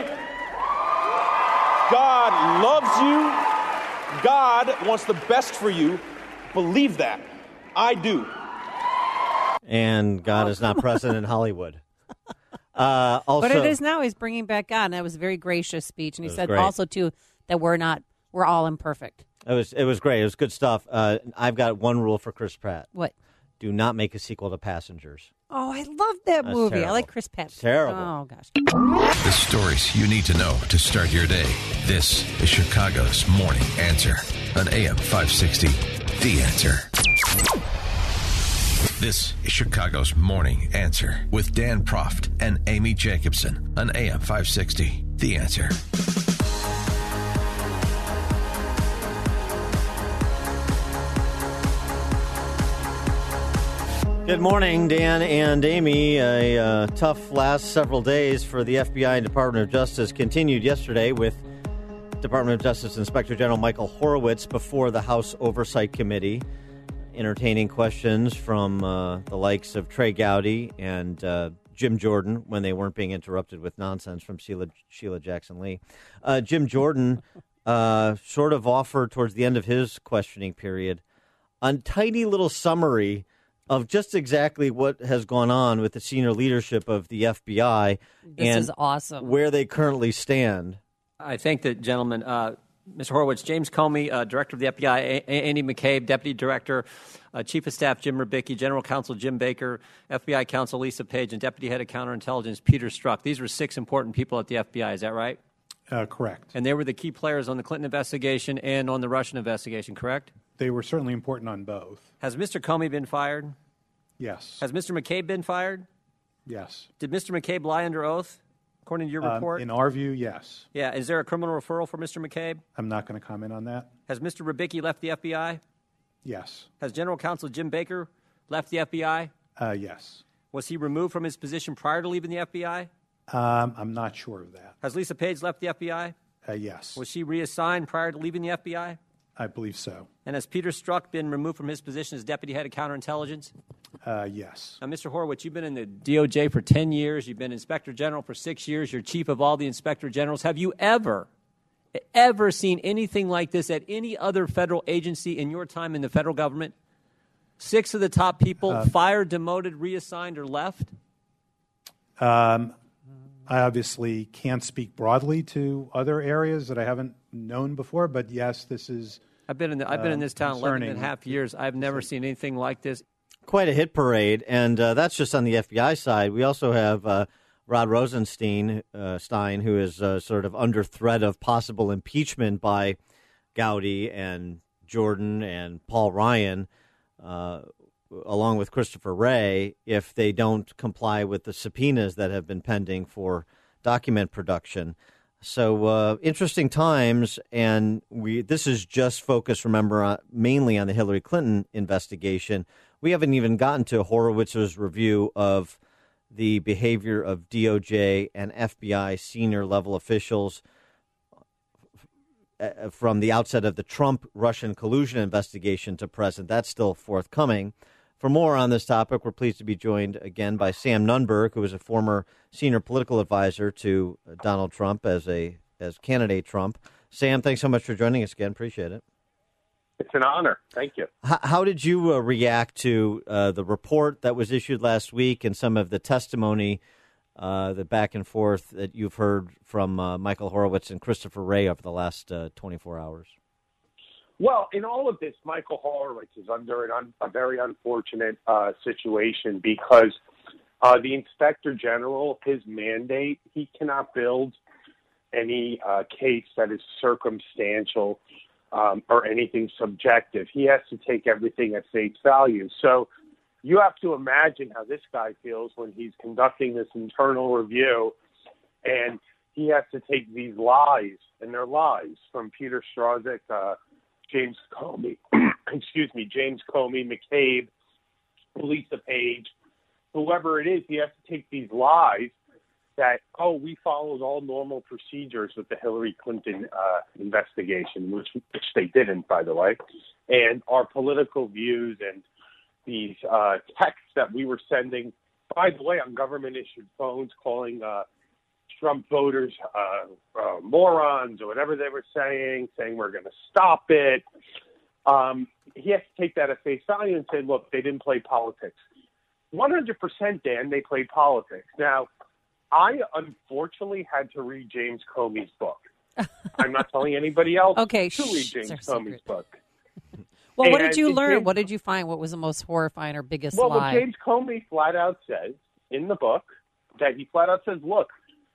[SPEAKER 8] God loves you. God wants the best for you. Believe that. I do.
[SPEAKER 1] And God is not present in Hollywood. Uh, also,
[SPEAKER 6] but it is now. He's bringing back God, and that was a very gracious speech. And he
[SPEAKER 1] It was
[SPEAKER 6] said
[SPEAKER 1] great.
[SPEAKER 6] also too that we're not, we're all imperfect.
[SPEAKER 1] It was it was great. It was good stuff. Uh, I've got one rule for Chris Pratt.
[SPEAKER 6] What?
[SPEAKER 1] Do not make a sequel to Passengers.
[SPEAKER 6] Oh, I love that
[SPEAKER 1] That's
[SPEAKER 6] movie. I
[SPEAKER 1] terrible.
[SPEAKER 6] like Chris Pratt.
[SPEAKER 1] It's terrible.
[SPEAKER 6] Oh gosh.
[SPEAKER 2] The stories you need to know to start your day. This is Chicago's Morning Answer on A M five sixty. The Answer. This is Chicago's Morning Answer with Dan Proft and Amy Jacobson on A M five sixty. The Answer.
[SPEAKER 1] Good morning, Dan and Amy. A uh, tough last several days for the F B I and Department of Justice continued yesterday with Department of Justice Inspector General Michael Horowitz before the House Oversight Committee, entertaining questions from uh, the likes of Trey Gowdy and uh, Jim Jordan when they weren't being interrupted with nonsense from Sheila, Sheila Jackson Lee. Uh, Jim Jordan uh, sort of offered towards the end of his questioning period a tiny little summary of just exactly what has gone on with the senior leadership of the F B I
[SPEAKER 6] This
[SPEAKER 1] and
[SPEAKER 6] is awesome.
[SPEAKER 1] where they currently stand.
[SPEAKER 10] I thank the gentleman, uh, Mister Horowitz, James Comey, uh, Director of the F B I, A- Andy McCabe, Deputy Director, uh, Chief of Staff Jim Rubicki, General Counsel Jim Baker, F B I Counsel Lisa Page, and Deputy Head of Counterintelligence Peter Strzok. These were six important people at the F B I. Is that right?
[SPEAKER 11] Uh, correct.
[SPEAKER 10] And they were the key players on the Clinton investigation and on the Russian investigation, correct?
[SPEAKER 11] They were certainly important on both.
[SPEAKER 10] Has Mister Comey been fired?
[SPEAKER 11] Yes.
[SPEAKER 10] Has Mister McCabe been fired?
[SPEAKER 11] Yes.
[SPEAKER 10] Did Mister McCabe lie under oath, according to your
[SPEAKER 11] Um,
[SPEAKER 10] report?
[SPEAKER 11] in our view, yes.
[SPEAKER 10] Yeah. Is there a criminal referral for Mister McCabe?
[SPEAKER 11] I'm not going to comment on that.
[SPEAKER 10] Has Mister Rubicki left the F B I?
[SPEAKER 11] Yes.
[SPEAKER 10] Has General Counsel Jim Baker left the F B I?
[SPEAKER 11] Uh, yes.
[SPEAKER 10] Was he removed from his position prior to leaving the F B I?
[SPEAKER 11] Um, I'm not sure of that.
[SPEAKER 10] Has Lisa Page left the F B I?
[SPEAKER 11] Uh, yes.
[SPEAKER 10] Was she reassigned prior to leaving the F B I?
[SPEAKER 11] I believe so.
[SPEAKER 10] And has Peter Strzok been removed from his position as Deputy Head of Counterintelligence?
[SPEAKER 11] Uh, yes.
[SPEAKER 10] Now, Mister Horowitz, you've been in the D O J for ten years. You've been Inspector General for six years. You're chief of all the Inspector Generals. Have you ever, ever seen anything like this at any other federal agency in your time in the federal government? Six of the top people
[SPEAKER 11] Uh,
[SPEAKER 10] fired, demoted, reassigned, or left?
[SPEAKER 11] Um, I obviously can't speak broadly to other areas that I haven't known before, but yes, this is.
[SPEAKER 10] I've been in the, I've been in this town eleven and a half years. I've never seen anything like this.
[SPEAKER 1] Quite a hit parade, and uh, that's just on the F B I side. We also have uh, Rod Rosenstein, uh, Stein, who is uh, sort of under threat of possible impeachment by Gowdy and Jordan and Paul Ryan. Uh, along with Christopher Wray, if they don't comply with the subpoenas that have been pending for document production. So uh, interesting times, and we this is just focused, remember, uh, mainly on the Hillary Clinton investigation. We haven't even gotten to Horowitz's review of the behavior of D O J and F B I senior level officials uh, from the outset of the Trump-Russian collusion investigation to present. That's still forthcoming. For more on this topic, we're pleased to be joined again by Sam Nunberg, who is a former senior political advisor to Donald Trump as a as candidate Trump. Sam, thanks so much for joining us again. Appreciate it.
[SPEAKER 13] It's an honor. Thank you.
[SPEAKER 1] How, how did you uh, react to uh, the report that was issued last week and some of the testimony, uh, the back and forth that you've heard from uh, Michael Horowitz and Christopher Wray over the last uh, twenty-four hours?
[SPEAKER 13] Well, in all of this, Michael Horowitz is under an un- a very unfortunate uh, situation because uh, the Inspector General, his mandate, he cannot build any uh, case that is circumstantial um, or anything subjective. He has to take everything at face value. So you have to imagine how this guy feels when he's conducting this internal review and he has to take these lies, and they're lies, from Peter Strzok, uh, James Comey, excuse me, James Comey, McCabe, Lisa Page, whoever it is, he has to take these lies that, oh, we followed all normal procedures with the Hillary Clinton uh, investigation, which, which they didn't, by the way, and our political views and these uh, texts that we were sending, by the way, on government-issued phones, calling uh, Trump voters uh, uh, morons or whatever they were saying, saying we're going to stop it. Um, he has to take that at face value and say, look, they didn't play politics. one hundred percent, Dan, they played politics. Now, I unfortunately had to read James Comey's book. I'm not telling anybody else
[SPEAKER 6] okay,
[SPEAKER 13] to read
[SPEAKER 6] shh,
[SPEAKER 13] James
[SPEAKER 6] Comey's
[SPEAKER 13] secret. book.
[SPEAKER 6] Well, what
[SPEAKER 13] And
[SPEAKER 6] did you learn?
[SPEAKER 13] James,
[SPEAKER 6] what did you find? What was the most horrifying or biggest
[SPEAKER 13] well,
[SPEAKER 6] lie?
[SPEAKER 13] Well, James Comey flat out says in the book that he flat out says, look,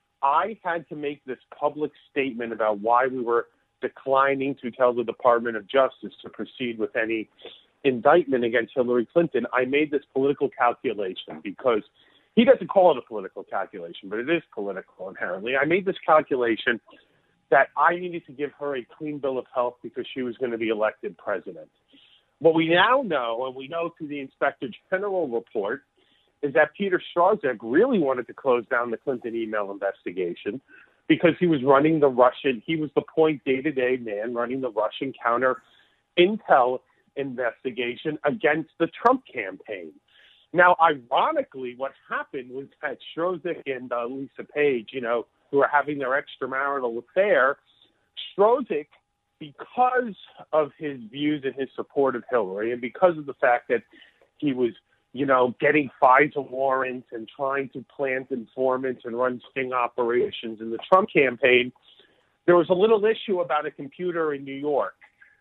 [SPEAKER 13] I had to make this public statement about why we were declining to tell the Department of Justice to proceed with any indictment against Hillary Clinton. I made this political calculation because he doesn't call it a political calculation, but it is political inherently. I made this calculation that I needed to give her a clean bill of health because she was going to be elected president. What we now know, and we know through the Inspector General report, is that Peter Strzok really wanted to close down the Clinton email investigation because he was running the Russian, he was the point day-to-day man running the Russian counter intel investigation against the Trump campaign. Now, ironically, what happened was that Strzok and uh, Lisa Page, you know, who were having their extramarital affair, Strzok, because of his views and his support of Hillary and because of the fact that he was you know, getting FISA warrants and trying to plant informants and run sting operations in the Trump campaign, there was a little issue about a computer in New York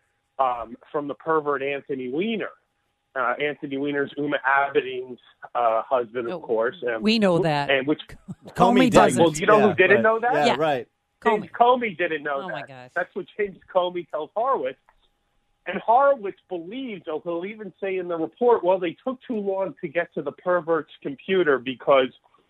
[SPEAKER 13] um, from the pervert Anthony Weiner. Uh, Anthony Weiner's Uma Abedin's uh, husband, of course. Um,
[SPEAKER 6] we know that.
[SPEAKER 13] And which
[SPEAKER 6] Comey doesn't.
[SPEAKER 13] Well, you know
[SPEAKER 1] yeah,
[SPEAKER 13] who didn't
[SPEAKER 1] right.
[SPEAKER 13] know that?
[SPEAKER 1] Yeah,
[SPEAKER 6] yeah.
[SPEAKER 1] right.
[SPEAKER 13] James Comey, Comey didn't know
[SPEAKER 6] oh
[SPEAKER 13] that.
[SPEAKER 6] My gosh.
[SPEAKER 13] That's what James Comey tells Horowitz. And Horowitz believes, or he'll even say in the report, well, they took too long to get to the pervert's computer because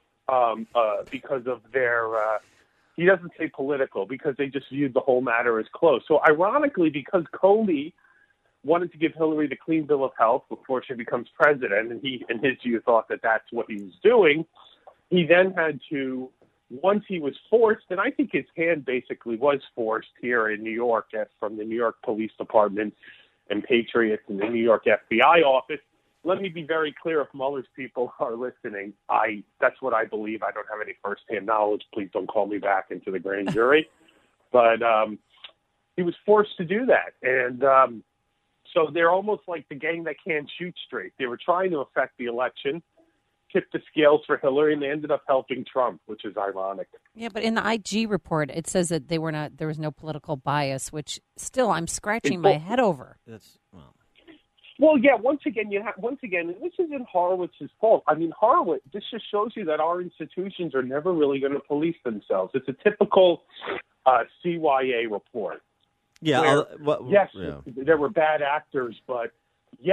[SPEAKER 13] um, uh, because of their, uh, he doesn't say political, because they just viewed the whole matter as closed. So ironically, because Comey wanted to give Hillary the clean bill of health before she becomes president, and he, in his view, thought that that's what he was doing, he then had to, once he was forced, and I think his hand basically was forced here in New York at, from the New York Police Department and Patriots and the New York F B I office. Let me be very clear, if Mueller's people are listening, I that's what I believe. I don't have any firsthand knowledge. Please don't call me back into the grand jury. But um, he was forced to do that. And um, so they're almost like the gang that can't shoot straight. They were trying to affect the election, tip the scales for Hillary, and they ended up helping Trump, which is ironic.
[SPEAKER 6] Yeah, but in the I G report, it says that they were not. There was no political bias, which still I'm scratching
[SPEAKER 13] It's,
[SPEAKER 6] my head over.
[SPEAKER 1] That's well.
[SPEAKER 13] Well, yeah. Once again, you have once again, and this isn't Horowitz's fault. I mean, Horowitz. This just shows you that our institutions are never really going to police themselves. It's a typical uh, C Y A report.
[SPEAKER 1] Yeah.
[SPEAKER 13] Where,
[SPEAKER 1] I'll, well,
[SPEAKER 13] yes,
[SPEAKER 1] yeah.
[SPEAKER 13] there were bad actors, but yes,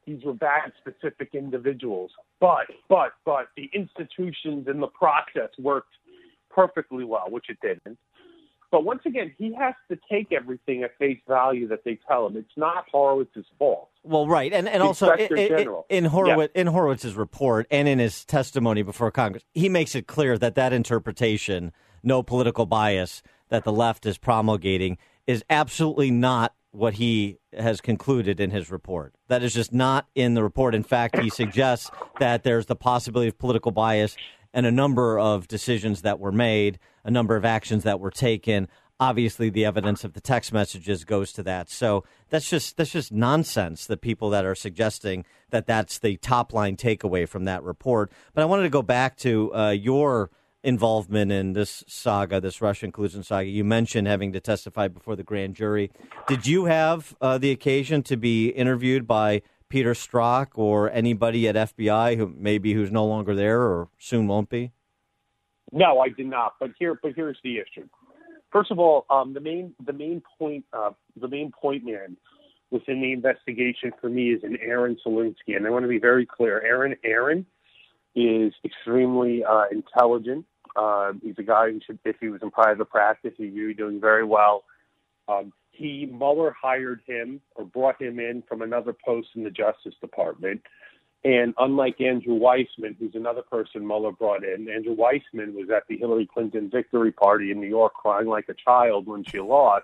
[SPEAKER 13] these were bad specific individuals. But, but, but the institutions and the process worked perfectly well, which it didn't. But once again, he has to take everything at face value that they tell him. It's not Horowitz's fault.
[SPEAKER 1] Well, right, and and
[SPEAKER 13] The
[SPEAKER 1] also
[SPEAKER 13] Inspector
[SPEAKER 1] in, in,
[SPEAKER 13] General.
[SPEAKER 1] in Horowitz,
[SPEAKER 13] Yeah.
[SPEAKER 1] in Horowitz's report and in his testimony before Congress, he makes it clear that that interpretation, no political bias, that the left is promulgating, is absolutely not what he has concluded in his report. That is just not in the report. In fact, he suggests that there's the possibility of political bias and a number of decisions that were made, a number of actions that were taken. Obviously, the evidence of the text messages goes to that. So that's just that's just nonsense, the people that are suggesting that that's the top line takeaway from that report. But I wanted to go back to uh, your involvement in this saga, this Russian collusion saga. You mentioned having to testify before the grand jury. Did you have uh, the occasion to be interviewed by Peter Strzok or anybody at F B I who maybe who's no longer there or soon won't be?
[SPEAKER 13] No, I did not. But here, but here's the issue. First of all, um, the main the main point uh, the main point man within the investigation for me is an Aaron Solinsky, and I want to be very clear. Aaron Aaron is extremely uh, intelligent. Uh, he's a guy who should, if he was in private practice, he'd be doing very well. Um, he Mueller hired him or brought him in from another post in the Justice Department. And unlike Andrew Weissman, who's another person Mueller brought in, Andrew Weissman was at the Hillary Clinton victory party in New York crying like a child when she lost.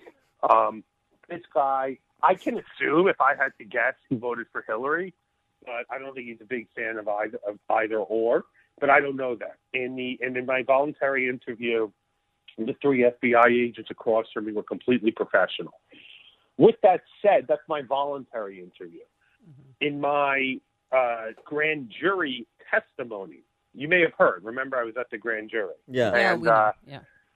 [SPEAKER 13] Um, this guy, I can assume, if I had to guess, he voted for Hillary, but I don't think he's a big fan of either, of either or. But I don't know that. In the and in my voluntary interview, the three F B I agents across from me were completely professional. With that said, that's my voluntary interview. Mm-hmm. In my uh, grand jury testimony, you may have heard. Remember, I was at the grand jury.
[SPEAKER 1] Yeah,
[SPEAKER 4] yeah,
[SPEAKER 13] and,
[SPEAKER 4] we
[SPEAKER 13] uh,
[SPEAKER 4] yeah.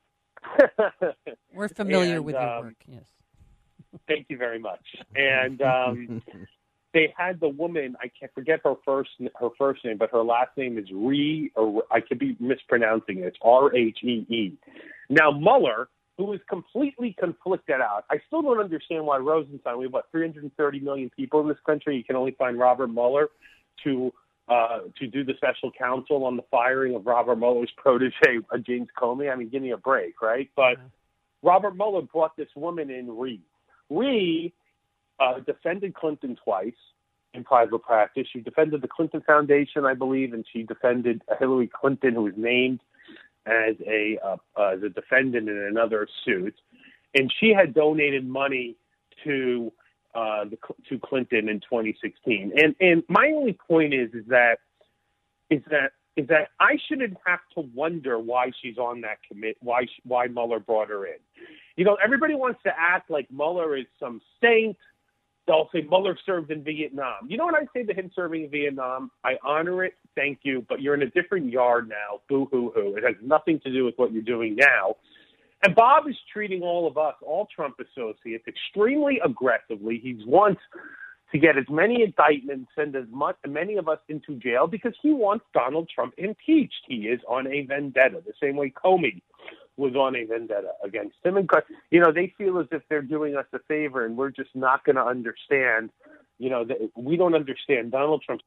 [SPEAKER 4] We're familiar
[SPEAKER 13] and,
[SPEAKER 4] with your
[SPEAKER 13] um,
[SPEAKER 4] work. Yes.
[SPEAKER 13] Thank you very much. And um, they had the woman. I can't forget her first her first name, but her last name is Ree. Or I could be mispronouncing it. It's R H E E. Now Mueller, who is completely conflicted out. I still don't understand why Rosenstein. We have what three hundred thirty million people in this country. You can only find Robert Mueller to uh, to do the special counsel on the firing of Robert Mueller's protege, uh, James Comey. I mean, give me a break, right? But yeah. Robert Mueller brought this woman in, Ree. Ree uh, defended Clinton twice in private practice. She defended the Clinton Foundation, I believe, and she defended Hillary Clinton, who was named as a uh, uh, as a defendant in another suit. And she had donated money to uh, the, to Clinton in twenty sixteen. And and my only point is is that is that is that I shouldn't have to wonder why she's on that commit, why she, why Mueller brought her in. You know, everybody wants to act like Mueller is some saint. They'll say Mueller served in Vietnam. You know what I say to him serving in Vietnam? I honor it, thank you, but you're in a different yard now. Boo-hoo-hoo. It has nothing to do with what you're doing now. And Bob is treating all of us, all Trump associates, extremely aggressively. He wants to get as many indictments, send as much, many of us into jail because he wants Donald Trump impeached. He is on a vendetta, the same way Comey was on a vendetta against him. And, you know, they feel as if they're doing us a favor and we're just not going to understand, you know, that we don't understand Donald Trump.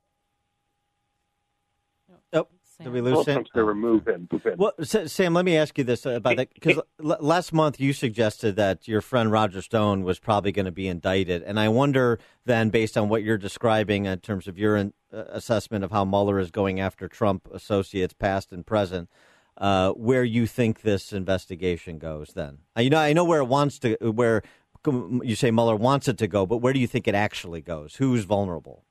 [SPEAKER 1] Oh, did we lose
[SPEAKER 13] Donald
[SPEAKER 1] Sam?
[SPEAKER 13] Trump's going to remove him. Move him.
[SPEAKER 1] Well, Sam, let me ask you this about that, because l- last month you suggested that your friend Roger Stone was probably going to be indicted. And I wonder then, based on what you're describing in terms of your in, uh, assessment of how Mueller is going after Trump associates, past and present, Uh, where you think this investigation goes then. Uh, you know, I know where it wants to, where you say Mueller wants it to go, but where do you think it actually goes? Who's vulnerable?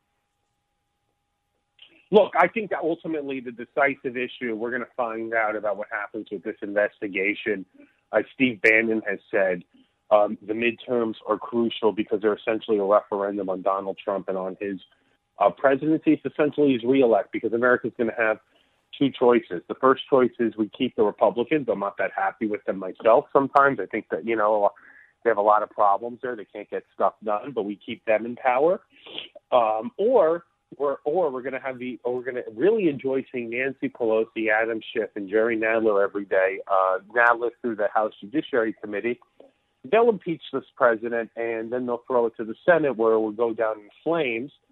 [SPEAKER 13] Look, I think that ultimately the decisive issue, we're going to find out about what happens with this investigation. Uh, Steve Bannon has said um, the midterms are crucial because they're essentially a referendum on Donald Trump and on his uh, presidency. It's essentially his reelect because America's going to have two choices. The first choice is we keep the Republicans. I'm not that happy with them myself sometimes. I think that, you know, they have a lot of problems there. They can't get stuff done, but we keep them in power. Um, or or or we're going to have the, or we're going to really enjoy seeing Nancy Pelosi, Adam Schiff, and Jerry Nadler every day. Uh, Nadler through the House Judiciary Committee. They'll impeach this president, and then they'll throw it to the Senate where it will go down in flames.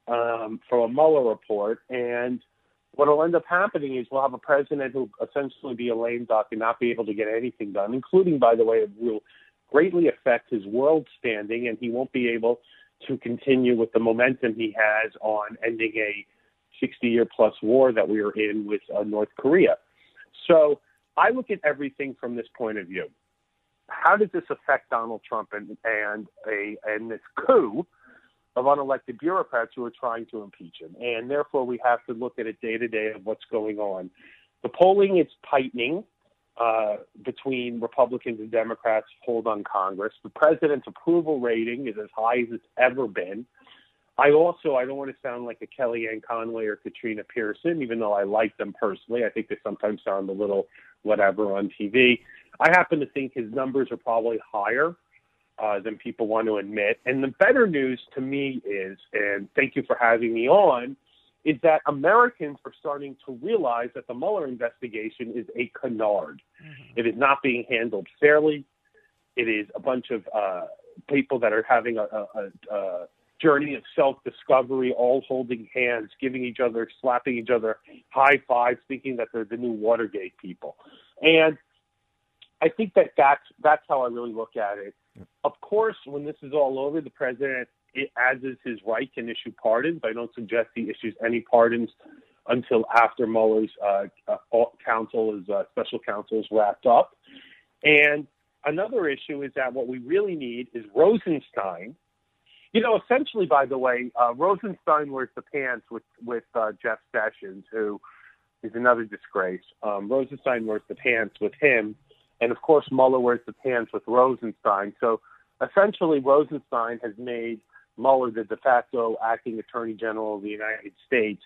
[SPEAKER 13] um, from a Mueller report. And what will end up happening is we'll have a president who will essentially be a lame duck and not be able to get anything done, including, by the way, it will greatly affect his world standing, and he won't be able to continue with the momentum he has on ending a sixty-year-plus war that we are in with uh, North Korea. So I look at everything from this point of view. How does this affect Donald Trump and, and, a, and this coup of unelected bureaucrats who are trying to impeach him? And therefore, we have to look at it day to day of what's going on. The polling is tightening uh, between Republicans and Democrats' hold on Congress. The president's approval rating is as high as it's ever been. I also, I don't want to sound like a Kellyanne Conway or Katrina Pearson, even though I like them personally. I think they sometimes sound a little whatever on T V. I happen to think his numbers are probably higher uh, than people want to admit. And the better news to me is, and thank you for having me on, is that Americans are starting to realize that the Mueller investigation is a canard. Mm-hmm. It is not being handled fairly. It is a bunch of uh, people that are having a, a, a, a journey of self-discovery, all holding hands, giving each other, slapping each other high fives, thinking that they're the new Watergate people. And I think that that's, that's how I really look at it. Of course, when this is all over, the president, it, as is his right, can issue pardons. I don't suggest he issues any pardons until after Mueller's uh, uh, counsel is, uh, special counsel is wrapped up. And another issue is that what we really need is Rosenstein. You know, essentially, by the way, uh, Rosenstein wears the pants with, with uh, Jeff Sessions, who is another disgrace. Um, Rosenstein wears the pants with him. And, of course, Mueller wears the pants with Rosenstein. So, essentially, Rosenstein has made Mueller the de facto acting attorney general of the United States.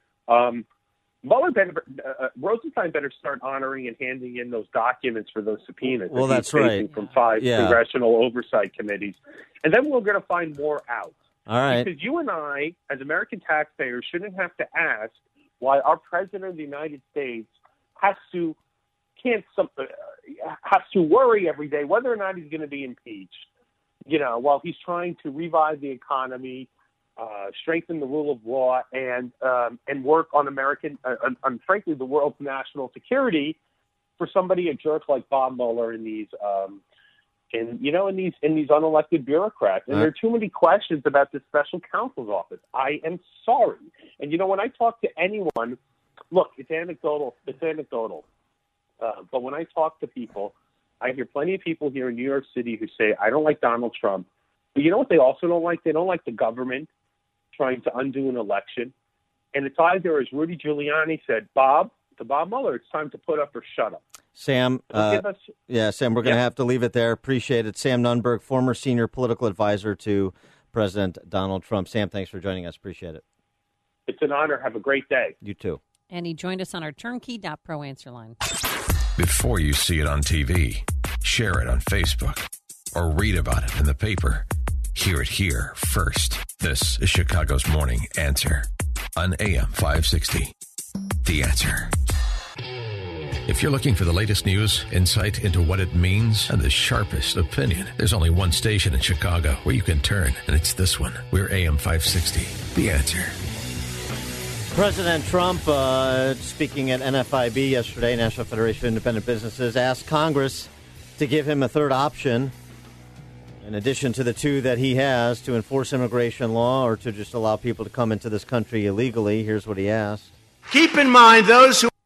[SPEAKER 13] Um, Mueller better, uh, Rosenstein better start honoring and handing in those documents for those subpoenas.
[SPEAKER 1] Well,
[SPEAKER 13] that
[SPEAKER 1] that's
[SPEAKER 13] he's facing
[SPEAKER 1] right.
[SPEAKER 13] From five
[SPEAKER 1] yeah.
[SPEAKER 13] congressional oversight committees. And then we're going to find more out.
[SPEAKER 1] All right.
[SPEAKER 13] Because you and I, as American taxpayers, shouldn't have to ask why our president of the United States has to can't some, uh, has to worry every day whether or not he's going to be impeached, you know, while he's trying to revive the economy, uh, strengthen the rule of law, and um, and work on American, uh, on, on, frankly, the world's national security for somebody, a jerk like Bob Mueller and these, um, and you know, in these in these unelected bureaucrats. And
[SPEAKER 1] Right.
[SPEAKER 13] there are too many questions about this special counsel's office. I am sorry. And you know, when I talk to anyone, look, it's anecdotal. It's anecdotal. Uh, but when I talk to people, I hear plenty of people here in New York City who say, I don't like Donald Trump. But you know what they also don't like? They don't like the government trying to undo an election. And it's either, as Rudy Giuliani said, Bob, to Bob Mueller, it's time to put up or shut up.
[SPEAKER 1] Sam,
[SPEAKER 13] Don't
[SPEAKER 1] uh,
[SPEAKER 13] give us-
[SPEAKER 1] yeah, Sam, we're going to
[SPEAKER 13] Yeah.
[SPEAKER 1] have to leave it there. Appreciate it. Sam Nunberg, former senior political advisor to President Donald Trump. Sam, thanks for joining us. Appreciate it.
[SPEAKER 13] It's an honor. Have a great day.
[SPEAKER 1] You too.
[SPEAKER 6] And he joined us on our turnkey dot pro answer line.
[SPEAKER 2] Before you see it on T V, share it on Facebook, or read about it in the paper. Hear it here first. This is Chicago's Morning Answer on A M five sixty. The Answer. If you're looking for the latest news, insight into what it means, and the sharpest opinion, there's only one station in Chicago where you can turn, and it's this one. We're A M five sixty. The Answer.
[SPEAKER 1] President Trump, uh, speaking at N F I B yesterday, National Federation of Independent Businesses, asked Congress to give him a third option, in addition to the two that he has, to enforce immigration law or to just allow people to come into this country illegally. Here's what he asked.
[SPEAKER 14] Keep in mind those who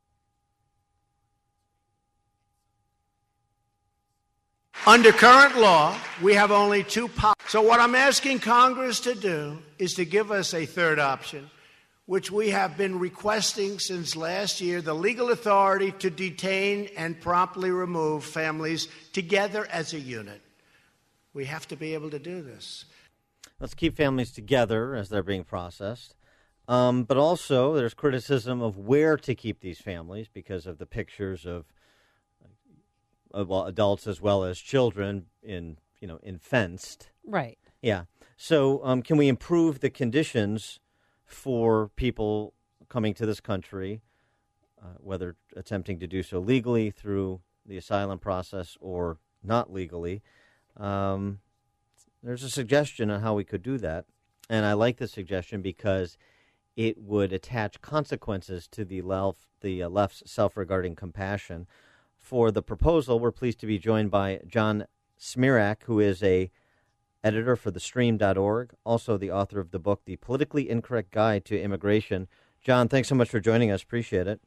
[SPEAKER 14] under current law, we have only two po- So what I'm asking Congress to do is to give us a third option, which we have been requesting since last year, the legal authority to detain and promptly remove families together as a unit. We have to be able to do this.
[SPEAKER 1] Let's keep families together as they're being processed. Um, but also, there's criticism of where to keep these families because of the pictures of, of well, adults as well as children in, you know, in fenced.
[SPEAKER 6] Right.
[SPEAKER 1] Yeah. So um, can we improve the conditions for people coming to this country, uh, whether attempting to do so legally through the asylum process or not legally? Um, there's a suggestion on how we could do that. and I like this suggestion because it would attach consequences to the left, the uh, left's self-regarding compassion. For the proposal, we're pleased to be joined by John Smirak, who is a editor for the stream dot org, also the author of the book, The Politically Incorrect Guide to Immigration. John, thanks so much for joining us. Appreciate it.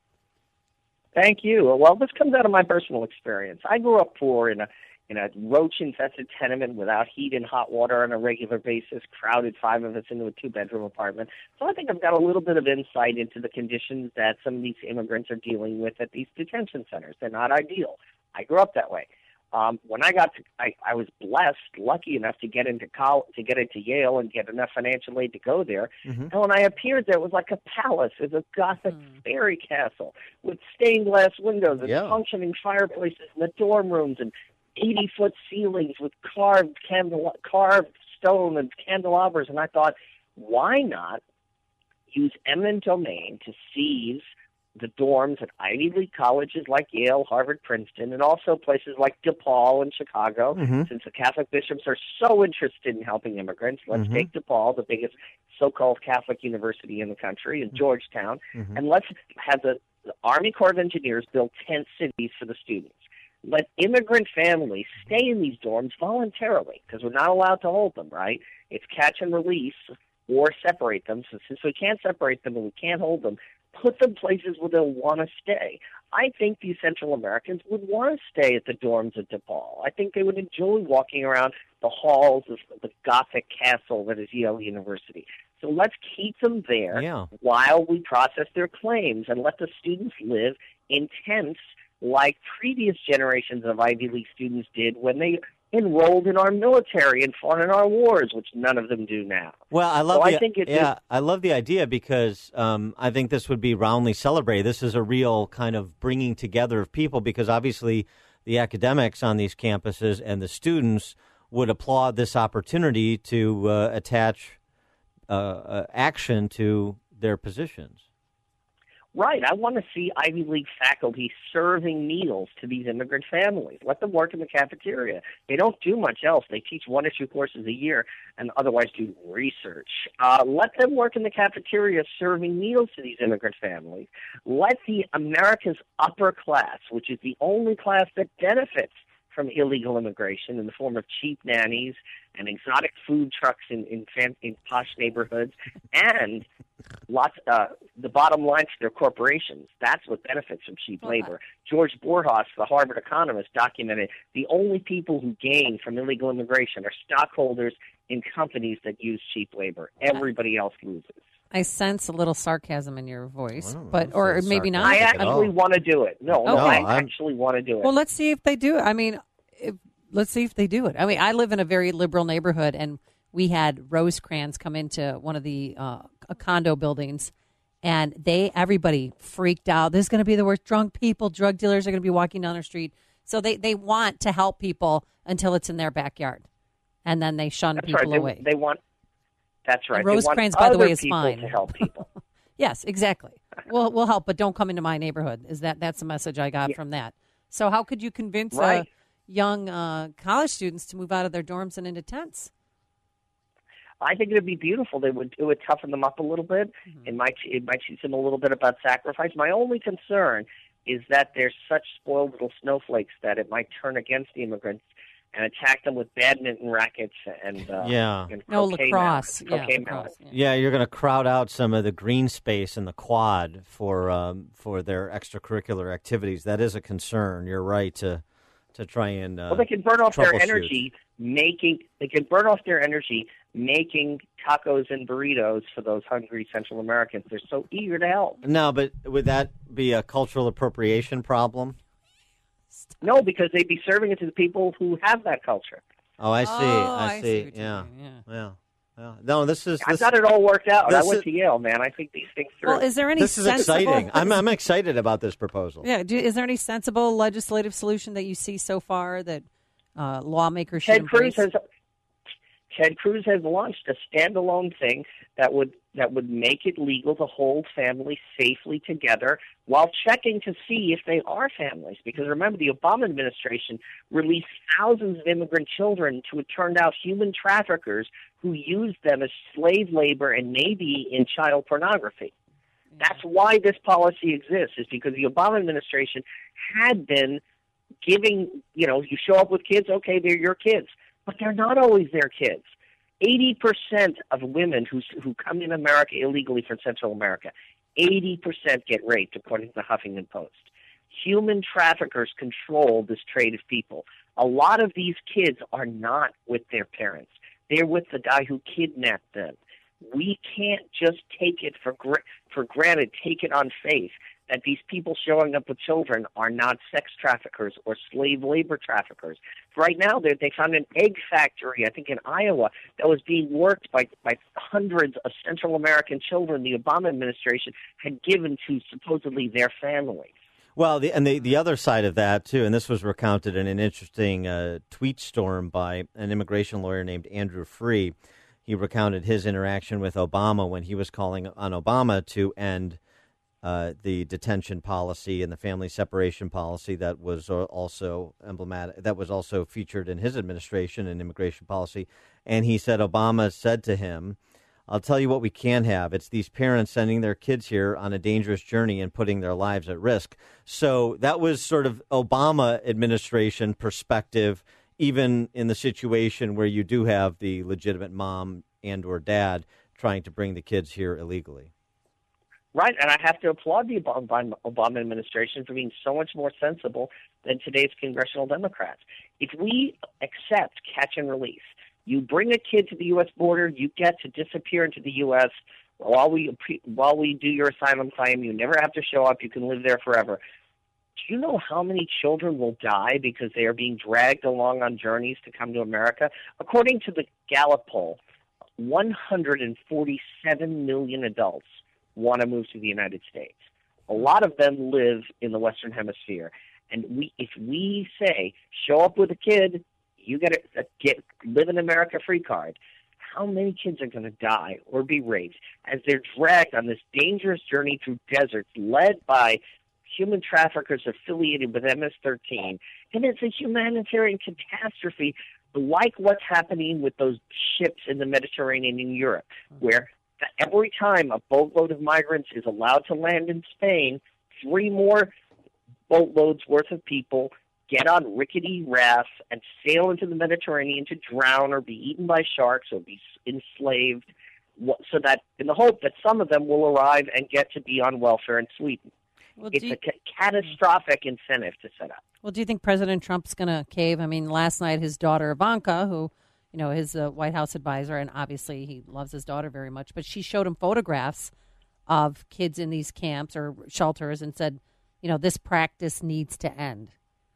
[SPEAKER 15] Thank you. Well, this comes out of my personal experience. I grew up poor in a in a roach-infested tenement without heat and hot water on a regular basis, crowded five of us into a two-bedroom apartment. So I think I've got a little bit of insight into the conditions that some of these immigrants are dealing with at these detention centers. They're not ideal. I grew up that way. Um, when I got to, I, I was blessed, lucky enough to get into college, to get into Yale and get enough financial aid to go there. Mm-hmm. And when I appeared there, it was like a palace. It was a Gothic mm. fairy castle with stained glass windows and yeah. functioning fireplaces in the dorm rooms and eighty-foot ceilings with carved candle, carved stone and candelabras. And I thought, why not use eminent domain to seize the dorms at Ivy League colleges like Yale, Harvard, Princeton, and also places like DePaul and Chicago. Mm-hmm. Since the Catholic bishops are so interested in helping immigrants, let's mm-hmm. take DePaul, the biggest so-called Catholic university in the country, and Georgetown, mm-hmm. and let's have the, the Army Corps of Engineers build tent cities for the students. Let immigrant families stay in these dorms voluntarily, because we're not allowed to hold them, right? It's catch and release or separate them. So since we can't separate them and we can't hold them, put them places where they'll want to stay. I think these Central Americans would want to stay at the dorms at DePaul. I think they would enjoy walking around the halls of the Gothic castle that is Yale University. So let's keep them there yeah. while we process their claims and let the students live in tents like previous generations of Ivy League students did when they enrolled in our military and fought in our wars, which none of them do now.
[SPEAKER 1] Well, I love
[SPEAKER 15] so
[SPEAKER 1] the
[SPEAKER 15] I think it's
[SPEAKER 1] yeah,
[SPEAKER 15] just,
[SPEAKER 1] I love the idea because um, I think this would be roundly celebrated. This is a real kind of bringing together of people because obviously the academics on these campuses and the students would applaud this opportunity to uh, attach uh, uh, action to their positions.
[SPEAKER 15] Right. I want to see Ivy League faculty serving meals to these immigrant families. Let them work in the cafeteria. They don't do much else. They teach one or two courses a year and otherwise do research. Uh, let them work in the cafeteria serving meals to these immigrant families. Let the America's upper class, which is the only class that benefits from illegal immigration in the form of cheap nannies and exotic food trucks in in, fam- in posh neighborhoods, and lots uh, the bottom line for their corporations. That's what benefits from cheap labor. George Borjas, the Harvard economist, documented the only people who gain from illegal immigration are stockholders in companies that use cheap labor. Everybody else loses.
[SPEAKER 6] I sense a little sarcasm in your voice, but or maybe not.
[SPEAKER 15] I actually want to do it. No,
[SPEAKER 6] Okay.
[SPEAKER 15] no, I
[SPEAKER 6] I'm-
[SPEAKER 15] actually want to do it.
[SPEAKER 6] Well, let's see if they do it. I mean, if, let's see if they do it. I mean, I live in a very liberal neighborhood, and we had Rosecrans come into one of the uh, condo buildings, and they everybody freaked out. This is going to be the worst. Drunk people, drug dealers are going to be walking down the street. So they, they want to help people until it's in their backyard, and then they shun
[SPEAKER 15] That's
[SPEAKER 6] people
[SPEAKER 15] right. They,
[SPEAKER 6] away.
[SPEAKER 15] they want. That's right.
[SPEAKER 6] And
[SPEAKER 15] They want
[SPEAKER 6] Rosecrans, by the way,
[SPEAKER 15] other
[SPEAKER 6] is
[SPEAKER 15] people
[SPEAKER 6] fine.
[SPEAKER 15] to help people.
[SPEAKER 6] Yes, exactly. We'll we'll help, but don't come into my neighborhood. Is that that's the message I got
[SPEAKER 15] Yeah.
[SPEAKER 6] from that? So how could you convince uh,
[SPEAKER 15] Right.
[SPEAKER 6] young uh, college students to move out of their dorms and into tents?
[SPEAKER 15] I think it would be beautiful. They would it would toughen them up a little bit.
[SPEAKER 6] Mm-hmm.
[SPEAKER 15] It might it might teach them a little bit about sacrifice. My only concern is that they're such spoiled little snowflakes that it might turn against the immigrants and attack them with badminton rackets and uh,
[SPEAKER 1] Yeah.
[SPEAKER 15] and
[SPEAKER 6] No,
[SPEAKER 15] croquet
[SPEAKER 6] lacrosse.
[SPEAKER 15] mallets,
[SPEAKER 6] Yeah,
[SPEAKER 15] croquet
[SPEAKER 6] lacrosse,
[SPEAKER 15] mallets.
[SPEAKER 1] Yeah, you're going to crowd out some of the green space in the quad for um, for their extracurricular activities. That is a concern. You're right to to try and uh,
[SPEAKER 15] Well, they can burn off their
[SPEAKER 1] troubleshoot.
[SPEAKER 15] energy making. They can burn off their energy making tacos and burritos for those hungry Central Americans. They're so eager to help.
[SPEAKER 1] No, but would that be a cultural appropriation problem?
[SPEAKER 15] No, because they'd be serving it to the people who have that culture.
[SPEAKER 1] Oh, I see.
[SPEAKER 15] Oh,
[SPEAKER 1] I
[SPEAKER 15] I
[SPEAKER 1] see.
[SPEAKER 15] see what you
[SPEAKER 1] yeah.
[SPEAKER 15] mean,
[SPEAKER 1] yeah. Yeah. No, this is.
[SPEAKER 15] I've
[SPEAKER 1] This,
[SPEAKER 15] got it all worked out. I
[SPEAKER 1] this
[SPEAKER 15] went
[SPEAKER 1] is-
[SPEAKER 15] to Yale, man. I think these things through.
[SPEAKER 6] Well, is there any
[SPEAKER 1] This is
[SPEAKER 6] sensible,
[SPEAKER 1] exciting. I'm I'm excited about this proposal.
[SPEAKER 6] Yeah, do, is there any sensible legislative solution that you see so far that uh, lawmakers should
[SPEAKER 15] Ted Cruz
[SPEAKER 6] embrace?
[SPEAKER 15] has Ted Cruz has launched a standalone thing that would that would make it legal to hold families safely together while checking to see if they are families. Because remember, the Obama administration released thousands of immigrant children to, it turned out, human traffickers who used them as slave labor and maybe in child pornography. That's why this policy exists, is because the Obama administration had been giving, you know, you show up with kids, okay, they're your kids. But they're not always their kids. eighty percent of women who who come in America illegally from Central America, eighty percent get raped, according to the Huffington Post. Human traffickers control this trade of people. A lot of these kids are not with their parents. They're with the guy who kidnapped them. We can't just take it for gr- for granted, take it on faith, that these people showing up with children are not sex traffickers or slave labor traffickers. Right now, they, they found an egg factory, I think in Iowa, that was being worked by, by hundreds of Central American children the Obama administration had given to supposedly their families.
[SPEAKER 1] Well, the, and the, the other side of that, too, and this was recounted in an interesting uh, tweet storm by an immigration lawyer named Andrew Free. He recounted his interaction with Obama when he was calling on Obama to end uh, the detention policy and the family separation policy that was also emblematic, that was also featured in his administration and immigration policy. And he said Obama said to him, "I'll tell you what we can have. It's these parents sending their kids here on a dangerous journey and putting their lives at risk." So that was sort of Obama administration perspective, even in the situation where you do have the legitimate mom and or dad trying to bring the kids here illegally.
[SPEAKER 15] Right, and I have to applaud the Obama administration for being so much more sensible than today's congressional Democrats. If we accept catch and release, you bring a kid to the U S border, you get to disappear into the U S while we while we do your asylum claim. You never have to show up. You can live there forever. Do you know how many children will die because they are being dragged along on journeys to come to America? According to the Gallup poll, one hundred forty-seven million adults want to move to the United States. A lot of them live in the Western Hemisphere. And we, if we say, show up with a kid, you got to get live in America free card, how many kids are going to die or be raped as they're dragged on this dangerous journey through deserts led by human traffickers affiliated with M S thirteen? And it's a humanitarian catastrophe like what's happening with those ships in the Mediterranean in Europe, where every time a boatload of migrants is allowed to land in Spain, three more boatloads worth of people get on rickety rafts and sail into the Mediterranean to drown or be eaten by sharks or be enslaved, so that in the hope that some of them will arrive and get to be on welfare in Sweden.
[SPEAKER 4] Well,
[SPEAKER 15] it's
[SPEAKER 4] you,
[SPEAKER 15] a ca- catastrophic incentive to set up.
[SPEAKER 6] Well, do you think President Trump's going to cave? I mean, last night his daughter Ivanka, who, you know, his uh, White House advisor, and obviously he loves his daughter very much, but she showed him photographs of kids in these camps or shelters and said, you know, this practice needs to end.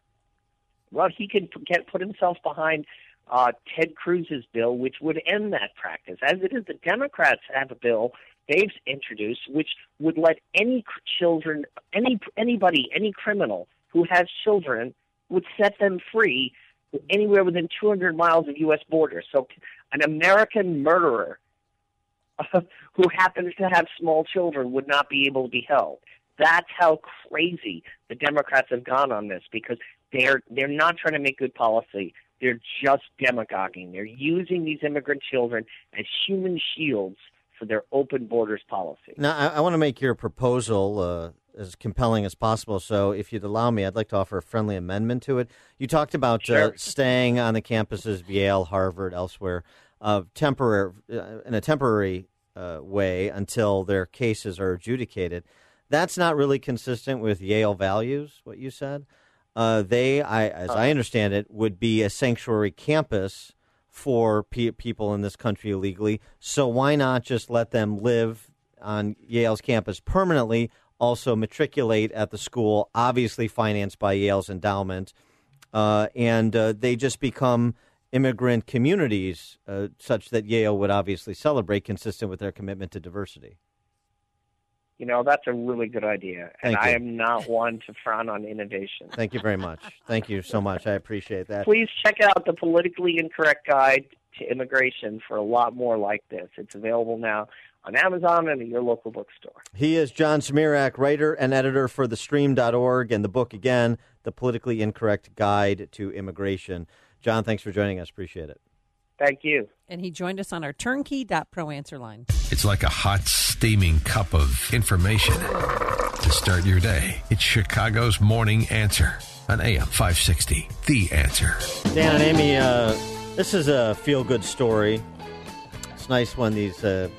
[SPEAKER 15] Well, he could get, put himself behind uh, Ted Cruz's bill, which would end that practice. As it is, the Democrats have a bill they've introduced, which would let any children, any anybody, any criminal who has children, would set them free anywhere within two hundred miles of U S borders. So an American murderer uh, who happens to have small children would not be able to be held. That's how crazy the Democrats have gone on this, because they're they're not trying to make good policy. They're just demagoguing. They're using these immigrant children as human shields for their open borders policy.
[SPEAKER 1] Now, I, I want to make your proposal uh, as compelling as possible. So if you'd allow me, I'd like to offer a friendly amendment to it. You talked about
[SPEAKER 15] Sure.
[SPEAKER 1] uh, staying on the campuses of Yale, Harvard, elsewhere, uh, temporary uh, in a temporary uh, way until their cases are adjudicated. That's not really consistent with Yale values, what you said. Uh, they, I, as I understand it, would be a sanctuary campus for pe- people in this country illegally. So why not just let them live on Yale's campus permanently, also matriculate at the school, obviously financed by Yale's endowment, uh, and uh, they just become immigrant communities uh, such that Yale would obviously celebrate, consistent with their commitment to diversity.
[SPEAKER 15] You know, that's a really good idea, and
[SPEAKER 1] Thank you.
[SPEAKER 15] I am not one to frown on innovation.
[SPEAKER 1] Thank you very much. Thank you so much. I appreciate that.
[SPEAKER 15] Please check out the Politically Incorrect Guide to Immigration for a lot more like this. It's available now on Amazon and at your local bookstore.
[SPEAKER 1] He is John Zmirak, writer and editor for the stream dot org, and the book, again, The Politically Incorrect Guide to Immigration. John, thanks for joining us. Appreciate it.
[SPEAKER 15] Thank you.
[SPEAKER 6] And he joined us on our turnkey dot pro answer line.
[SPEAKER 2] It's like a hot, steaming cup of information to start your day. It's Chicago's Morning Answer on A M five sixty, The Answer.
[SPEAKER 1] Dan and Amy, uh, this is a feel-good story. It's nice when these uh,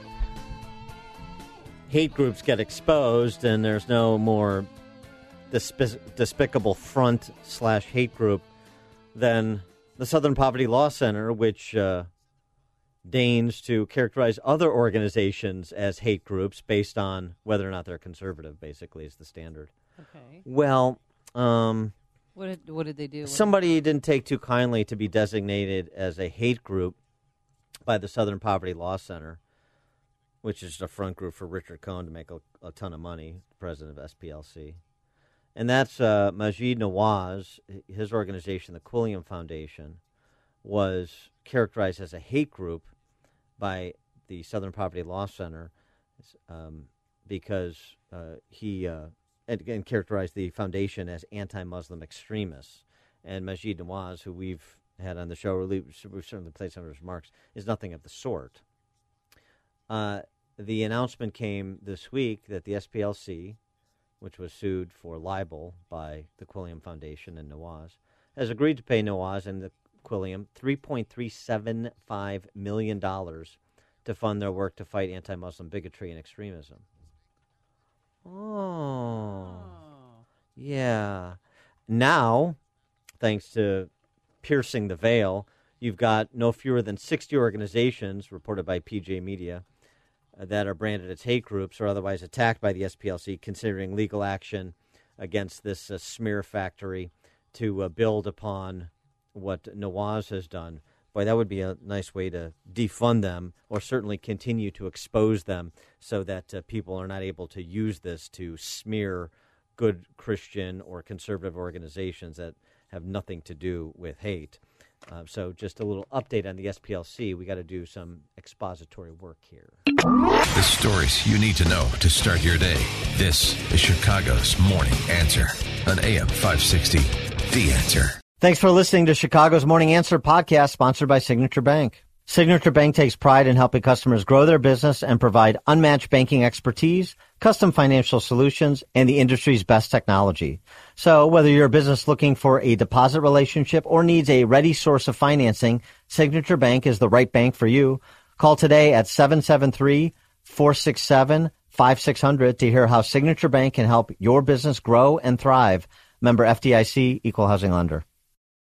[SPEAKER 1] hate groups get exposed and there's no more despic- despicable front slash hate group than the Southern Poverty Law Center, which uh, deigns to characterize other organizations as hate groups based on whether or not they're conservative, basically, is the standard.
[SPEAKER 6] Okay.
[SPEAKER 1] Well, um,
[SPEAKER 6] What did, what did they do?
[SPEAKER 1] somebody didn't take too kindly to be designated as a hate group by the Southern Poverty Law Center, which is a front group for Richard Cohen to make a, a ton of money, president of S P L C. And that's uh, Maajid Nawaz. His organization, the Quilliam Foundation, was characterized as a hate group by the Southern Poverty Law Center um, because uh, he uh, and characterized the foundation as anti-Muslim extremists. And Maajid Nawaz, who we've had on the show, we've certainly played some of his remarks, is nothing of the sort. Uh, the announcement came this week that the S P L C, which was sued for libel by the Quilliam Foundation and Nawaz, has agreed to pay Nawaz and the Quilliam three point three seven five million dollars to fund their work to fight anti-Muslim bigotry and extremism. Oh. Yeah. Now, thanks to piercing the veil, you've got no fewer than sixty organizations, reported by P J Media, uh, that are branded as hate groups or otherwise attacked by the S P L C, considering legal action against this uh, smear factory to uh, build upon what Nawaz has done. Boy, that would be a nice way to defund them, or certainly continue to expose them so that uh, people are not able to use this to smear good Christian or conservative organizations that have nothing to do with hate. Uh, so just a little update on the S P L C. We got to do some expository work here.
[SPEAKER 2] The stories you need to know to start your day. This is Chicago's Morning Answer on A M five sixty, The Answer.
[SPEAKER 1] Thanks for listening to Chicago's Morning Answer podcast, sponsored by Signature Bank. Signature Bank takes pride in helping customers grow their business and provide unmatched banking expertise, custom financial solutions, and the industry's best technology. So whether you're a business looking for a deposit relationship or needs a ready source of financing, Signature Bank is the right bank for you. Call today at seven seven three, four six seven, five six zero zero to hear how Signature Bank can help your business grow and thrive. Member F D I C, Equal Housing Lender.